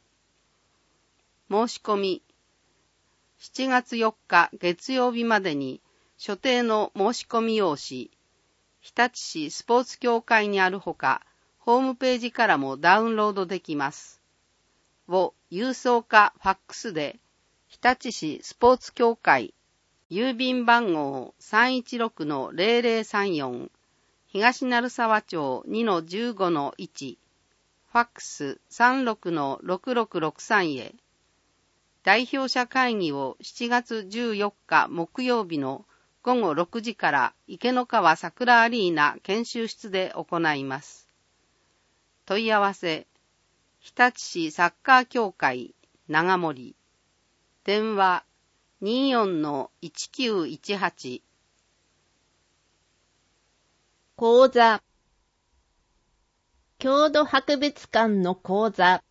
申し込み。しちがつよっか月曜日までに所定の申し込み用紙、日立市スポーツ協会にあるほか、ホームページからもダウンロードできます。を郵送かファックスで、日立市スポーツ協会、郵便番号 さんいちろくのぜろぜろさんよん、東鳴沢町 にのじゅうごのいち、ファックス さんろくのろくろくろくさん へ。代表者会議をしちがつじゅうよっか木曜日のごごろくじから池の川桜アリーナ研修室で行います。問い合わせ、日立市サッカー協会長森、電話 にじゅうよんのいちきゅういちはち。 講座、郷土博物館の講座。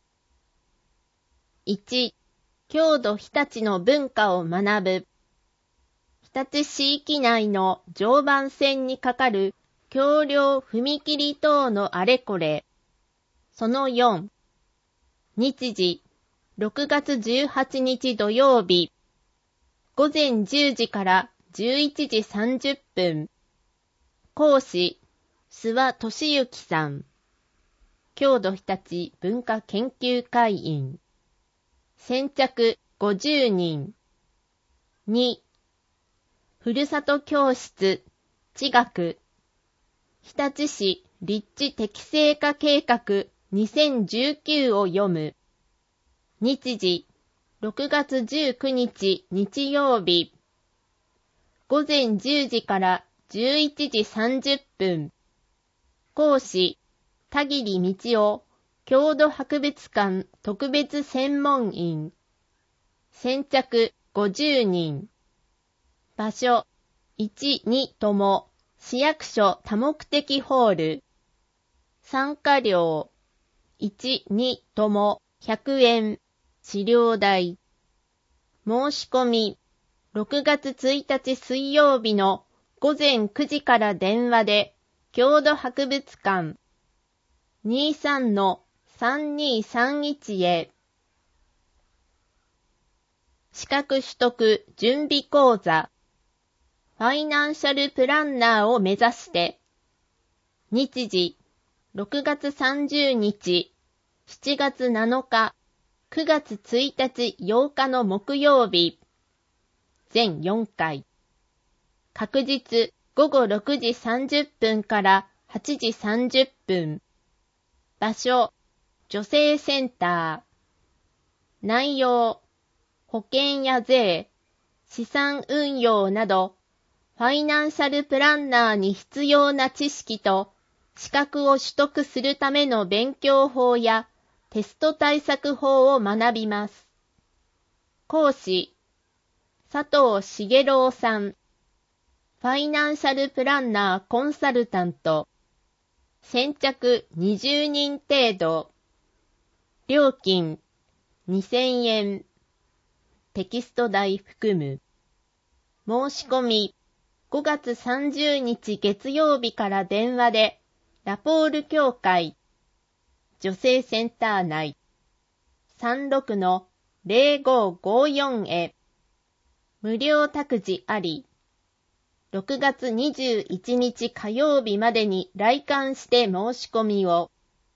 いち、郷土日立の文化を学ぶ。日立市域内の常磐線にかかる橋梁踏切等のあれこれ。そのよん、日時、ろくがつじゅうはちにち土曜日、ごぜんじゅうじからじゅういちじさんじゅっぷん。講師、諏訪俊之さん。郷土日立文化研究会員。先着ごじゅうにん。に、ふるさと教室、地学。日立市立地適正化計画にせんじゅうきゅうを読む。日時、ろくがつじゅうくにち日曜日。ごぜんじゅうじからじゅういちじさんじゅっぷん。講師、田切道夫、郷土博物館特別専門員。先着ごじゅうにん。場所、いち、にとも、市役所多目的ホール。参加料、いち、にともひゃくえん。資料代。申し込み、ろくがつついたち水曜日のごぜんくじから電話で、郷土博物館 にじゅうさんのさんにさんいち へ。資格取得準備講座。ファイナンシャルプランナーを目指して。日時、ろくがつさんじゅうにち、しちがつなのか、くがつついたちようかの木曜日。全よんかい。確日ごごろくじさんじゅっぷんからはちじさんじゅっぷん。場所、女性センター。内容、保険や税、資産運用など、ファイナンシャルプランナーに必要な知識と資格を取得するための勉強法やテスト対策法を学びます。講師、佐藤茂郎さん。ファイナンシャルプランナーコンサルタント。先着にじゅうにん程度。料金にせんえん。テキスト代含む。申し込み、ごがつさんじゅうにち月曜日から電話で、ラポール協会、女性センター内、さんろくのぜろごごよん へ、無料託児あり、ろくがつにじゅういちにち火曜日までに来館して申し込みを。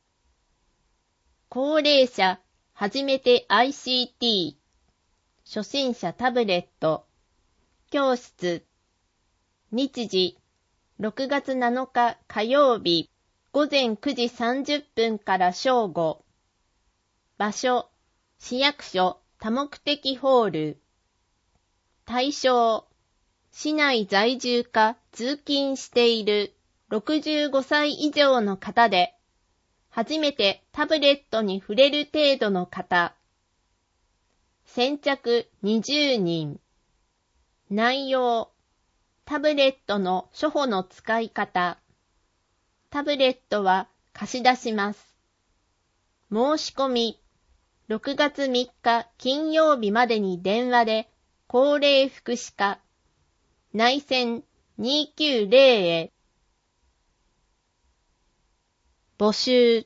高齢者、初めて アイシーティー、初心者タブレット、教室、日時、ろくがつなのか火曜日、ごぜんくじさんじゅっぷんから正午。場所、市役所多目的ホール。対象、市内在住か通勤しているろくじゅうごさい以上の方で、初めてタブレットに触れる程度の方。先着にじゅうにん。内容、タブレットの初歩の使い方。タブレットは貸し出します。申し込み、ろくがつみっか金曜日までに電話で、高齢福祉課、内線にきゅうぜろへ。募集。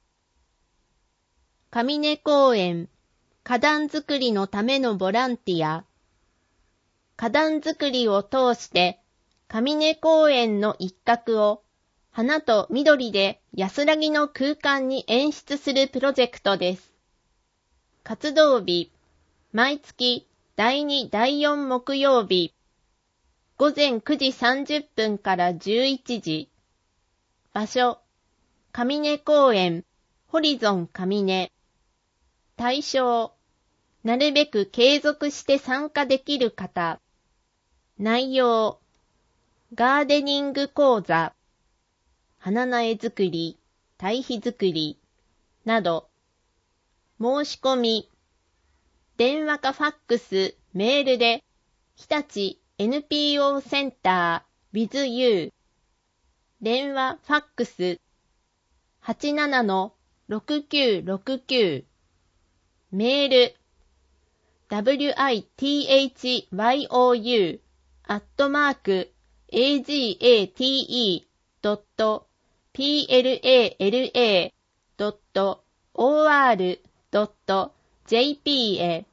上根公園、花壇作りのためのボランティア。花壇作りを通して、上根公園の一角を花と緑で安らぎの空間に演出するプロジェクトです。活動日、毎月だいに、だいよん木曜日、ごぜんくじさんじゅっぷんからじゅういちじ。場所、上根公園、ホリゾン上根。対象、なるべく継続して参加できる方。 内容、ガーデニング講座、花苗作り、堆肥作り、など、申し込み、電話かファックス、メールで、日立 エヌピーオー センター with you、電話ファックス はちななのろくきゅうろくきゅう、メール ダブリューアイティーエイチワイオーユー アットマーク エージーエーティーイー ドット ピーエルエーエルエー ドット オーアール ドット ジェーピー へ。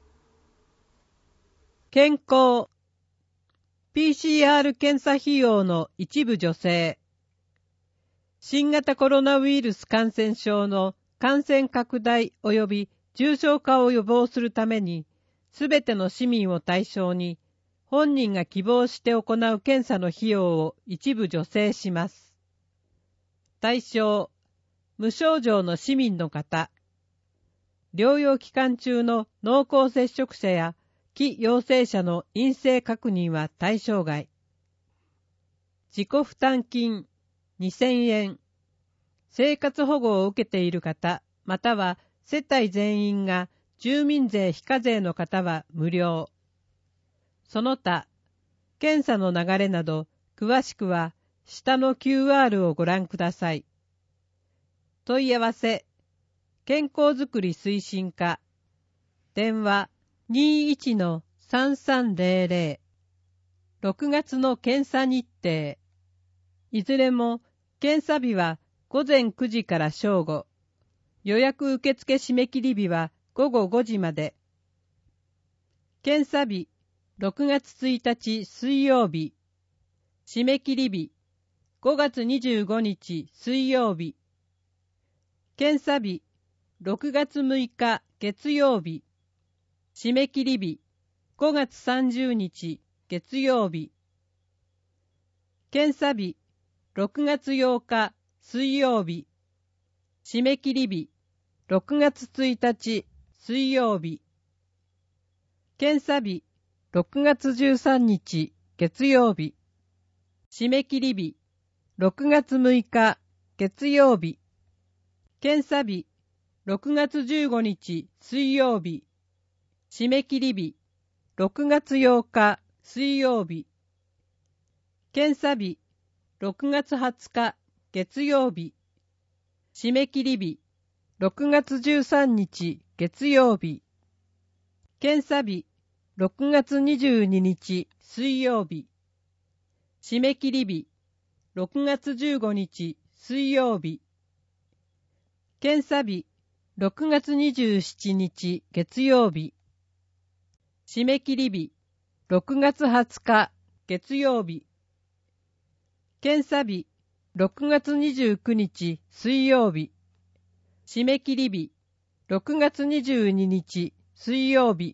健康 ピーシーアール 検査費用の一部助成。新型コロナウイルス感染症の感染拡大及び重症化を予防するために、すべての市民を対象に、本人が希望して行う検査の費用を一部助成します。対象、無症状の市民の方、療養期間中の濃厚接触者や非陽性者の陰性確認は対象外。自己負担金にせんえん、生活保護を受けている方、または世帯全員が住民税非課税の方は無料。その他、検査の流れなど、詳しくは下の キューアール をご覧ください。問い合わせ、健康づくり推進課、電話 にじゅういちのさんさんゼロゼロ、ろくがつの検査日程、いずれも検査日はごぜんくじから正午、予約受付締め切り日はごごごじまで。検査日ろくがつついたち水曜日、締め切り日ごがつにじゅうごにち水曜日。検査日ろくがつむいか月曜日、締め切り日ごがつさんじゅうにち月曜日。検査日ろくがつようか水曜日、締め切り日ろくがつついたち水曜日。検査日ろくがつじゅうさんにち月曜日、締め切り日ろくがつむいか月曜日。検査日ろくがつじゅうごにち水曜日、締め切り日ろくがつようか水曜日。検査日ろくがつはつか月曜日、締め切り日ろくがつじゅうさんにち月曜日。検査日ろくがつにじゅうににち水曜日、締め切り日ろくがつじゅうごにち水曜日。検査日ろくがつにじゅうしちにち月曜日、締め切り日ろくがつはつか月曜日。検査日ろくがつにじゅうくにち水曜日、締め切り日ろくがつにじゅうににち水曜日。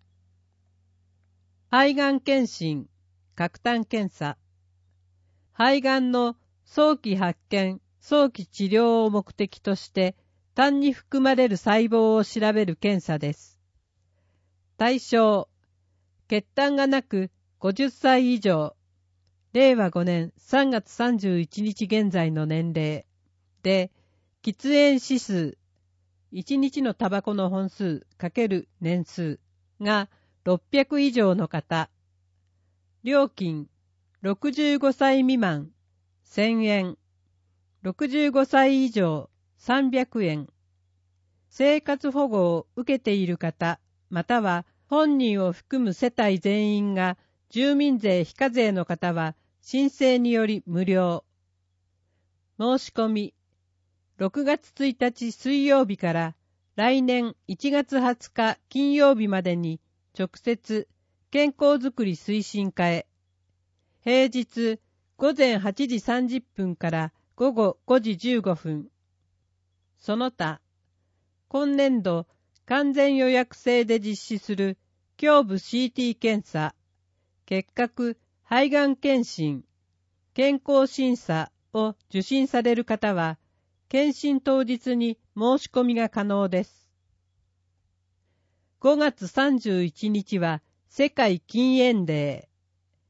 肺がん検診、喀痰検査。肺がんの早期発見、早期治療を目的として痰に含まれる細胞を調べる検査です。対象、血痰がなくごじゅっさい以上、れいわごねんさんがつさんじゅういちにち現在の年齢で、喫煙指数、いちにちのタバコの本数×年数がろっぴゃく以上の方。料金、ろくじゅうごさい未満、せんえん。ろくじゅうごさい以上、さんびゃくえん。生活保護を受けている方、または本人を含む世帯全員が住民税非課税の方は申請により無料。申し込み、ろくがつついたち水曜日から来年いちがつはつか金曜日までに直接健康づくり推進課へ。平日ごぜんはちじさんじゅっぷんからごごごじじゅうごふん。その他、今年度完全予約制で実施する胸部 シーティー 検査、結核肺がん検診、健康審査を受診される方は、検診当日に申し込みが可能です。ごがつさんじゅういちにちは世界禁煙デー。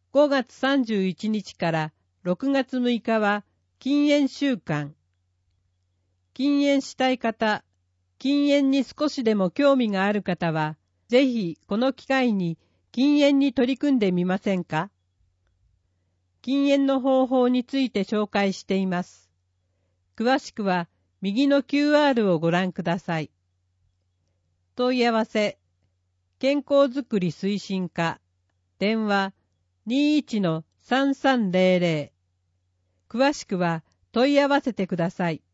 ごがつさんじゅういちにちからろくがつむいかは禁煙週間。禁煙したい方、禁煙に少しでも興味がある方は、ぜひこの機会に禁煙に取り組んでみませんか？禁煙の方法について紹介しています。詳しくは右の キューアール をご覧ください。問い合わせ、健康づくり推進課、電話 にいちのさんさんぜろぜろ。詳しくは問い合わせてください。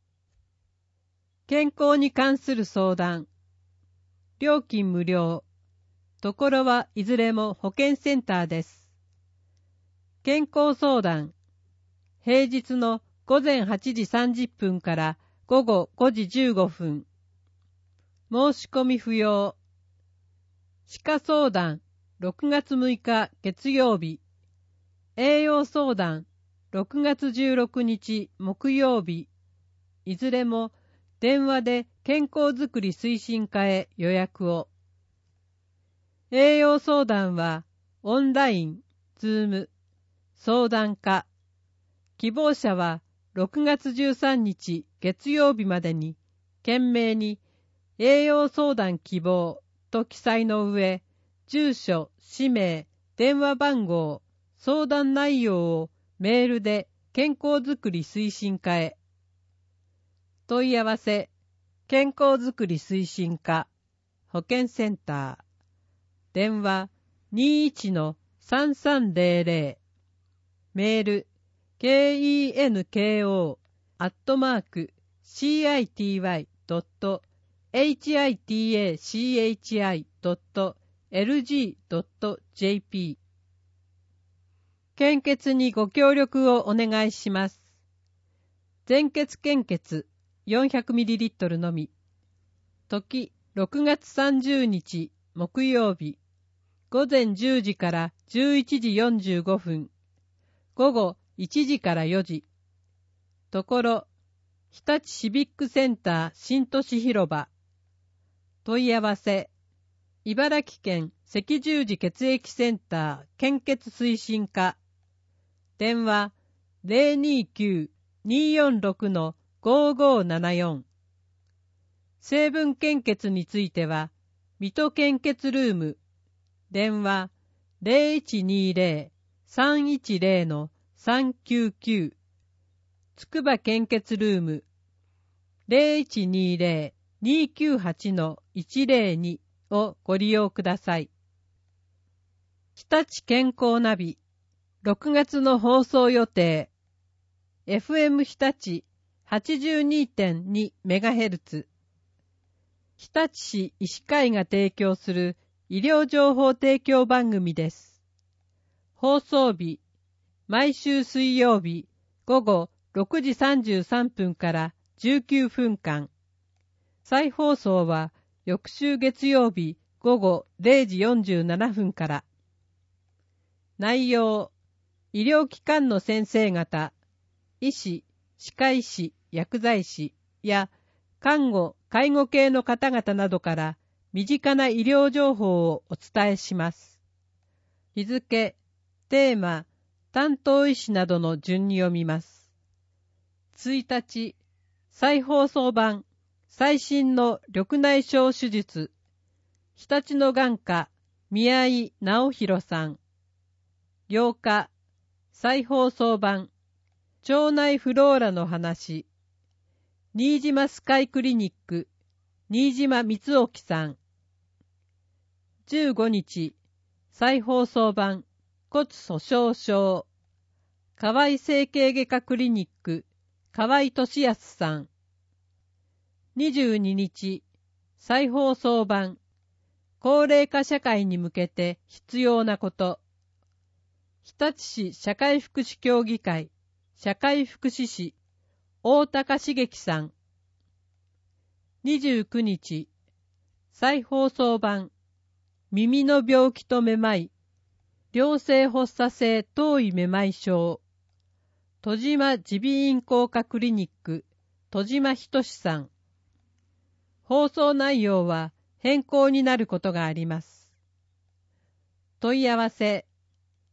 健康に関する相談。料金無料。ところはいずれも保健センターです。健康相談。平日のごぜんはちじさんじゅっぷんからごごごじじゅうごふん。申し込み不要。歯科相談ろくがつむいか月曜日。栄養相談ろくがつじゅうろくにち木曜日。いずれも電話で健康づくり推進課へ予約を。栄養相談はオンライン、ズーム、相談課。希望者はろくがつじゅうさんにち月曜日までに懸命に栄養相談希望と記載の上、住所、氏名、電話番号、相談内容をメールで健康づくり推進課へ。問い合わせ、健康づくり推進課、保健センター、電話 にいちのさんさんぜろぜろ、メール、kenko アットマーク シーアイティーワイドットエイチアイティーエーシーエイチアイドットエルジードットジェーピー。献血にご協力をお願いします。全血献血 よんひゃくミリリットル のみ。時ろくがつさんじゅうにち木曜日。ごぜんじゅうじからじゅういちじよんじゅうごふん。ごごいちじからよじ。ところ、日立シビックセンター新都市広場。問い合わせ、茨城県赤十字血液センター献血推進課。電話 ゼロにきゅう にーよんろく ごーごーななよん。成分献血については、水戸献血ルーム。電話 ゼロいちにーぜろ さんいちぜろ さんきゅうきゅう。つくば献血ルーム。ゼロいちにーぜろ にーきゅうはち いちぜろに をご利用ください。日立健康ナビ。ろくがつの放送予定。エフエム 日立 はちじゅうにてんにメガヘルツ。日立市医師会が提供する医療情報提供番組です。放送日、毎週水曜日午後ろくじさんじゅうさんぷんからじゅうきゅうふんかん。再放送は翌週月曜日午後れいじよんじゅうななふんから。内容、医療機関の先生方、医師、歯科医師、薬剤師や看護、介護系の方々などから身近な医療情報をお伝えします。日付、テーマ、担当医師などの順に読みます。いちにち、再放送版、最新の緑内障手術、日立の眼科、宮井直弘さん。ようか、再放送版、腸内フローラの話、新島スカイクリニック、新島光興さん。じゅうごにち、再放送版、骨粗鬆症、河合整形外科クリニック、河合俊康さん。にじゅうににち、再放送版、高齢化社会に向けて必要なこと、日立市社会福祉協議会、社会福祉士、大高茂樹さん。にじゅうくにち、再放送版、耳の病気とめまい、良性発作性頭位めまい症、戸島耳鼻咽喉科クリニック、戸島仁さん。放送内容は変更になることがあります。問い合わせ、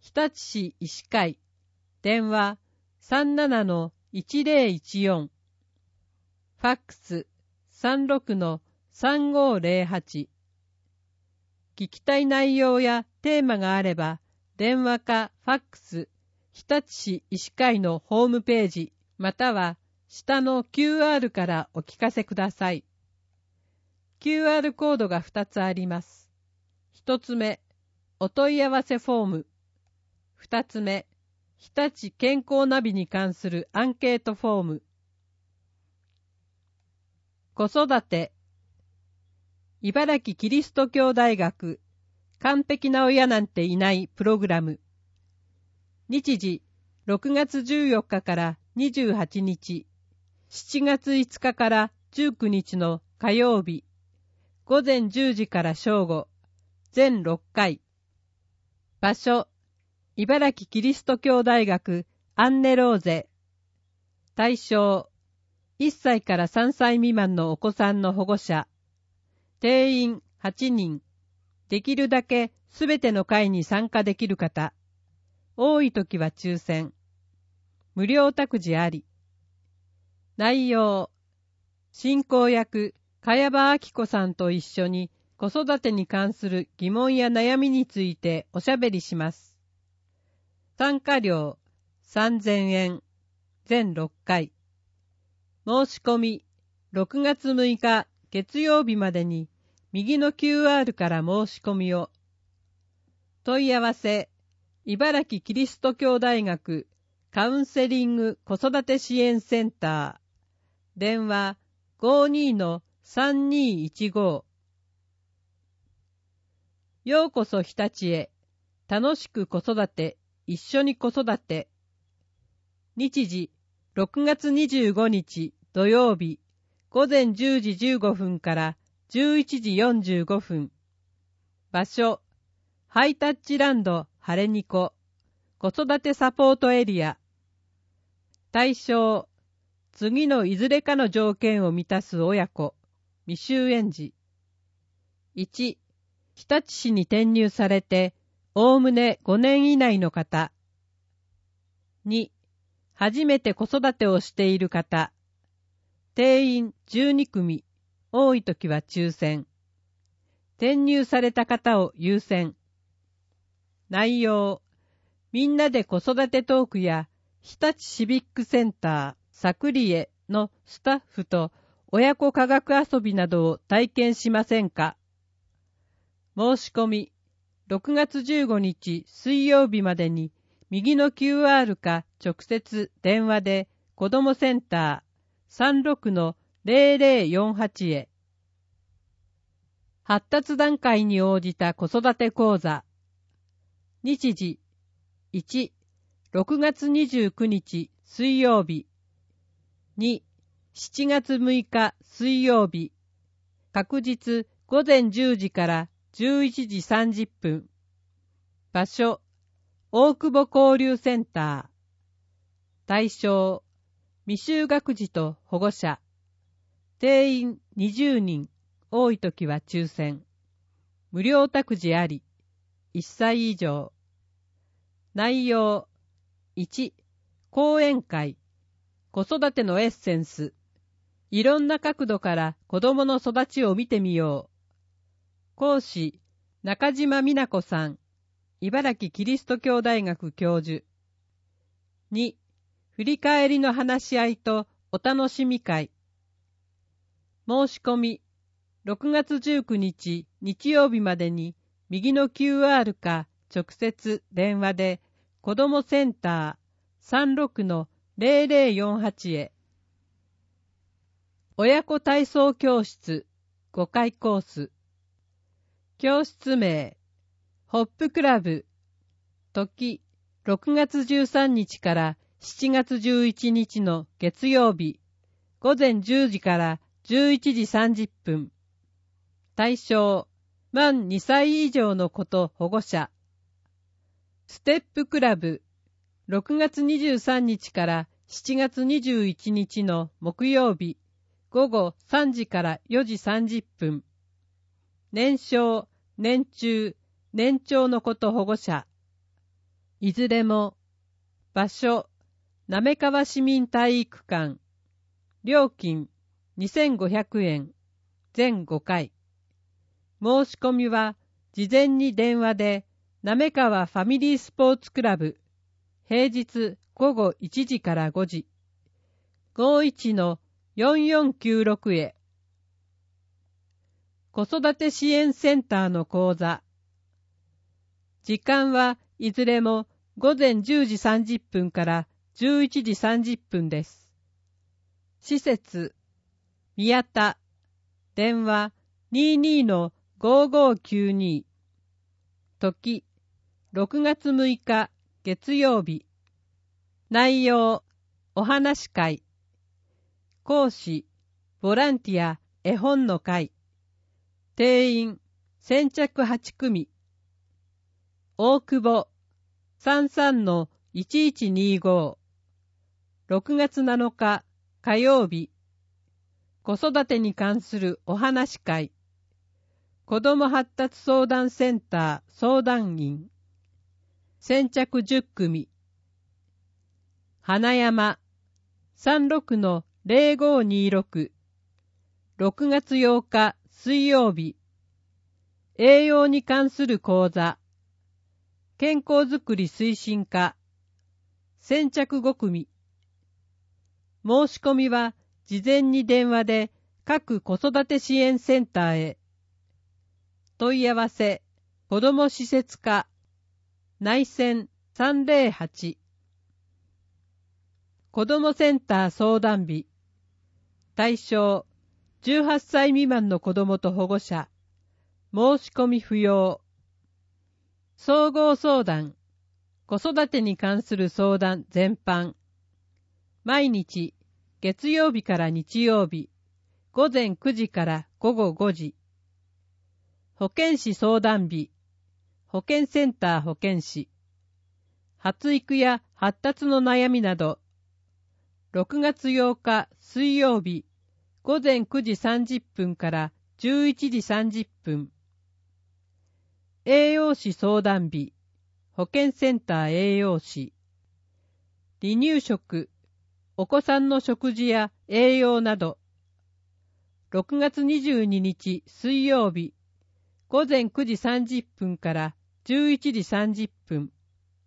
日立市医師会、電話 さんななのいちぜろいちよん、ファックス さんろくのさんごぜろはち。聞きたい内容やテーマがあれば、電話かファックス、日立市医師会のホームページ、または下の キューアール からお聞かせください。キューアール コードがふたつあります。ひとつめ、お問い合わせフォーム。ふたつめ、日立健康ナビに関するアンケートフォーム。子育て。茨城キリスト教大学完璧な親なんていないプログラム。日時ろくがつじゅうよっかからにじゅうはちにち、しちがついつかからじゅうくにちの火曜日、ごぜんじゅうじから正午、全ろっかい。場所、茨城キリスト教大学アンネローゼ。対象、いっさいからさんさい未満のお子さんの保護者。定員はちにん。できるだけすべての会に参加できる方。多いときは抽選。無料託児あり。内容。進行役、茅場明子さんと一緒に子育てに関する疑問や悩みについておしゃべりします。参加料さんぜんえん。全ろっかい。申し込みろくがつむいか月曜日までに右の キューアール から申し込みを。問い合わせ、茨城キリスト教大学カウンセリング子育て支援センター。電話 ごーにーのさんにーいちご。ようこそ日立へ。楽しく子育て、一緒に子育て。日時、ろくがつにじゅうごにち土曜日、ごぜんじゅうじじゅうごふんからじゅういちじよんじゅうごふん。場所、ハイタッチランドハレニコ、子育てサポートエリア。対象、次のいずれかの条件を満たす親子、未就園児。いち、日立市に転入されて、おおむねごねん以内の方。に、初めて子育てをしている方。定員じゅうにくみ、多いときは抽選。転入された方を優先。内容、みんなで子育てトークや日立シビックセンターサクリエのスタッフと親子科学遊びなどを体験しませんか。申し込み、ろくがつじゅうごにち水曜日までに右の キューアール か直接電話で子どもセンターさんろくのぜろぜろよんはちへ。発達段階に応じた子育て講座。日時、いち、ろくがつにじゅうくにち水曜日。に、しちがつむいか水曜日。確日ごぜんじゅうじからじゅういちじさんじゅっぷん。場所、大久保交流センター。対象、未就学児と保護者。定員にじゅうにん、多いときは抽選。無料託児あり。いっさい以上。内容、いち、講演会。子育てのエッセンス。いろんな角度から子供の育ちを見てみよう。講師、中島美奈子さん。茨城キリスト教大学教授。に、振り返りの話し合いとお楽しみ会。申し込み、ろくがつじゅうくにち日曜日までに右の キューアール か直接電話で子どもセンターさんろくのぜろぜろよんはちへ。親子体操教室ごかいコース。教室名、ホップクラブ。時、ろくがつじゅうさんにちからしちがつじゅういちにちの月曜日、ごぜんじゅうじからじゅういちじさんじゅっぷん。対象、満にさい以上の子と保護者。ステップクラブ、ろくがつにじゅうさんにちからしちがつにじゅういちにちの木曜日、ごごさんじからよじさんじゅっぷん。年少、年中、年長の子と保護者。 いずれも、場所、滑川市民体育館、料金にせんごひゃくえん、全ごかい。申し込みは、事前に電話で、滑川ファミリースポーツクラブ、平日ごごいちじからごじ、ごいちのよんよんきゅうろく へ。子育て支援センターの講座。時間はいずれもごぜんじゅうじさんじゅっぷんからじゅういちじさんじゅっぷんです。施設、宮田、電話 にじゅうにのごごーきゅうに、時、ろくがつむいか月曜日。内容、お話会。講師、ボランティア絵本の会。定員、先着はちくみ。大久保、さんさんのいちいちにご。ろくがつなのか火曜日。子育てに関するお話会。子ども発達相談センター相談員。先着じゅっくみ。花山、さんろくのぜろごーにーろく。ろくがつようか水曜日。栄養に関する講座。健康づくり推進課。先着ごくみ。申し込みは事前に電話で各子育て支援センターへ。問い合わせ、子ども施設課、内線さんぜろはち。子どもセンター相談日。対象、じゅうはっさい未満の子どもと保護者。申し込み不要。総合相談、子育てに関する相談全般。毎日、月曜日から日曜日、ごぜんくじからごごごじ。保健師相談日、保健センター保健師。発育や発達の悩みなど。ろくがつようか水曜日、ごぜんくじさんじゅっぷんからじゅういちじさんじゅっぷん。栄養士相談日、保健センター栄養士。離乳食、お子さんの食事や栄養など。ろくがつにじゅうににち水曜日、ごぜんくじさんじゅっぷんからじゅういちじさんじゅっぷん。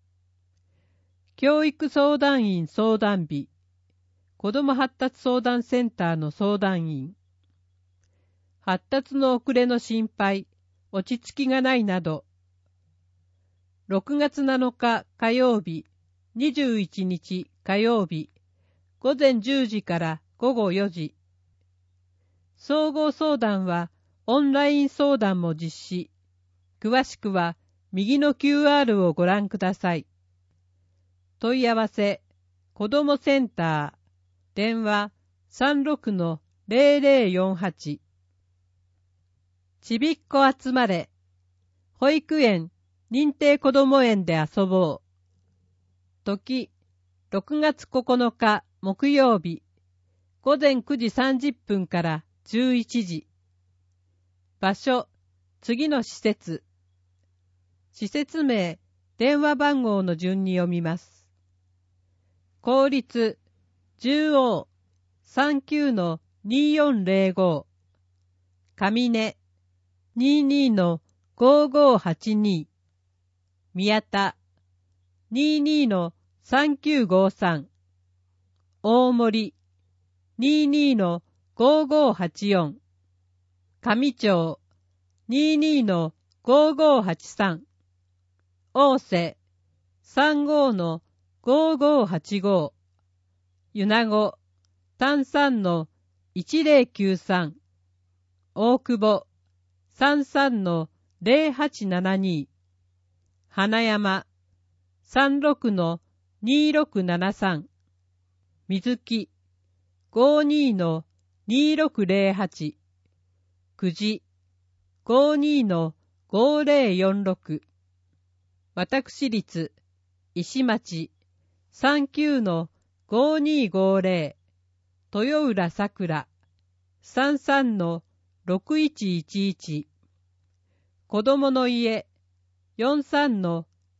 教育相談員相談日、子ども発達相談センターの相談員。発達の遅れの心配、落ち着きがないなど。ろくがつなのか火曜日、にじゅういちにち火曜日、ごぜんじゅうじからごごよじ。総合相談はオンライン相談も実施。詳しくは右の キューアール をご覧ください。問い合わせ、子どもセンター、電話 さんろくのぜろぜろよんはち。ちびっこ集まれ、保育園、認定こども園で遊ぼう。時、ろくがつここのか木曜日、ごぜんくじさんじゅっぷんからじゅういちじ。場所、次の施設。施設名、電話番号の順に読みます。公立、じゅうおう、さんきゅうのにーよんぜろご。上根、にじゅうにのごごーはちに。宮田、にじゅうにのさんきゅうごさん。大森、にじゅうにのごごーはちよん。上町、にじゅうにのごごーはちさん。大瀬、さんごのごごーはちご。米子、さんさんのいちぜろきゅうさん。大久保、さんさんのぜろはちななに。花山、さんろくのにろくななさん。水木、ごにのにろくぜろはち。久慈、ごにのごぜろよんろく。私立、石町、さんきゅうのごにごぜろ。豊浦さくら、さんさんのろくいちいちいち。子どもの家、よんさんの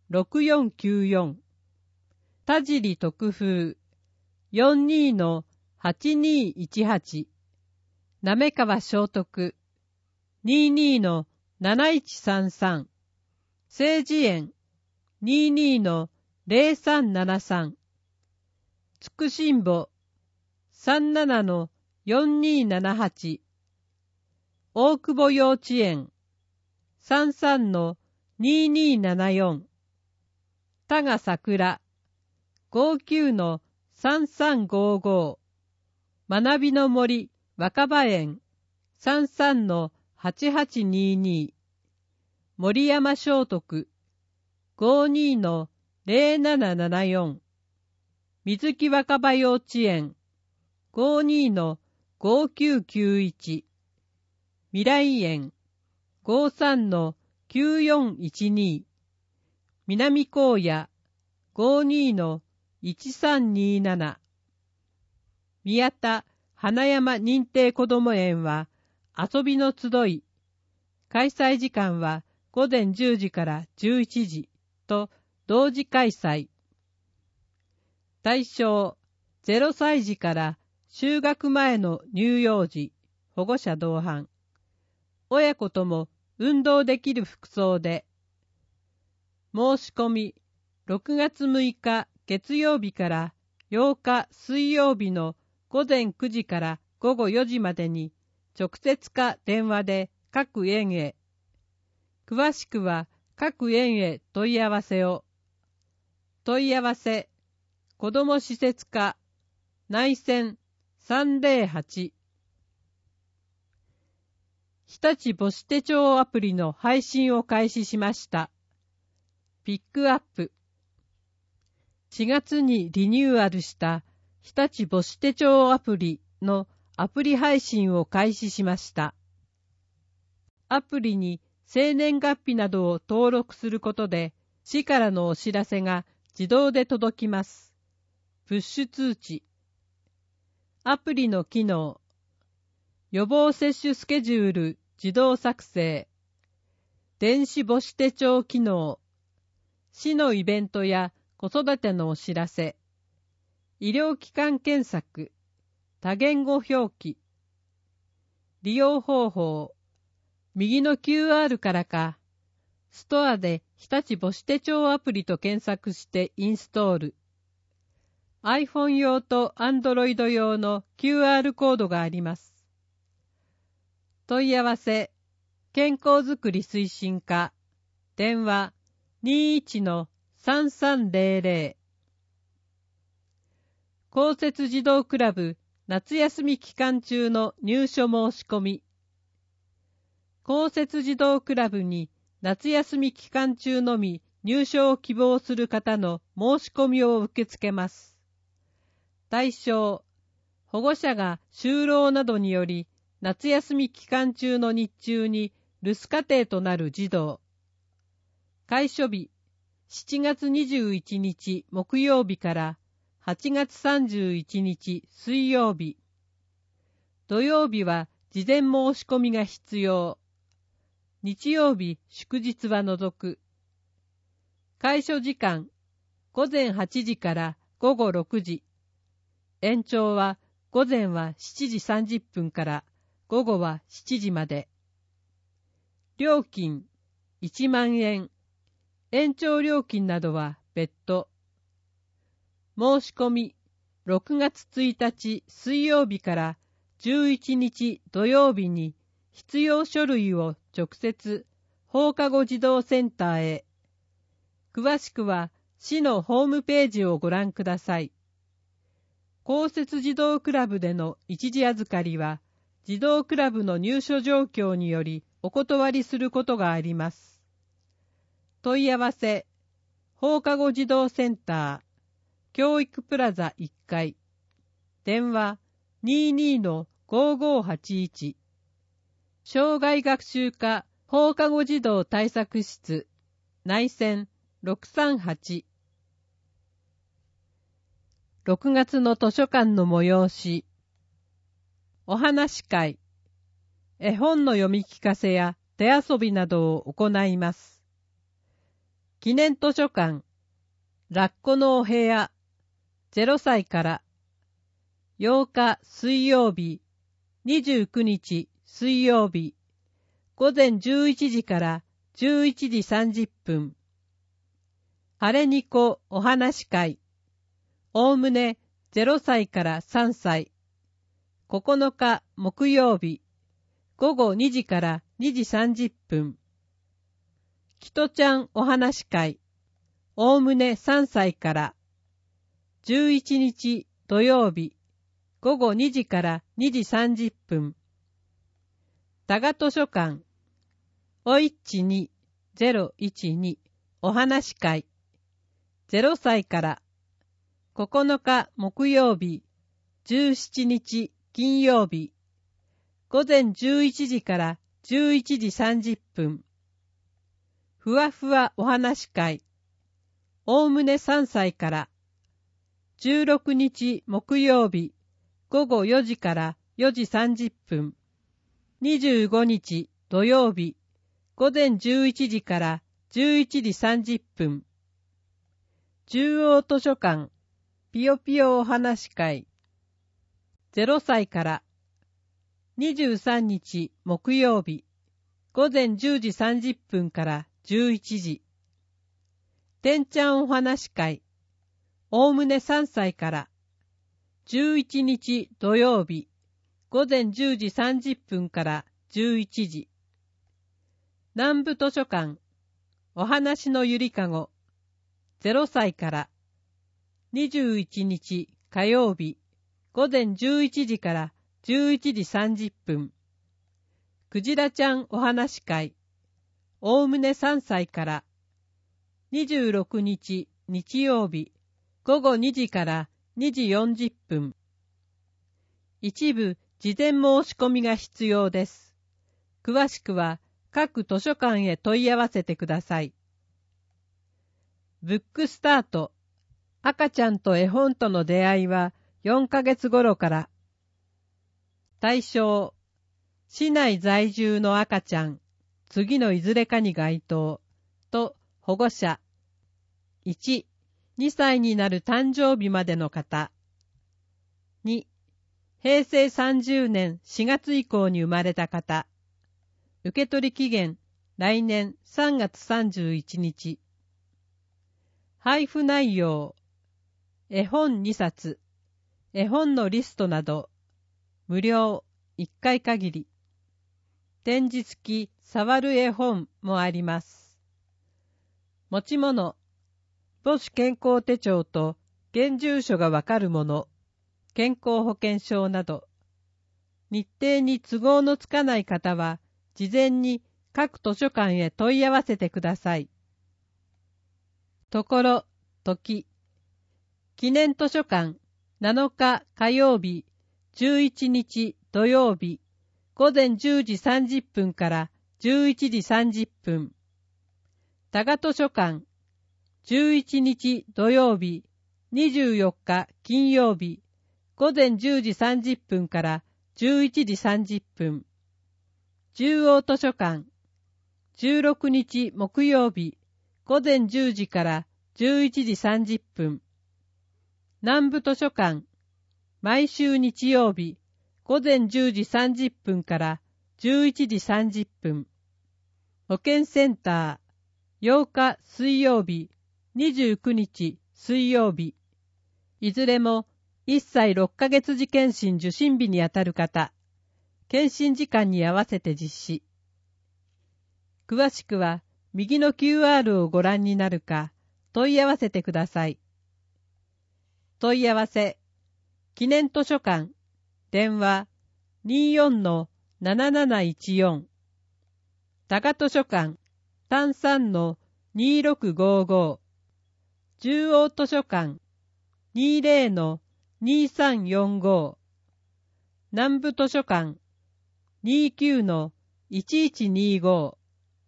ろくよんきゅうよん、田尻特風 よんにーのはちにーいちはち、滑川聖徳 にーにーのなないちさんさん、聖慈園 にーにーのぜろさんななさん、つくしんぼ さんななのよんにーななはち、大久保幼稚園 さんさんのにーにーななよん、多賀桜 ごきゅうのさんさんごご、学びの森若葉園 さんさんのはちはちにーにー、森山聖徳 ごにーのぜろななななよん、水木若葉幼稚園 ごにーのごきゅうきゅういち、未来園 ごさんのきゅうよんいちにー、南高野 ごにーのいちさんにーなな、宮田花山認定こども園は遊びの集い、開催時間はごぜんじゅうじからじゅういちじと同時開催。対象ゼロさいじから就学前の乳幼児、保護者同伴。親子とも運動できる服装で。申し込みろくがつむいか月曜日からようか水曜日のごぜんくじからごごよじまでに直接か電話で各園へ。詳しくは各園へ問い合わせを。問い合わせ、子ども施設課、内線さんぜろはち。日立母子手帳アプリの配信を開始しました。ピックアップ。しがつにリニューアルした日立母子手帳アプリのアプリ配信を開始しました。アプリに生年月日などを登録することで、市からのお知らせが自動で届きます。プッシュ通知。アプリの機能。予防接種スケジュール自動作成。電子母子手帳機能。市のイベントや子育てのお知らせ。医療機関検索。多言語表記。利用方法。右の キューアール からか、ストアで日立母子手帳アプリと検索してインストール。iPhone 用と Android 用の キューアール コードがあります。問い合わせ、健康づくり推進課、電話 にーいちのさんさんぜろぜろ。公設児童クラブ夏休み期間中の入所申し込み。公設児童クラブに夏休み期間中のみ入所を希望する方の申し込みを受け付けます。対象、保護者が就労などにより夏休み期間中の日中に留守家庭となる児童。開所日、しちがつにじゅういちにち木曜日からはちがつさんじゅういちにち水曜日。土曜日は事前申し込みが必要。日曜日、祝日は除く。開所時間、ごぜんはちじからごごろくじ。延長は午前はしちじさんじゅっぷんから午後はしちじまで。料金、いちまんえん。延長料金などは別途。申し込み、ろくがつついたち水曜日からじゅういちにち土曜日に必要書類を直接放課後児童センターへ。詳しくは市のホームページをご覧ください。公設児童クラブでの一時預かりは児童クラブの入所状況によりお断りすることがあります。問い合わせ、放課後児童センター、教育プラザいっかい、電話 にーにーのごーごーはちいち、障害学習課放課後児童対策室、内線ろくさんはち。ろくがつの図書館の催し、お話会、絵本の読み聞かせや手遊びなどを行います。 記念図書館、ラッコのお部屋、ゼロさいから、ようか水曜日、にじゅうくにち水曜日、午前じゅういちじからじゅういちじさんじゅっぷん。晴れにこお話し会、おおむねゼロさいからさんさい、ここのか木曜日、午後にじからにじさんじゅっぷん。きとちゃんお話し会、おおむねさんさいから、じゅういちにち土曜日、午後にじからにじさんじゅっぷん。多賀図書館、おいちにゼロいちにお話し会、ゼロさいから、ここのか木曜日、じゅうしちにち金曜日、午前じゅういちじからじゅういちじさんじゅっぷん。ふわふわお話し会、おおむねさんさいから、じゅうろくにち木曜日、午後よじからよじさんじゅっぷん。にじゅうごにち土曜日、午前じゅういちじからじゅういちじさんじゅっぷん。中央図書館、ぴよぴよお話し会、ゼロさいから、にじゅうさんにち木曜日、午前じゅうじさんじゅっぷんからじゅういちじ。てんちゃんお話し会、おおむねさんさいから、じゅういちにち土曜日、午前じゅうじさんじゅっぷんからじゅういちじ。南部図書館、お話のゆりかご、ゼロさいから、にじゅういちにち火曜日、午前じゅういちじからじゅういちじさんじゅっぷん。くじらちゃんお話し会、おおむねさんさいから、にじゅうろくにち日曜日、午後にじからにじよんじゅっぷん。一部事前申し込みが必要です。詳しくは各図書館へ問い合わせてください。ブックスタート、赤ちゃんと絵本との出会いはよんかげつ頃から。対象、市内在住の赤ちゃん、次のいずれかに該当、と保護者。いち、にさいになる誕生日までの方。に、へいせいさんじゅうねんしがつ以降に生まれた方。受取期限、来年さんがつさんじゅういちにち。配布内容、絵本にさつ、絵本のリストなど、無料、いっかい限り。展示付き触る絵本もあります。持ち物、母子健康手帳と現住所がわかるもの、健康保険証など。日程に都合のつかない方は、事前に各図書館へ問い合わせてください。ところ、時。記念図書館、なのか火曜日、じゅういちにち土曜日、午前じゅうじさんじゅっぷんからじゅういちじさんじゅっぷん。多賀図書館、じゅういちにち土曜日、にじゅうよっか金曜日、午前じゅうじさんじゅっぷんからじゅういちじさんじゅっぷん。中央図書館、じゅうろくにち木曜日、午前じゅうじからじゅういちじさんじゅっぷん。南部図書館、毎週日曜日、午前じゅうじさんじゅっぷんからじゅういちじさんじゅっぷん。保健センター、ようか水曜日、にじゅうくにち水曜日。いずれもいっさいろっかげつ時検診受診日にあたる方、検診時間に合わせて実施。詳しくは右の キューアール をご覧になるか問い合わせてください。問い合わせ、記念図書館、電話 にじゅうよんのなななないちよん。多賀図書館、さんさんのにろくごご。中央図書館、にじゅうのにさんよんご。南部図書館、にじゅうきゅうのいちいちにご。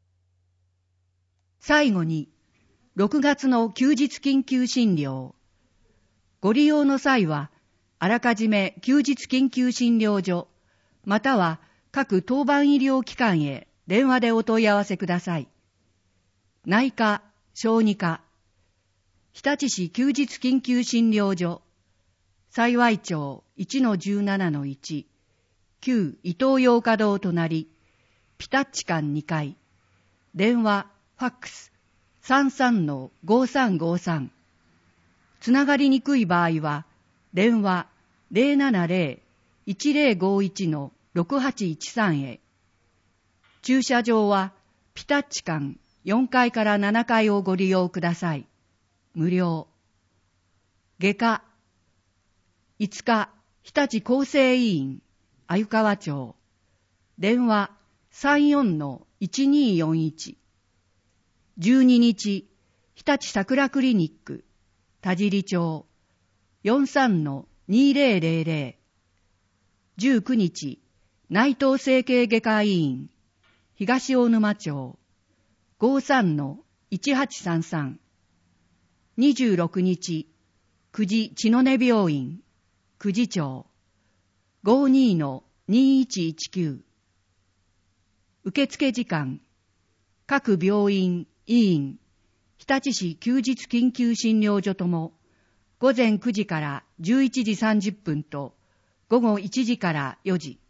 最後に、ろくがつの休日緊急診療。ご利用の際は、あらかじめ休日緊急診療所、または各当番医療機関へ電話でお問い合わせください。内科、 小児科、日立市休日緊急診療所、幸町 いちのじゅうななのいち、旧伊東洋華堂隣、ピタッチ館にかい、電話、ファックス さんさんのごさんごさん。つながりにくい場合は、電話 ゼロななゼロ いちゼロごいちのろくはちいちさん へ。駐車場は、ピタッチ館よんかいからななかいをご利用ください。無料。外科。いつか、日立厚生委員、鮎川町。電話さんよんのいちによんいち。じゅうににち、日立桜クリニック、田尻町。よんさんのにゼロゼロゼロ。じゅうくにち、内藤整形外科医院、東大沼町。ごさんのいちはちさんさん。にじゅうろくにち、久慈千野根病院、久慈町。ごにのにいちいちきゅう。受付時間、各病院、医院、日立市休日緊急診療所とも、午前くじからじゅういちじさんじゅっぷんと、午後いちじからよじ。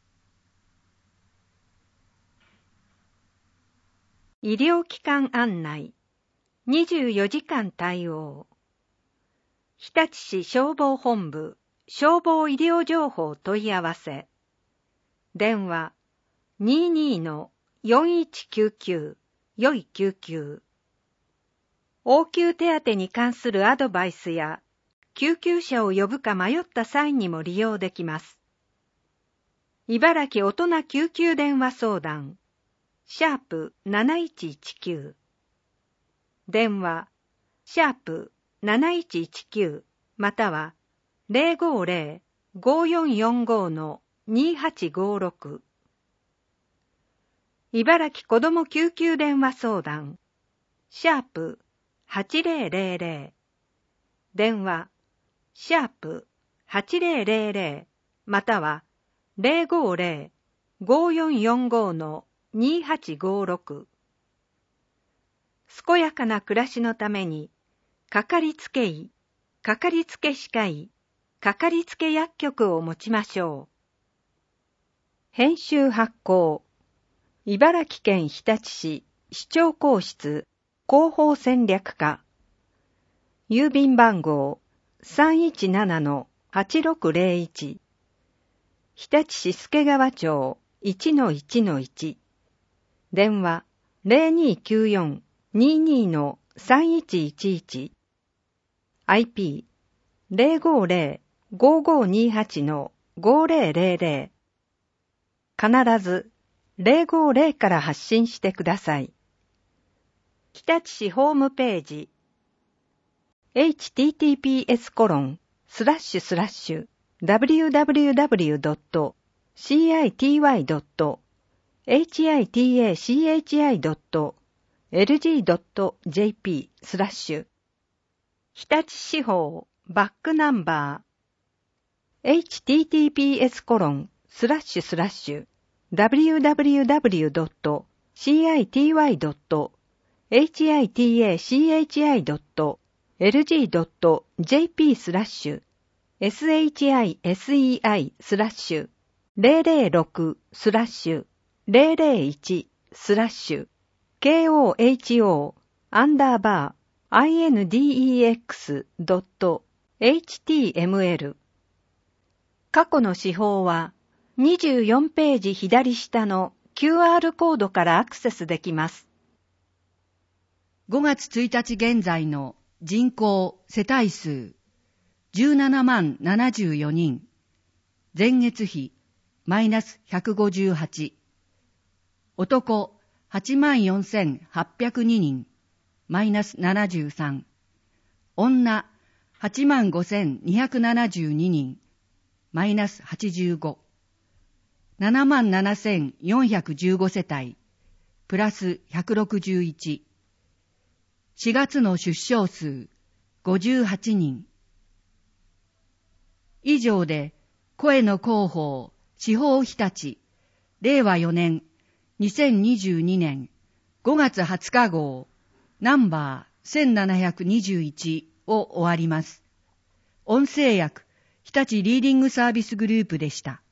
医療機関案内、にじゅうよじかん対応。日立市消防本部、消防医療情報問い合わせ。電話 にじゅうにのよんいちきゅうきゅう よいきゅうきゅう。応急手当に関するアドバイスや、救急車を呼ぶか迷った際にも利用できます。茨城大人救急電話相談、シャープなないちいちきゅう。電話、シャープなないちいちきゅうまたはゼロごゼロ ごよんよんご のにはちごろく。茨城子ども救急電話相談、シャープはちゼロゼロゼロ。電話、シャープはちゼロゼロゼロまたはゼロごゼロ ごよんよんご のにはちごろく。健やかな暮らしのために、かかりつけ医、かかりつけ歯科医、かかりつけ薬局を持ちましょう。編集発行、茨城県日立市市長公室広報戦略課。郵便番号 さんいちななのはちろくゼロいち。日立市助川町 いちのいちのいち。電話 ゼロにきゅうよん ににのさんいちいちいち。アイピー ゼロごゼロ ごごにはちのごゼロゼロゼロ。必ずゼロごゼロから発信してください。日立市ホームページ エイチティーティーピーエスコロンスラッシュスラッシュダブリューダブリューダブリュードットシーアイティーワイドットエイチアイティーエーシーエイチアイドットエルジードットジェーピースラッシュ日立市法バックナンバー エイチティーティーピーエスコロンスラッシュスラッシュダブリューダブリューダブリュードットシーアイティーワイドットエイチアイティーエーシーエイチアイドットエルジードットジェーピースラッシュエスエイチアイエスイーアイスラッシュゼロゼロろくスラッシュゼロゼロいちスラッシュ ケーオーエイチオー アンダーバー アイエヌディーイーエックス ドット エイチティーエムエル。 過去の手法はにじゅうよんページ左下の キューアール コードからアクセスできます。 ごがつついたち現在の人口世帯数じゅうななまんななじゅうよにん。前月比マイナスひゃくごじゅうはち。男はちまんよんせんはっぴゃくににん。マイナスななじゅうさん。女はちまんごせんにひゃくななじゅうににん。マイナスはちじゅうご。ななまんななせんよんひゃくじゅうご世帯。プラスひゃくろくじゅういち。しがつの出生数ごじゅうはちにん。以上で声の広報司法日立れいわよねんにせんにじゅうにねんごがつはつか号ナンバーせんななひゃくにじゅういちを終わります。音声訳、日立リーディングサービスグループでした。